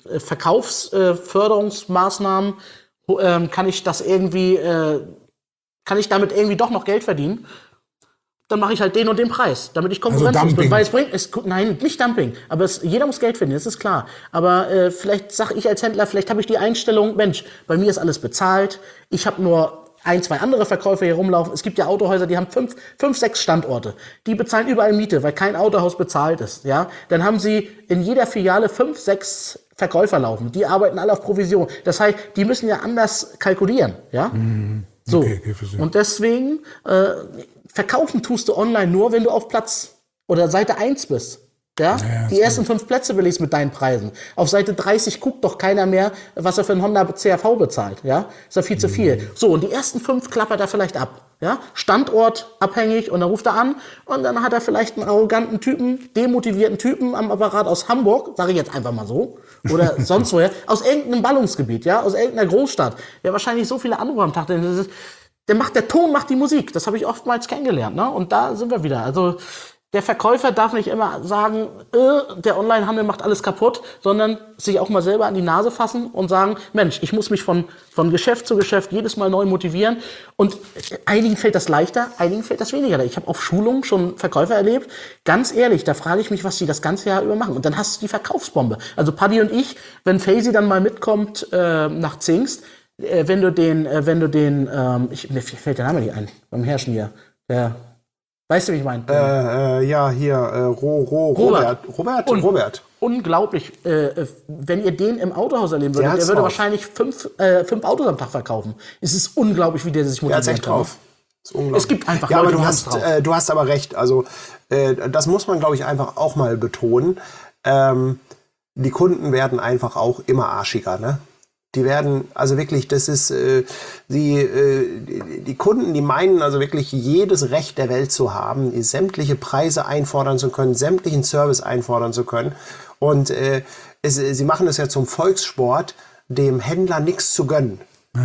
Verkaufsförderungsmaßnahmen äh, ähm, kann ich das irgendwie, äh, kann ich damit irgendwie doch noch Geld verdienen. Dann mache ich halt den und den Preis, damit ich konkurrenzlos Also bin. Dumping. Weil es bringt, es, nein, nicht Dumping, aber es, jeder muss Geld verdienen, das ist klar. Aber äh, vielleicht sage ich als Händler, vielleicht habe ich die Einstellung, Mensch, bei mir ist alles bezahlt, ich habe nur ein, zwei andere Verkäufer hier rumlaufen. Es gibt ja Autohäuser, die haben fünf, fünf, sechs Standorte. Die bezahlen überall Miete, weil kein Autohaus bezahlt ist. Ja? Dann haben sie in jeder Filiale fünf, sechs Verkäufer laufen. Die arbeiten alle auf Provision. Das heißt, die müssen ja anders kalkulieren. Ja? So. Okay, okay, verstehe. Und deswegen äh, verkaufen tust du online nur, wenn du auf Platz oder Seite eins bist. Ja? Ja, Die ersten fünf Plätze belegst mit deinen Preisen. Auf Seite dreißig guckt doch keiner mehr, was er für einen Honda C R V bezahlt. Ja? Ist ja viel zu viel. So, und die ersten fünf klappert er vielleicht ab. Ja? Standort abhängig und dann ruft er an und dann hat er vielleicht einen arroganten Typen, demotivierten Typen am Apparat aus Hamburg, sage ich jetzt einfach mal so, oder sonst woher, aus irgendeinem Ballungsgebiet, ja, aus irgendeiner Großstadt, der wahrscheinlich so viele Anrufe am Tag, denn das ist, der macht, der Ton macht die Musik. Das habe ich oftmals kennengelernt, ne? Und da sind wir wieder. Also der Verkäufer darf nicht immer sagen, äh, der Onlinehandel macht alles kaputt, sondern sich auch mal selber an die Nase fassen und sagen, Mensch, ich muss mich von, von Geschäft zu Geschäft jedes Mal neu motivieren. Und einigen fällt das leichter, einigen fällt das weniger. Ich habe auf Schulungen schon Verkäufer erlebt. Ganz ehrlich, da frage ich mich, was die das ganze Jahr über machen. Und dann hast du die Verkaufsbombe. Also Paddy und ich, wenn Faisy dann mal mitkommt äh, nach Zingst, äh, wenn du den, äh, wenn du den, ähm, ich, mir fällt der Name nicht ein, beim Herrschen hier, der, weißt du, wie ich meine? Äh, äh, ja, hier, äh, Ro, Ro, Robert. Robert. Robert, Und- Robert. Unglaublich, äh, äh, wenn ihr den im Autohaus erleben würdet, Der der, hat's würde drauf. wahrscheinlich fünf, äh, fünf Autos am Tag verkaufen. Es ist unglaublich, wie der sich Der motiviert. hat's echt drauf. Das ist unglaublich. Es gibt einfach ja, Leute, aber du die haben's hast, drauf. äh, du hast aber recht. Also, äh, das muss man, glaube ich, einfach auch mal betonen. Ähm, die Kunden werden einfach auch immer arschiger, ne? Die werden, also wirklich, das ist, äh, die, äh, die, die Kunden, die meinen also wirklich jedes Recht der Welt zu haben, sämtliche Preise einfordern zu können, sämtlichen Service einfordern zu können. Und äh, es, sie machen es ja zum Volkssport, dem Händler nichts zu gönnen.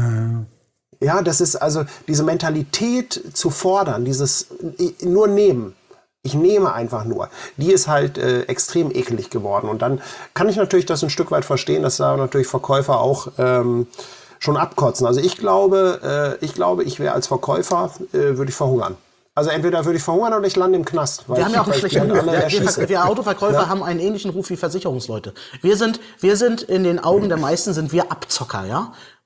Ja, das ist also diese Mentalität zu fordern, dieses äh, nur nehmen. Ich nehme einfach nur. Die ist halt äh, extrem ekelig geworden. Und dann kann ich natürlich das ein Stück weit verstehen, dass da natürlich Verkäufer auch ähm, schon abkotzen. Also ich glaube, äh, ich glaube, ich wäre als Verkäufer, äh, würde ich verhungern. Also entweder würde ich verhungern oder ich lande im Knast. Weil Wir haben ja auch einen ich, weil ich schlechten die Ruf. alle Wir, erschieße. wir, wir Autoverkäufer Ja. haben einen ähnlichen Ruf wie Versicherungsleute. Wir sind, wir sind in den Augen der meisten sind wir Abzocker, ja.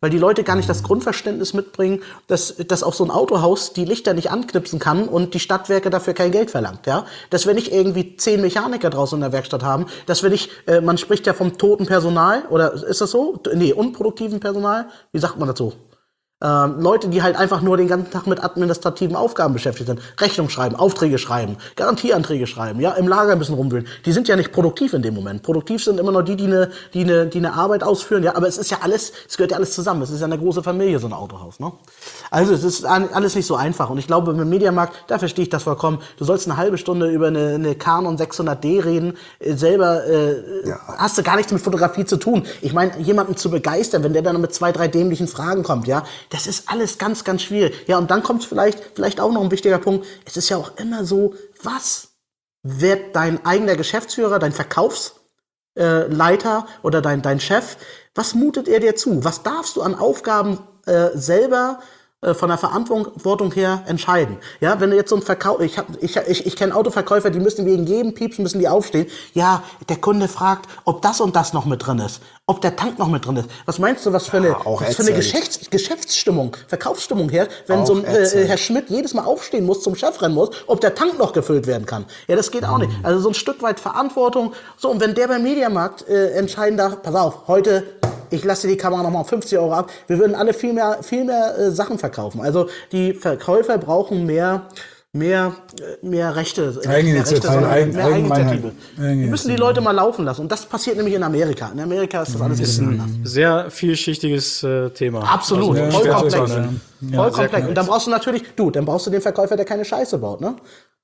Weil die Leute gar nicht das Grundverständnis mitbringen, dass, dass auch so ein Autohaus die Lichter nicht anknipsen kann und die Stadtwerke dafür kein Geld verlangt. Ja? Dass wir nicht irgendwie zehn Mechaniker draußen in der Werkstatt haben, dass wir nicht, äh, man spricht ja vom toten Personal, oder ist das so? Nee, unproduktiven Personal? Wie sagt man dazu? Ähm, Leute, die halt einfach nur den ganzen Tag mit administrativen Aufgaben beschäftigt sind. Rechnung schreiben, Aufträge schreiben, Garantieanträge schreiben, ja, im Lager ein bisschen rumwühlen. Die sind ja nicht produktiv in dem Moment. Produktiv sind immer nur die, die eine, die eine, die eine Arbeit ausführen, ja, aber es ist ja alles, es gehört ja alles zusammen. Es ist ja eine große Familie, so ein Autohaus, ne? Also, es ist alles nicht so einfach. Und ich glaube, im Mediamarkt, da verstehe ich das vollkommen. Du sollst eine halbe Stunde über eine, eine Canon sechshundert D reden, äh, selber, äh, Ja. hast du gar nichts mit Fotografie zu tun. Ich meine, jemanden zu begeistern, wenn der dann mit zwei, drei dämlichen Fragen kommt, ja, das ist alles ganz, ganz schwierig. Ja, und dann kommt vielleicht, vielleicht auch noch ein wichtiger Punkt. Es ist ja auch immer so, was wird dein eigener Geschäftsführer, dein Verkaufsleiter oder dein, dein Chef, was mutet er dir zu? Was darfst du an Aufgaben äh, selber äh, von der Verantwortung her entscheiden? Ja, wenn du jetzt so ein Verkauf, ich hab, ich, ich, ich kenne Autoverkäufer, die müssen wegen jedem Pieps müssen die aufstehen. Ja, der Kunde fragt, ob das und das noch mit drin ist, ob der Tank noch mit drin ist. Was meinst du, was für eine, Ja, auch was für eine ätzend. Geschäfts Geschäftsstimmung, Verkaufsstimmung her, wenn Auch so ein äh, ätzend. Herr Schmidt jedes Mal aufstehen muss, zum Chef rennen muss, ob der Tank noch gefüllt werden kann? Ja, das geht auch nicht. Also so ein Stück weit Verantwortung. So, und wenn der beim Mediamarkt äh, entscheiden darf, pass auf, heute ich lasse die Kamera nochmal um fünfzig Euro ab. Wir würden alle viel mehr, viel mehr äh, Sachen verkaufen. Also die Verkäufer brauchen mehr, mehr, äh, mehr Rechte. äh, Eigeninitiative, mehr, Rechte, sondern Eigen- mehr Eigeninitiative. Eigeninitiative. Wir müssen die Leute mal laufen lassen. Und das passiert nämlich in Amerika. In Amerika ist das alles ein bisschen anders. Sehr vielschichtiges äh, Thema. Absolut, Also, voll schwer zu komplex. sagen. Voll komplex. Und dann brauchst du natürlich, du, dann brauchst du den Verkäufer, der keine Scheiße baut, ne?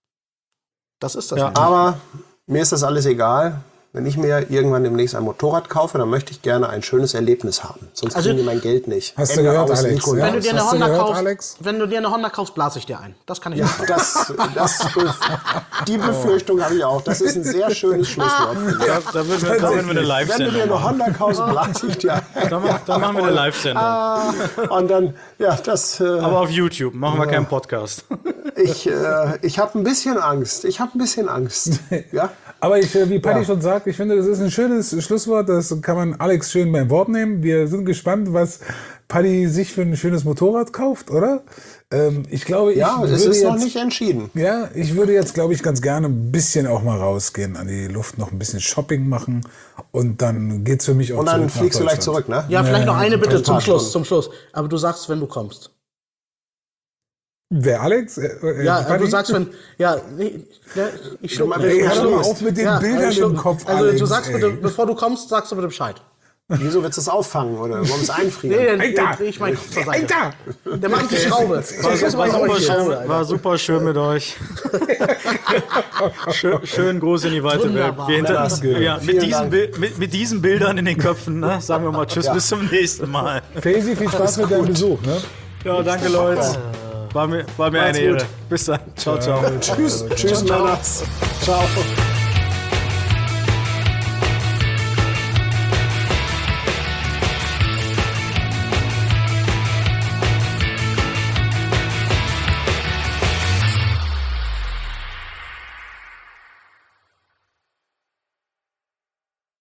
Das ist das. Ja. nämlich. Aber mir ist das alles egal. Wenn ich mir irgendwann demnächst ein Motorrad kaufe, dann möchte ich gerne ein schönes Erlebnis haben. Sonst Also- kriegen die mein Geld nicht. Hast du Ende gehört, aus, Alex? Nico. Ja? wenn du dir eine Hast du Honda gehört, kaufst, Alex? wenn du dir eine Honda kaufst, blase ich dir ein. Das kann ich Ja, nicht. das, das, die Befürchtung habe ich auch. Das ist ein sehr schönes Schlusswort. finde ich. Da, da würden wir, da würden wir eine Wenn du dir Live-Sendung eine machen. Honda kaufst, blase ich dir ein. Da, ma- da machen wir eine Live-Sendung. Und dann, ja, das, äh, Aber auf YouTube machen wir keinen Podcast. ich, äh, ich habe ein bisschen Angst. Ich habe ein bisschen Angst. Ja? Aber ich, äh, wie Paddy Ja. schon sagt, ich finde, das ist ein schönes Schlusswort. Das kann man Alex schön beim Wort nehmen. Wir sind gespannt, was Paddy sich für ein schönes Motorrad kauft, oder? Ähm, ich glaube, ich Ja, würde es ist jetzt, noch nicht entschieden. Ja, ich würde jetzt, glaube ich, ganz gerne ein bisschen auch mal rausgehen an die Luft, noch ein bisschen Shopping machen und dann geht's für mich auch Und dann zurück nach fliegst du gleich Deutschland. zurück, ne? Ja, vielleicht noch eine Bitte ein zum paar Schluss, Stunden. zum Schluss. Aber du sagst, wenn du kommst. Wer, Alex? Äh, äh, Ja, Paddy? du sagst, wenn, ja, nee, ja ich schluck mal, nicht. wenn du Ey, Ich hör doch schluck mal nicht. auf mit den Ja, Bildern ich schluck im nicht. Kopf, Also Alex, du sagst ey. bitte, bevor du kommst, sagst du bitte Bescheid. Wieso willst du es auffangen oder wollen wir es einfrieren? Nee, dann Alter! dreh ich meinen Kopf zur Seite. Alter! Der macht die Schraube. War, Das war, ist super die Schraube, schön, Alter. war super schön mit euch. schön, schön groß in die weite Wunderbar. Welt. Wir hinter, Das geht. ja, mit, Vielen diesen Dank. Bil- mit, mit diesen Bildern in den Köpfen, ne, sagen wir mal Tschüss, bis zum nächsten Mal. Faisy, viel Spaß mit deinem Besuch. Ne? Ja, danke Leute. War mir, war mir eine Macht's Ehre. gut. Bis dann. Ciao, ciao. Tschüss, tschüss, Männer. Ciao.